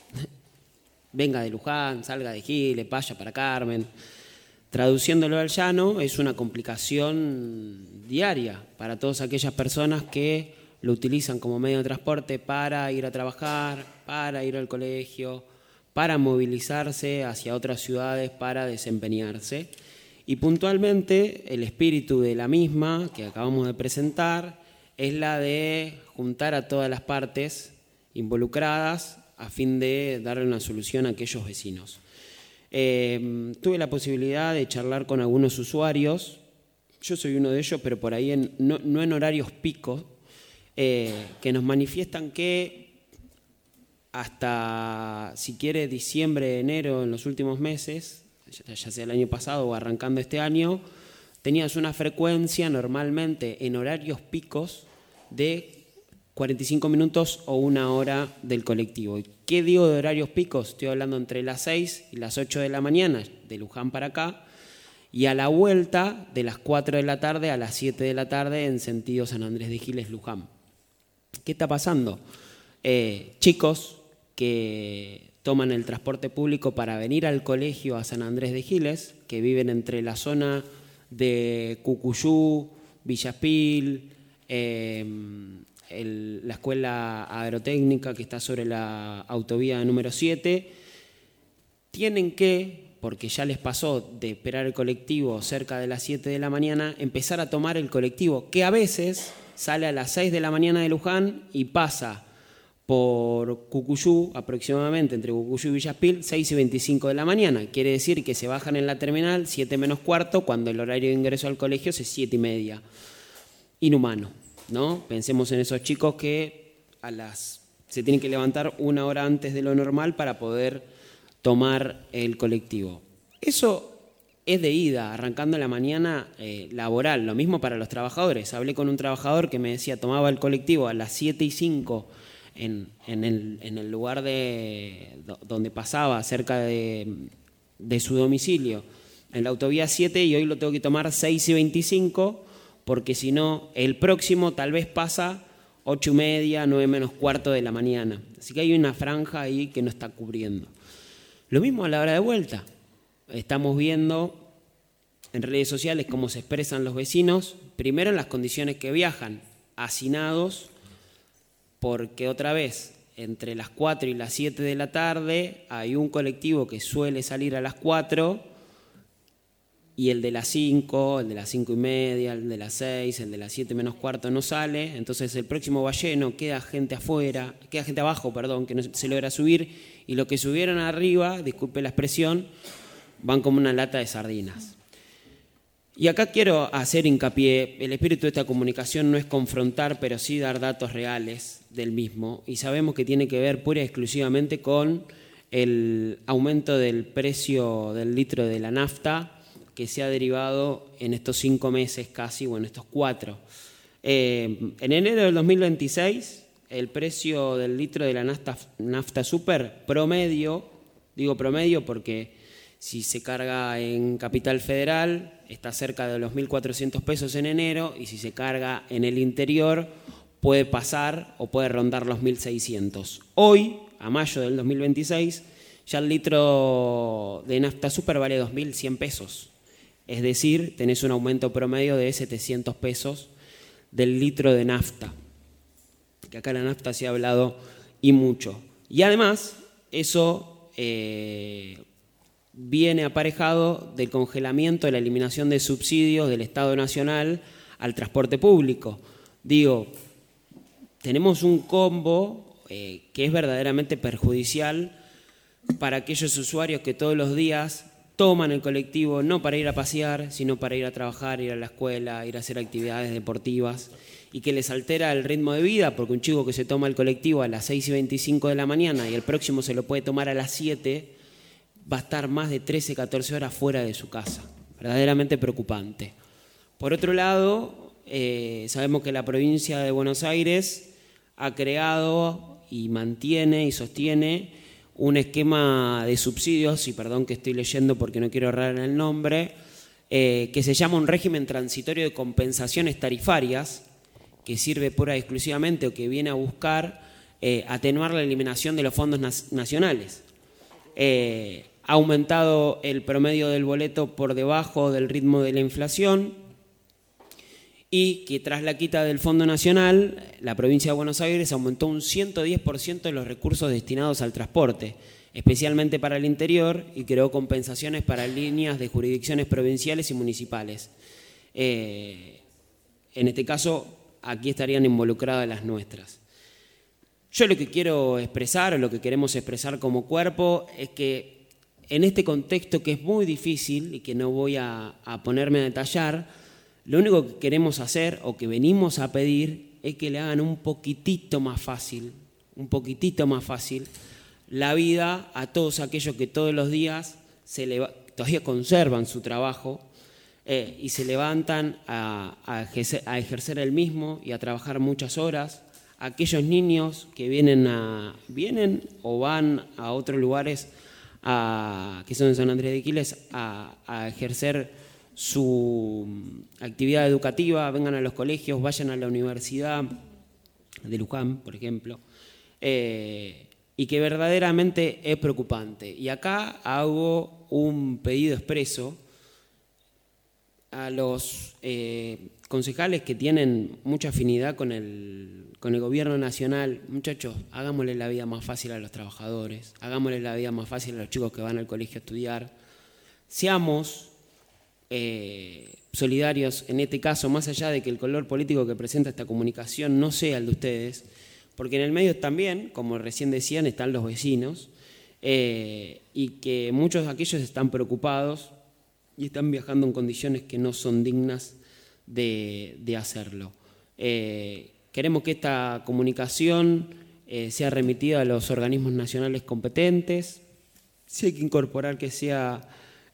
Venga de Luján, salga de Giles, vaya para Carmen. Traduciéndolo al llano, es una complicación diaria para todas aquellas personas que lo utilizan como medio de transporte para ir a trabajar, para ir al colegio, para movilizarse hacia otras ciudades, para desempeñarse. Y puntualmente el espíritu de la misma que acabamos de presentar es la de juntar a todas las partes involucradas a fin de darle una solución a aquellos vecinos. Tuve la posibilidad de charlar con algunos usuarios, yo soy uno de ellos, pero por ahí no en horarios picos, que nos manifiestan que hasta, si quiere, diciembre, enero, en los últimos meses, ya sea el año pasado o arrancando este año, tenías una frecuencia normalmente en horarios picos de 45 minutos o una hora del colectivo. ¿Y qué digo de horarios picos? Estoy hablando entre las 6 y las 8 de la mañana, de Luján para acá, y a la vuelta de las 4 de la tarde a las 7 de la tarde en sentido San Andrés de Giles, Luján. ¿Qué está pasando? Chicos que toman el transporte público para venir al colegio a San Andrés de Giles, que viven entre la zona de Cucuyú, Villaspil, la escuela agrotécnica que está sobre la autovía número 7, tienen que, porque ya les pasó de esperar el colectivo cerca de las 7 de la mañana, empezar a tomar el colectivo, que a veces sale a las 6 de la mañana de Luján y pasa por Cucuyú, aproximadamente entre Cucuyú y Villaspil, 6:25 de la mañana. Quiere decir que se bajan en la terminal 7 menos cuarto, cuando el horario de ingreso al colegio es 7:30. Inhumano, ¿no? Pensemos en esos chicos que se tienen que levantar 1 hora antes de lo normal para poder tomar el colectivo. Eso es de ida, arrancando la mañana laboral. Lo mismo para los trabajadores. Hablé con un trabajador que me decía, tomaba el colectivo a las 7:05 en el lugar donde pasaba, cerca de su domicilio, en la autovía 7, y hoy lo tengo que tomar 6:25, porque si no, el próximo tal vez pasa 8:30, 9 menos cuarto de la mañana. Así que hay una franja ahí que no está cubriendo. Lo mismo a la hora de vuelta. Estamos viendo en redes sociales cómo se expresan los vecinos, primero en las condiciones que viajan, hacinados, porque otra vez, entre las 4 y las 7 de la tarde, hay un colectivo que suele salir a las 4, y el de las 5, el de las 5:30, el de las 6, el de las 7 menos cuarto no sale. Entonces el próximo va lleno, queda gente abajo, que no se logra subir, y lo que subieron arriba, disculpe la expresión, van como una lata de sardinas. Y acá quiero hacer hincapié, el espíritu de esta comunicación no es confrontar, pero sí dar datos reales del mismo, y sabemos que tiene que ver pura y exclusivamente con el aumento del precio del litro de la nafta, que se ha derivado en estos 5 meses casi, o en estos 4. En enero del 2026, el precio del litro de la nafta super promedio, digo promedio porque si se carga en Capital Federal está cerca de los 1.400 pesos en enero, y si se carga en el interior puede pasar o puede rondar los 1.600. Hoy, a mayo del 2026, ya el litro de nafta super vale 2.100 pesos. Es decir, tenés un aumento promedio de 700 pesos del litro de nafta, que acá la nafta se ha hablado y mucho. Y además, eso viene aparejado del congelamiento, de la eliminación de subsidios del Estado Nacional al transporte público. Digo, tenemos un combo que es verdaderamente perjudicial para aquellos usuarios que todos los días toman el colectivo no para ir a pasear, sino para ir a trabajar, ir a la escuela, ir a hacer actividades deportivas, y que les altera el ritmo de vida, porque un chico que se toma el colectivo a las 6:25 de la mañana y el próximo se lo puede tomar a las 7, va a estar más de 13, 14 horas fuera de su casa. Verdaderamente preocupante. Por otro lado, sabemos que la provincia de Buenos Aires ha creado y mantiene y sostiene un esquema de subsidios, y perdón que estoy leyendo porque no quiero errar en el nombre, que se llama un régimen transitorio de compensaciones tarifarias, que sirve pura y exclusivamente, o que viene a buscar atenuar la eliminación de los fondos nacionales. Ha aumentado el promedio del boleto por debajo del ritmo de la inflación, y que tras la quita del Fondo Nacional, la provincia de Buenos Aires aumentó un 110% de los recursos destinados al transporte, especialmente para el interior, y creó compensaciones para líneas de jurisdicciones provinciales y municipales. En este caso, aquí estarían involucradas las nuestras. Yo lo que quiero expresar, o lo que queremos expresar como cuerpo, es que en este contexto que es muy difícil y que no voy a ponerme a detallar, lo único que queremos hacer, o que venimos a pedir, es que le hagan un poquitito más fácil la vida a todos aquellos que todos los días todavía conservan su trabajo y se levantan a ejercer el mismo y a trabajar muchas horas. Aquellos niños que vienen o van a otros lugares que son de San Andrés de Giles a ejercer su actividad educativa, vengan a los colegios, vayan a la Universidad de Luján, por ejemplo, y que verdaderamente es preocupante. Y acá hago un pedido expreso a los concejales que tienen mucha afinidad con el gobierno nacional. Muchachos, hagámosle la vida más fácil a los trabajadores, hagámosle la vida más fácil a los chicos que van al colegio a estudiar. Seamos solidarios en este caso, más allá de que el color político que presenta esta comunicación no sea el de ustedes, porque en el medio también, como recién decían, están los vecinos, y que muchos de aquellos están preocupados y están viajando en condiciones que no son dignas de hacerlo. Queremos que esta comunicación sea remitida a los organismos nacionales competentes. Si hay que incorporar que sea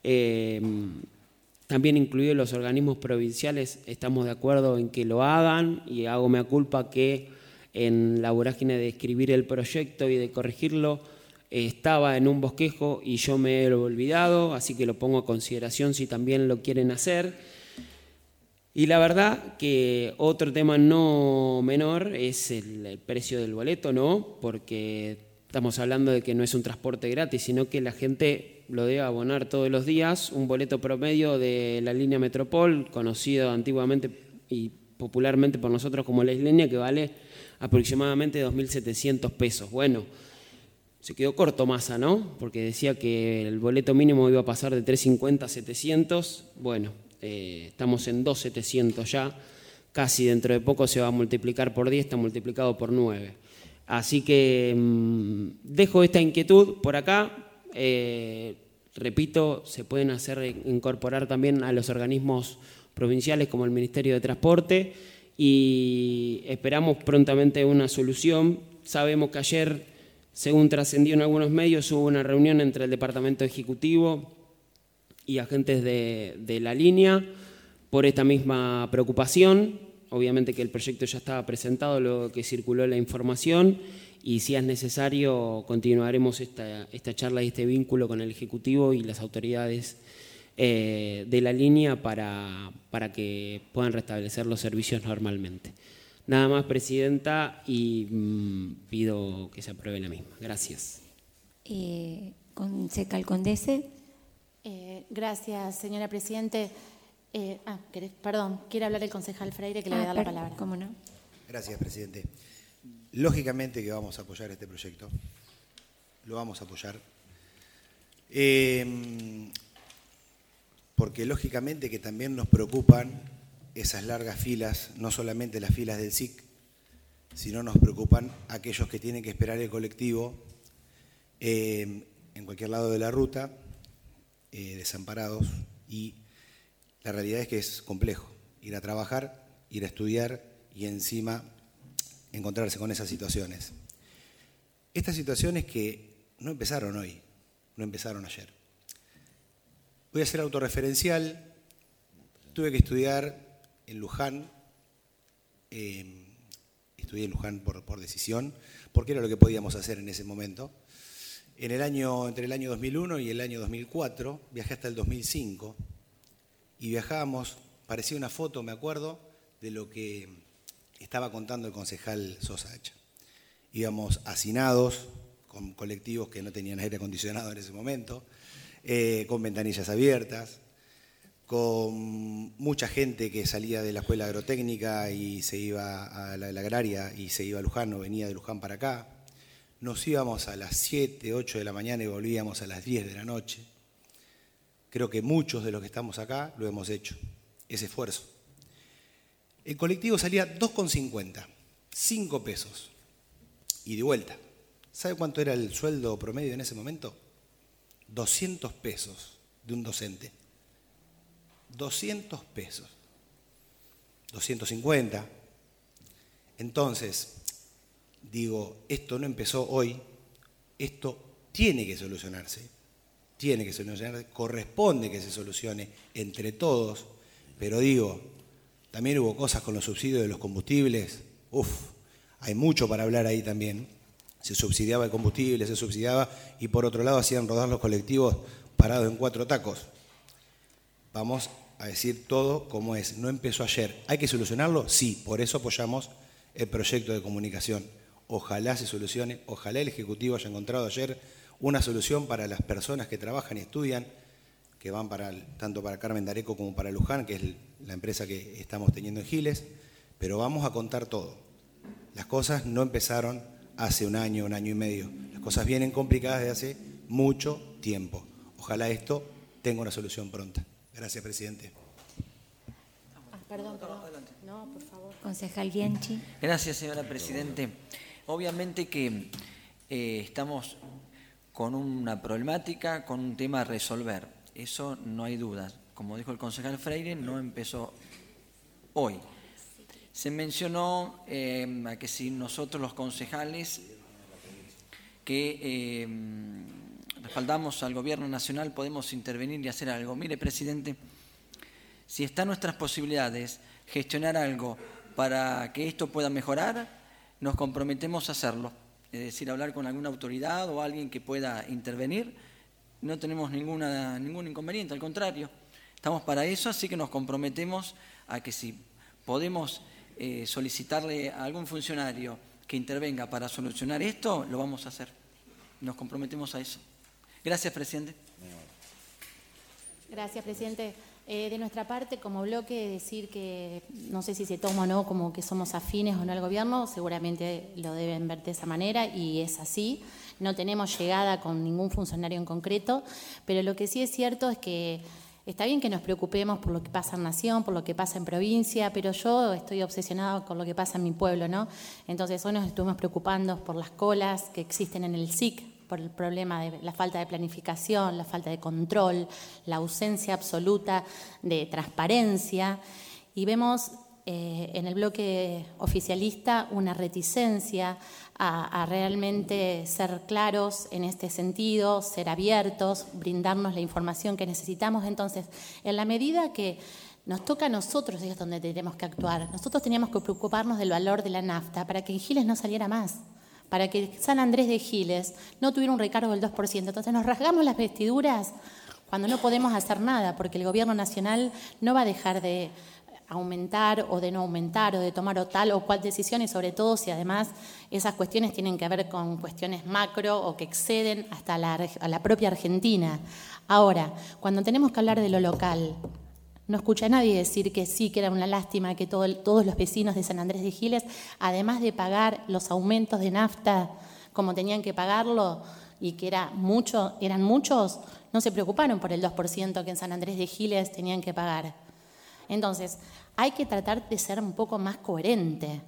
también incluido los organismos provinciales, estamos de acuerdo en que lo hagan, y hago mea culpa que en la vorágine de escribir el proyecto y de corregirlo estaba en un bosquejo y yo me he olvidado, así que lo pongo a consideración si también lo quieren hacer. Y la verdad que otro tema no menor es el precio del boleto, ¿no? Porque estamos hablando de que no es un transporte gratis, sino que la gente lo debe abonar todos los días. Un boleto promedio de la línea Metropol, conocido antiguamente y popularmente por nosotros como la isleña, que vale aproximadamente 2.700 pesos. Bueno, se quedó corto Massa, ¿no? Porque decía que el boleto mínimo iba a pasar de 350 a 700. Bueno, estamos en 2.700 ya. Casi dentro de poco se va a multiplicar por 10, está multiplicado por 9. Así que dejo esta inquietud por acá. Repito, se pueden incorporar también a los organismos provinciales como el Ministerio de Transporte, y esperamos prontamente una solución. Sabemos que ayer, según trascendió en algunos medios, hubo una reunión entre el Departamento Ejecutivo y agentes de la línea por esta misma preocupación. Obviamente que el proyecto ya estaba presentado, luego que circuló la información, y si es necesario continuaremos esta charla y este vínculo con el Ejecutivo y las autoridades de la línea para que puedan restablecer los servicios normalmente. Nada más, Presidenta, y pido que se apruebe la misma. Gracias. Concejal Condese. Gracias, señora Presidente. Perdón, quiere hablar el concejal Freire, que le voy a dar la palabra. ¿Cómo no? Gracias, Presidente. Lógicamente que vamos a apoyar este proyecto. Lo vamos a apoyar. Porque lógicamente que también nos preocupan esas largas filas, no solamente las filas del SIC, sino nos preocupan aquellos que tienen que esperar el colectivo en cualquier lado de la ruta, desamparados, y la realidad es que es complejo ir a trabajar, ir a estudiar y encima encontrarse con esas situaciones. Estas situaciones que no empezaron hoy, no empezaron ayer. Voy a ser autorreferencial. Tuve que estudiar en Luján, estudié en Luján por decisión, porque era lo que podíamos hacer en ese momento. Entre el año 2001 y el año 2004, viajé hasta el 2005, y viajábamos, parecía una foto, me acuerdo, de lo que estaba contando el concejal Sosa Hacha. Íbamos hacinados, con colectivos que no tenían aire acondicionado en ese momento, con ventanillas abiertas, con mucha gente que salía de la escuela agrotécnica y se iba a la agraria y se iba a Luján, o venía de Luján para acá. Nos íbamos a las 7, 8 de la mañana y volvíamos a las 10 de la noche. Creo que muchos de los que estamos acá lo hemos hecho, ese esfuerzo. El colectivo salía 2,50, 5 pesos, y de vuelta. ¿Sabe cuánto era el sueldo promedio en ese momento? 200 pesos de un docente. 200 pesos. 250. Entonces, digo, esto no empezó hoy, esto tiene que solucionarse. Tiene que solucionarse, corresponde que se solucione entre todos, pero digo, también hubo cosas con los subsidios de los combustibles. Hay mucho para hablar ahí también. Se subsidiaba el combustible, se subsidiaba, y por otro lado hacían rodar los colectivos parados en 4 tacos. Vamos a decir todo como es. No empezó ayer. ¿Hay que solucionarlo? Sí, por eso apoyamos el proyecto de comunicación. Ojalá se solucione, ojalá el Ejecutivo haya encontrado ayer una solución para las personas que trabajan y estudian, que van tanto para Carmen de Areco como para Luján, que es la empresa que estamos teniendo en Giles, pero vamos a contar todo. Las cosas no empezaron hace un año y medio. Las cosas vienen complicadas desde hace mucho tiempo. Ojalá esto tenga una solución pronta. Gracias, Presidente. Perdón. No, por favor. Concejal Bianchi. Gracias, señora Presidente. obviamente que estamos con una problemática, con un tema a resolver. Eso no hay dudas. Como dijo el concejal Freire, no empezó hoy. Se mencionó a que si nosotros los concejales que respaldamos al Gobierno Nacional podemos intervenir y hacer algo. Mire, presidente, si está en nuestras posibilidades gestionar algo para que esto pueda mejorar, nos comprometemos a hacerlo. Es decir, hablar con alguna autoridad o alguien que pueda intervenir, no tenemos ningún inconveniente, al contrario, estamos para eso, así que nos comprometemos a que si podemos solicitarle a algún funcionario que intervenga para solucionar esto, lo vamos a hacer. Nos comprometemos a eso. Gracias, presidente. Gracias, presidente. De nuestra parte, como bloque, decir que no sé si se toma o no como que somos afines o no al gobierno, seguramente lo deben ver de esa manera y es así. No tenemos llegada con ningún funcionario en concreto, pero lo que sí es cierto es que está bien que nos preocupemos por lo que pasa en Nación, por lo que pasa en provincia, pero yo estoy obsesionado con lo que pasa en mi pueblo, ¿no? Entonces hoy nos estuvimos preocupando por las colas que existen en el SIC, por el problema de la falta de planificación, la falta de control, la ausencia absoluta de transparencia. Y vemos en el bloque oficialista una reticencia a realmente ser claros en este sentido, ser abiertos, brindarnos la información que necesitamos. Entonces, en la medida que nos toca a nosotros es donde tenemos que actuar. Nosotros teníamos que preocuparnos del valor de la nafta para que en Giles no saliera más, para que San Andrés de Giles no tuviera un recargo del 2%. Entonces nos rasgamos las vestiduras cuando no podemos hacer nada, porque el Gobierno Nacional no va a dejar de aumentar o de no aumentar o de tomar o tal o cual decisión, y sobre todo si además esas cuestiones tienen que ver con cuestiones macro o que exceden hasta a la propia Argentina. Ahora, cuando tenemos que hablar de lo local, no escucha a nadie decir que sí, que era una lástima que todos los vecinos de San Andrés de Giles, además de pagar los aumentos de nafta como tenían que pagarlo y que eran muchos, no se preocuparon por el 2% que en San Andrés de Giles tenían que pagar. Entonces, hay que tratar de ser un poco más coherente,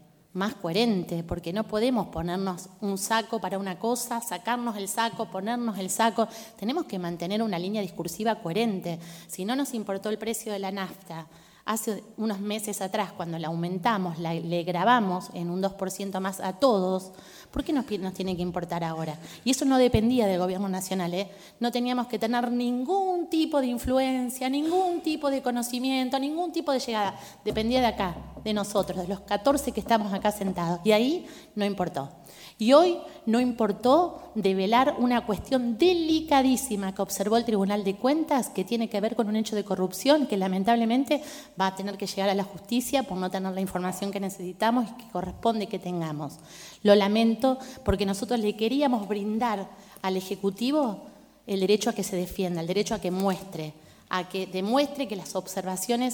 porque no podemos ponernos un saco para una cosa, sacarnos el saco, ponernos el saco. Tenemos que mantener una línea discursiva coherente. Si no nos importó el precio de la nafta hace unos meses atrás, cuando la aumentamos, le grabamos en un 2% más a todos, ¿por qué nos tiene que importar ahora? Y eso no dependía del Gobierno Nacional, ¿eh? No teníamos que tener ningún tipo de influencia, ningún tipo de conocimiento, ningún tipo de llegada. Dependía de acá, de nosotros, de los 14 que estamos acá sentados. Y ahí no importó. Y hoy no importó develar una cuestión delicadísima que observó el Tribunal de Cuentas, que tiene que ver con un hecho de corrupción que lamentablemente va a tener que llegar a la justicia por no tener la información que necesitamos y que corresponde que tengamos. Lo lamento porque nosotros le queríamos brindar al Ejecutivo el derecho a que se defienda, el derecho a que demuestre que las observaciones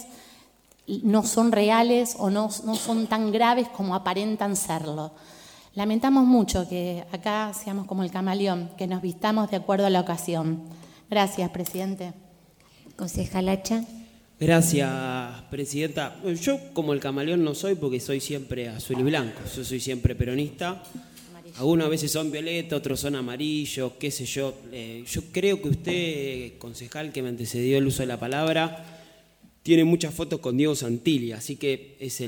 no son reales o no son tan graves como aparentan serlo. Lamentamos mucho que acá seamos como el camaleón, que nos vistamos de acuerdo a la ocasión. Gracias, presidente. Concejal Hacha. Gracias, presidenta. Yo como el camaleón no soy porque soy siempre azul y blanco. Yo soy siempre peronista. Algunos a veces son violeta, otros son amarillos, qué sé yo. Yo creo que usted, concejal que me antecedió el uso de la palabra, tiene muchas fotos con Diego Santilli, así que es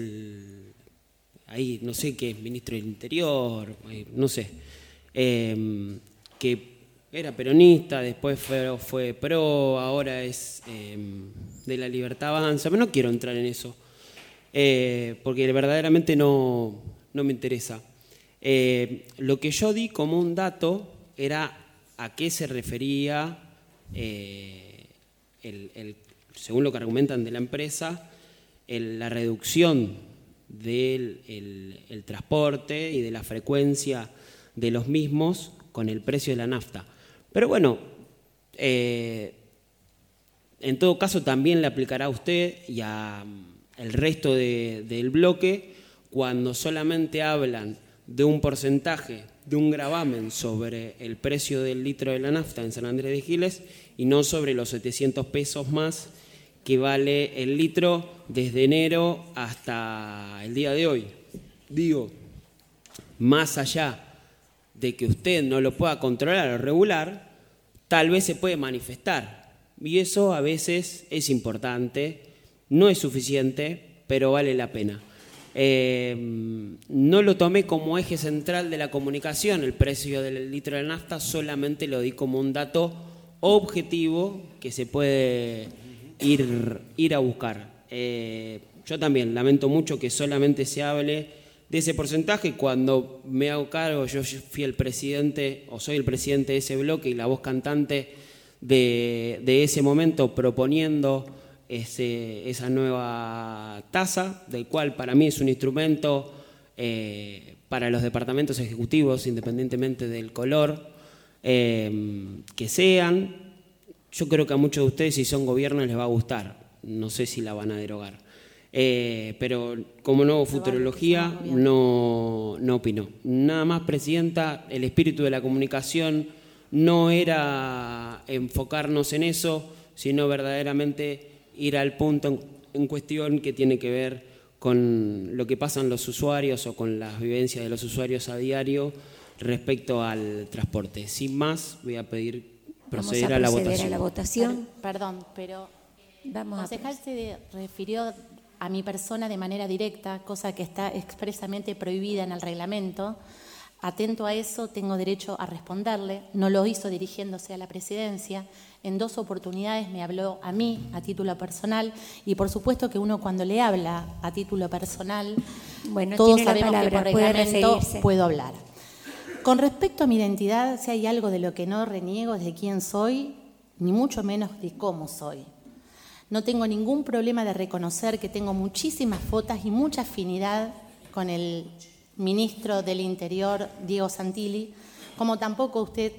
ahí no sé qué es, ministro del Interior, no sé, que era peronista, después fue pro, ahora es de la Libertad Avanza, pero no quiero entrar en eso, porque verdaderamente no me interesa. Lo que yo di como un dato era a qué se refería, según lo que argumentan de la empresa, la reducción del el transporte y de la frecuencia de los mismos con el precio de la nafta. Pero bueno, en todo caso también le aplicará a usted y al resto del bloque cuando solamente hablan de un porcentaje, de un gravamen sobre el precio del litro de la nafta en San Andrés de Giles y no sobre los 700 pesos más que vale el litro desde enero hasta el día de hoy. Digo, más allá de que usted no lo pueda controlar o regular, tal vez se puede manifestar. Y eso a veces es importante, no es suficiente, pero vale la pena. No lo tomé como eje central de la comunicación, el precio del litro de nafta, solamente lo di como un dato objetivo que se puede ir a buscar. Yo también lamento mucho que solamente se hable de ese porcentaje. Cuando me hago cargo, yo fui el presidente, o soy el presidente de ese bloque y la voz cantante de ese momento proponiendo esa nueva tasa, del cual para mí es un instrumento para los departamentos ejecutivos, independientemente del color que sean. Yo creo que a muchos de ustedes, si son gobiernos, les va a gustar. No sé si la van a derogar. Pero como no hubo futurología, no opinó. Nada más, Presidenta, el espíritu de la comunicación no era enfocarnos en eso, sino verdaderamente ir al punto en cuestión que tiene que ver con lo que pasan los usuarios o con las vivencias de los usuarios a diario respecto al transporte. Sin más, voy a pedir proceder a la votación. Perdón, pero el concejal se refirió a mi persona de manera directa, cosa que está expresamente prohibida en el reglamento. Atento a eso, tengo derecho a responderle. No lo hizo dirigiéndose a la presidencia. En 2 oportunidades me habló a mí, a título personal, y por supuesto que uno cuando le habla a título personal, todos sabemos que por reglamento puedo hablar. Con respecto a mi identidad, si hay algo de lo que no reniego es de quién soy, ni mucho menos de cómo soy. No tengo ningún problema de reconocer que tengo muchísimas fotos y mucha afinidad con el ministro del Interior, Diego Santilli, como tampoco usted,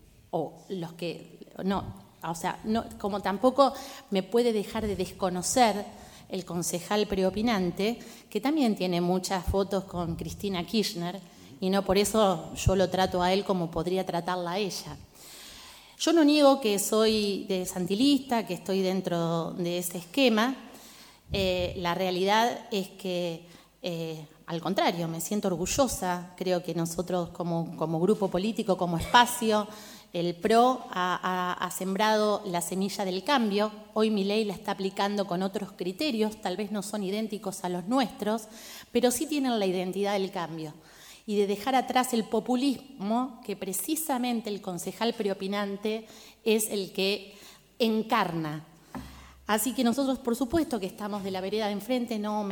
como tampoco me puede dejar de desconocer el concejal preopinante, que también tiene muchas fotos con Cristina Kirchner, y no por eso yo lo trato a él como podría tratarla a ella. Yo no niego que soy de santilista, que estoy dentro de ese esquema. La realidad es que, al contrario, me siento orgullosa. Creo que nosotros como grupo político, como espacio, el PRO ha sembrado la semilla del cambio. Hoy Milei la está aplicando con otros criterios, tal vez no son idénticos a los nuestros, pero sí tienen la identidad del cambio. Y de dejar atrás el populismo que precisamente el concejal preopinante es el que encarna. Así que nosotros, por supuesto, que estamos de la vereda de enfrente, no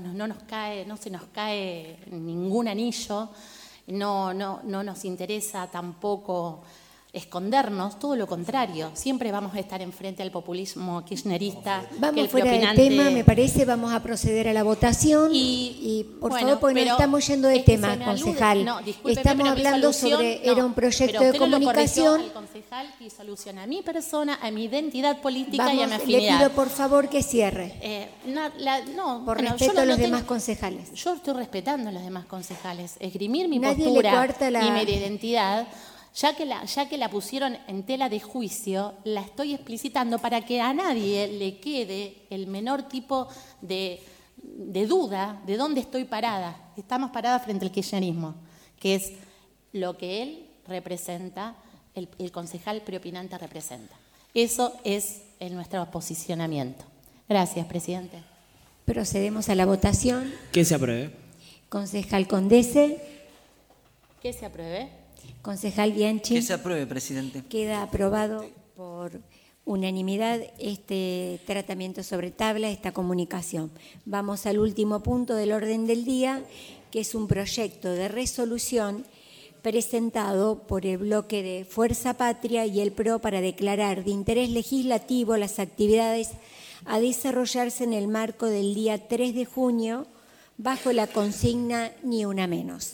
se nos cae ningún anillo, no nos interesa tampoco escondernos, todo lo contrario, siempre vamos a estar enfrente al populismo kirchnerista. Vamos fuera del tema, me parece, vamos a proceder a la votación y por favor, porque nos estamos yendo de tema, concejal. Estamos hablando era un proyecto de comunicación. El concejal y soluciona a mi persona, a mi identidad política y a mi afinidad. Le pido por favor que cierre. Por respeto a los demás concejales. Yo estoy respetando a los demás concejales. Esgrimir mi postura y mi identidad. Ya que la pusieron en tela de juicio, la estoy explicitando para que a nadie le quede el menor tipo de duda de dónde estoy parada. Estamos paradas frente al kirchnerismo, que es lo que él representa, el concejal preopinante representa. Eso es nuestro posicionamiento. Gracias, presidente. Procedemos a la votación. Que se apruebe. Concejal Condese. Que se apruebe. Concejal Bianchi. Que se apruebe, presidente. Queda aprobado por unanimidad este tratamiento sobre tabla, esta comunicación. Vamos al último punto del orden del día, que es un proyecto de resolución presentado por el bloque de Fuerza Patria y el PRO para declarar de interés legislativo las actividades a desarrollarse en el marco del día 3 de junio bajo la consigna Ni una menos.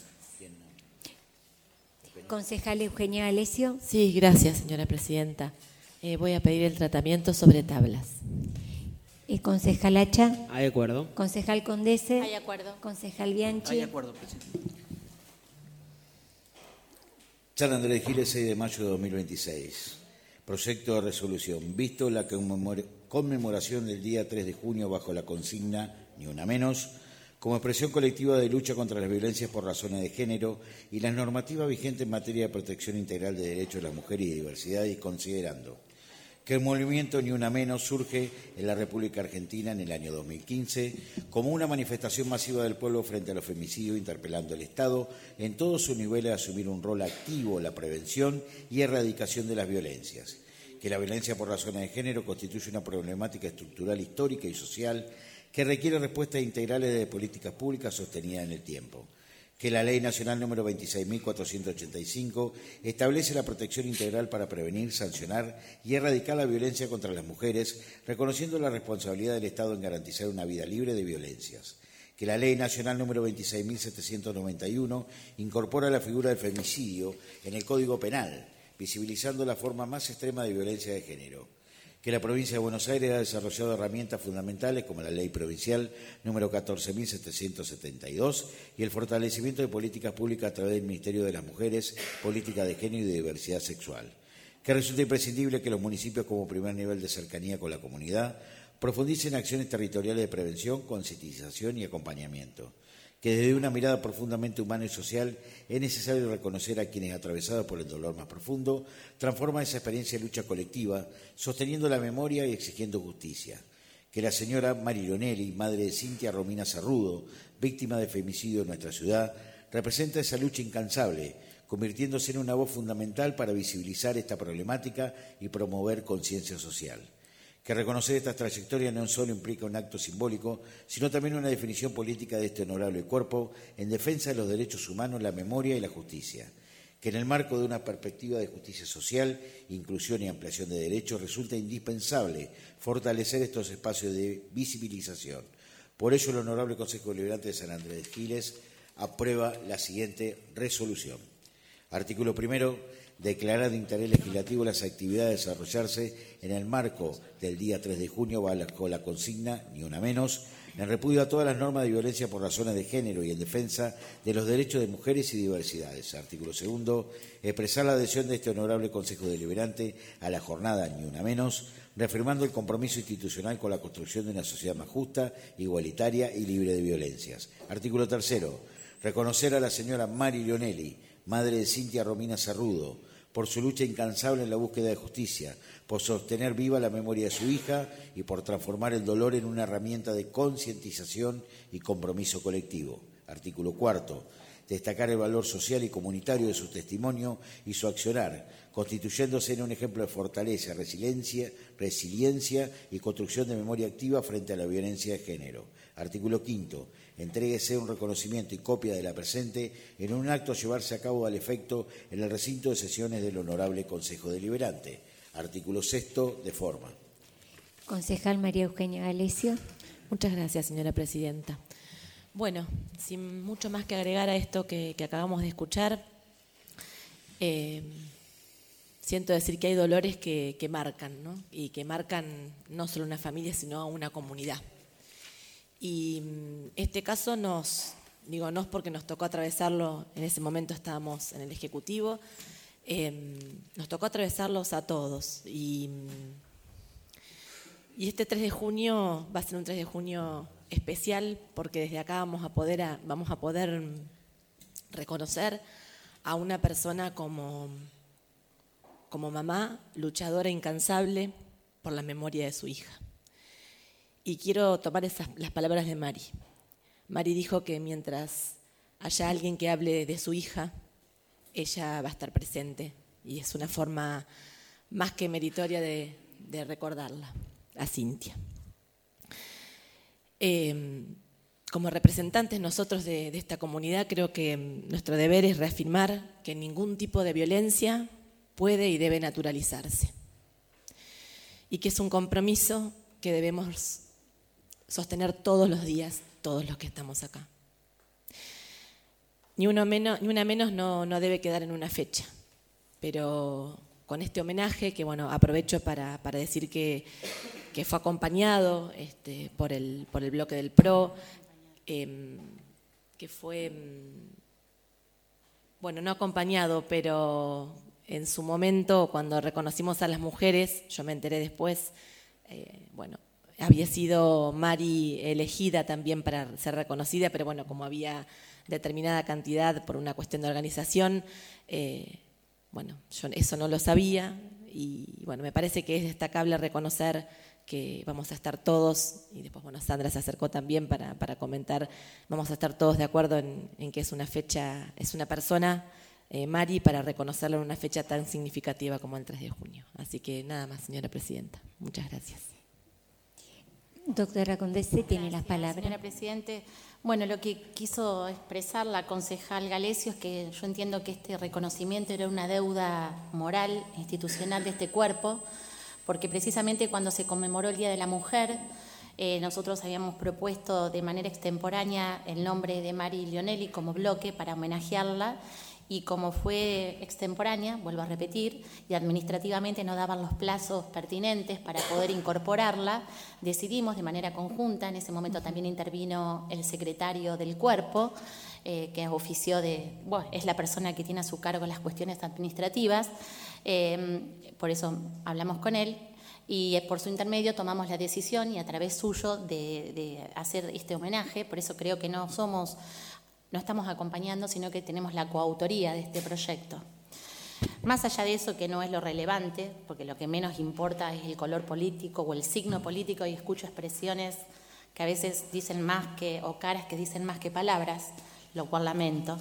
Concejal Eugenia Alessio. Sí, gracias, señora presidenta. Voy a pedir el tratamiento sobre tablas. Concejal Hacha. Hay de acuerdo. Concejal Condese. Hay de acuerdo. Concejal Bianchi. Hay de acuerdo, presidente. San Andrés de Giles, 6 de mayo de 2026. Proyecto de resolución. Visto la conmemoración del día 3 de junio bajo la consigna Ni una menos, como expresión colectiva de lucha contra las violencias por razones de género y las normativas vigentes en materia de protección integral de derechos de la mujer y de diversidad, y considerando que el movimiento Ni Una Menos surge en la República Argentina en el año 2015 como una manifestación masiva del pueblo frente a los femicidios, interpelando al Estado en todos sus niveles a asumir un rol activo en la prevención y erradicación de las violencias, que la violencia por razones de género constituye una problemática estructural, histórica y social que requiere respuestas integrales de políticas públicas sostenidas en el tiempo, que la Ley Nacional número 26.485 establece la protección integral para prevenir, sancionar y erradicar la violencia contra las mujeres, reconociendo la responsabilidad del Estado en garantizar una vida libre de violencias, que la Ley Nacional número 26.791 incorpora la figura del femicidio en el Código Penal, visibilizando la forma más extrema de violencia de género, que la provincia de Buenos Aires ha desarrollado herramientas fundamentales como la Ley Provincial número 14.772 y el fortalecimiento de políticas públicas a través del Ministerio de las Mujeres, Política de Género y de Diversidad Sexual, que resulta imprescindible que los municipios como primer nivel de cercanía con la comunidad profundicen acciones territoriales de prevención, concientización y acompañamiento, que desde una mirada profundamente humana y social es necesario reconocer a quienes, atravesados por el dolor más profundo, transforman esa experiencia en lucha colectiva, sosteniendo la memoria y exigiendo justicia. Que la señora Mari Lionelli, madre de Cintia Romina Cerrudo, víctima de femicidio en nuestra ciudad, representa esa lucha incansable, convirtiéndose en una voz fundamental para visibilizar esta problemática y promover conciencia social. Que reconocer estas trayectorias no solo implica un acto simbólico, sino también una definición política de este honorable cuerpo en defensa de los derechos humanos, la memoria y la justicia. Que en el marco de una perspectiva de justicia social, inclusión y ampliación de derechos, resulta indispensable fortalecer estos espacios de visibilización. Por ello, el Honorable Consejo Deliberante de San Andrés de Giles aprueba la siguiente resolución. Artículo primero. Declarar de interés legislativo las actividades a desarrollarse en el marco del día 3 de junio bajo la consigna Ni Una Menos, en repudio a todas las normas de violencia por razones de género y en defensa de los derechos de mujeres y diversidades. Artículo segundo. Expresar la adhesión de este honorable Consejo Deliberante a la jornada Ni Una Menos, reafirmando el compromiso institucional con la construcción de una sociedad más justa, igualitaria y libre de violencias. Artículo tercero. Reconocer a la señora Mari Lionelli, madre de Cintia Romina Cerrudo, por su lucha incansable en la búsqueda de justicia, por sostener viva la memoria de su hija y por transformar el dolor en una herramienta de concientización y compromiso colectivo. Artículo cuarto. Destacar el valor social y comunitario de su testimonio y su accionar, constituyéndose en un ejemplo de fortaleza, resiliencia y construcción de memoria activa frente a la violencia de género. Artículo quinto. Entréguese un reconocimiento y copia de la presente en un acto a llevarse a cabo al efecto en el recinto de sesiones del Honorable Consejo Deliberante. Artículo sexto, de forma. Concejal María Eugenia Galecio. Muchas gracias, señora presidenta. Bueno, sin mucho más que agregar a esto que acabamos de escuchar, siento decir que hay dolores que marcan, ¿no? Y que marcan no solo una familia, sino a una comunidad. Y este caso no es porque nos tocó atravesarlo, en ese momento estábamos en el Ejecutivo, nos tocó atravesarlos a todos. Y este 3 de junio va a ser un 3 de junio especial porque desde acá vamos a poder reconocer a una persona como mamá, luchadora incansable por la memoria de su hija. Y quiero tomar las palabras de Mari. Mari dijo que mientras haya alguien que hable de su hija, ella va a estar presente. Y es una forma más que meritoria de recordarla, a Cintia. Como representantes nosotros de esta comunidad, creo que nuestro deber es reafirmar que ningún tipo de violencia puede y debe naturalizarse. Y que es un compromiso que debemos sostener todos los días, todos los que estamos acá. Ni una menos no debe quedar en una fecha, pero con este homenaje, que bueno, aprovecho para decir que fue acompañado por el bloque del PRO, que fue, bueno, no acompañado, pero en su momento, cuando reconocimos a las mujeres, yo me enteré después, había sido Mari elegida también para ser reconocida, pero bueno, como había determinada cantidad por una cuestión de organización, bueno, yo eso no lo sabía y bueno, me parece que es destacable reconocer que vamos a estar todos, y después bueno, Sandra se acercó también para comentar, vamos a estar todos de acuerdo en que es una fecha, es una persona, Mari, para reconocerla en una fecha tan significativa como el 3 de junio. Así que nada más, señora presidenta. Muchas gracias. Doctora Condesi tiene las palabras. Señora Presidente, bueno, lo que quiso expresar la concejal Galesio es que yo entiendo que este reconocimiento era una deuda moral, institucional de este cuerpo, porque precisamente cuando se conmemoró el Día de la Mujer, nosotros habíamos propuesto de manera extemporánea el nombre de Mari Leonelli como bloque para homenajearla, y como fue extemporánea, vuelvo a repetir, y administrativamente no daban los plazos pertinentes para poder incorporarla, decidimos de manera conjunta, en ese momento también intervino el secretario del cuerpo, que ofició es la persona que tiene a su cargo las cuestiones administrativas, por eso hablamos con él, y por su intermedio tomamos la decisión y a través suyo de hacer este homenaje, por eso creo que no estamos acompañando, sino que tenemos la coautoría de este proyecto. Más allá de eso, que no es lo relevante, porque lo que menos importa es el color político o el signo político, y escucho expresiones que a veces dicen más o caras que dicen más que palabras, lo cual lamento.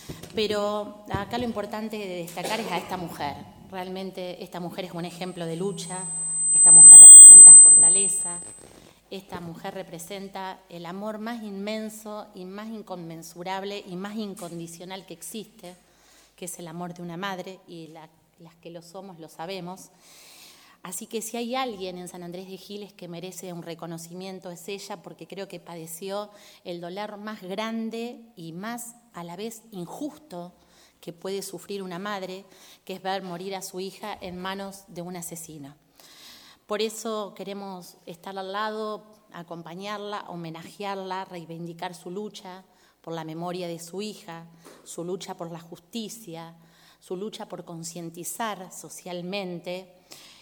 Pero acá lo importante de destacar es a esta mujer. Realmente esta mujer es un ejemplo de lucha, esta mujer representa fortaleza, esta mujer representa el amor más inmenso y más inconmensurable y más incondicional que existe, que es el amor de una madre, y las que lo somos lo sabemos. Así que si hay alguien en San Andrés de Giles que merece un reconocimiento es ella, porque creo que padeció el dolor más grande y más a la vez injusto que puede sufrir una madre, que es ver morir a su hija en manos de un asesino. Por eso queremos estar al lado, acompañarla, homenajearla, reivindicar su lucha por la memoria de su hija, su lucha por la justicia, su lucha por concientizar socialmente.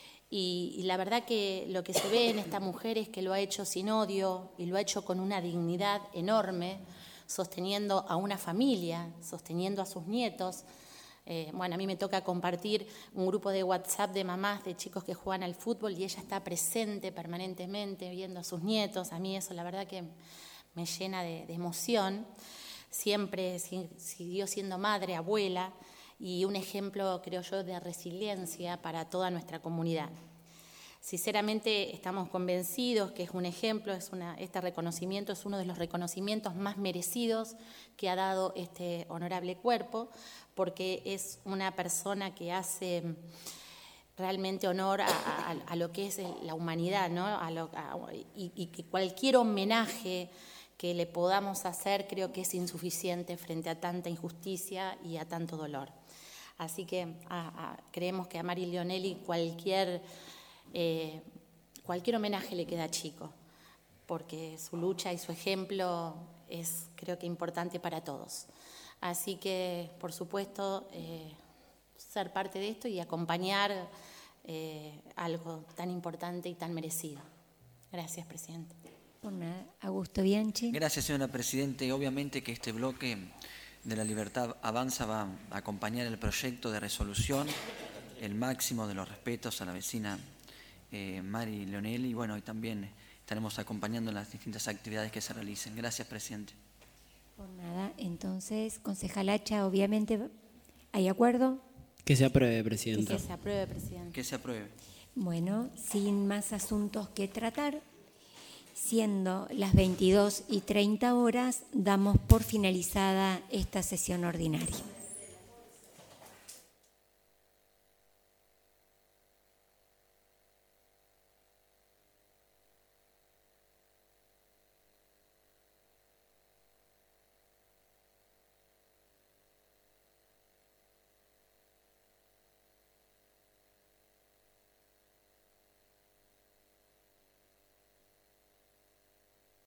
Y la verdad que lo que se ve en esta mujer es que lo ha hecho sin odio y lo ha hecho con una dignidad enorme, sosteniendo a una familia, sosteniendo a sus nietos. Bueno, a mí me toca compartir un grupo de WhatsApp de mamás de chicos que juegan al fútbol y ella está presente permanentemente viendo a sus nietos. A mí eso la verdad que me llena de emoción. Siempre siguió siendo madre, abuela y un ejemplo, creo yo, de resiliencia para toda nuestra comunidad. Sinceramente estamos convencidos que es un ejemplo, este reconocimiento es uno de los reconocimientos más merecidos que ha dado este honorable cuerpo, porque es una persona que hace realmente honor a lo que es la humanidad, ¿no? Y que cualquier homenaje que le podamos hacer creo que es insuficiente frente a tanta injusticia y a tanto dolor. Así que creemos que a Mari Leonelli cualquier homenaje le queda chico, porque su lucha y su ejemplo es, creo que, importante para todos. Así que, por supuesto, ser parte de esto y acompañar algo tan importante y tan merecido. Gracias, presidente. Augusto Bianchi. Gracias, señora presidente. Obviamente que este bloque de La Libertad Avanza va a acompañar el proyecto de resolución, el máximo de los respetos a la vecina Mari Leonelli, y bueno, y también estaremos acompañando en las distintas actividades que se realicen. Gracias, presidente. Por nada, entonces, concejal Hacha, obviamente, ¿hay acuerdo? Que se apruebe, presidenta. Que se apruebe, presidente. Que se apruebe. Bueno, sin más asuntos que tratar, siendo las 22:30 horas, damos por finalizada esta sesión ordinaria.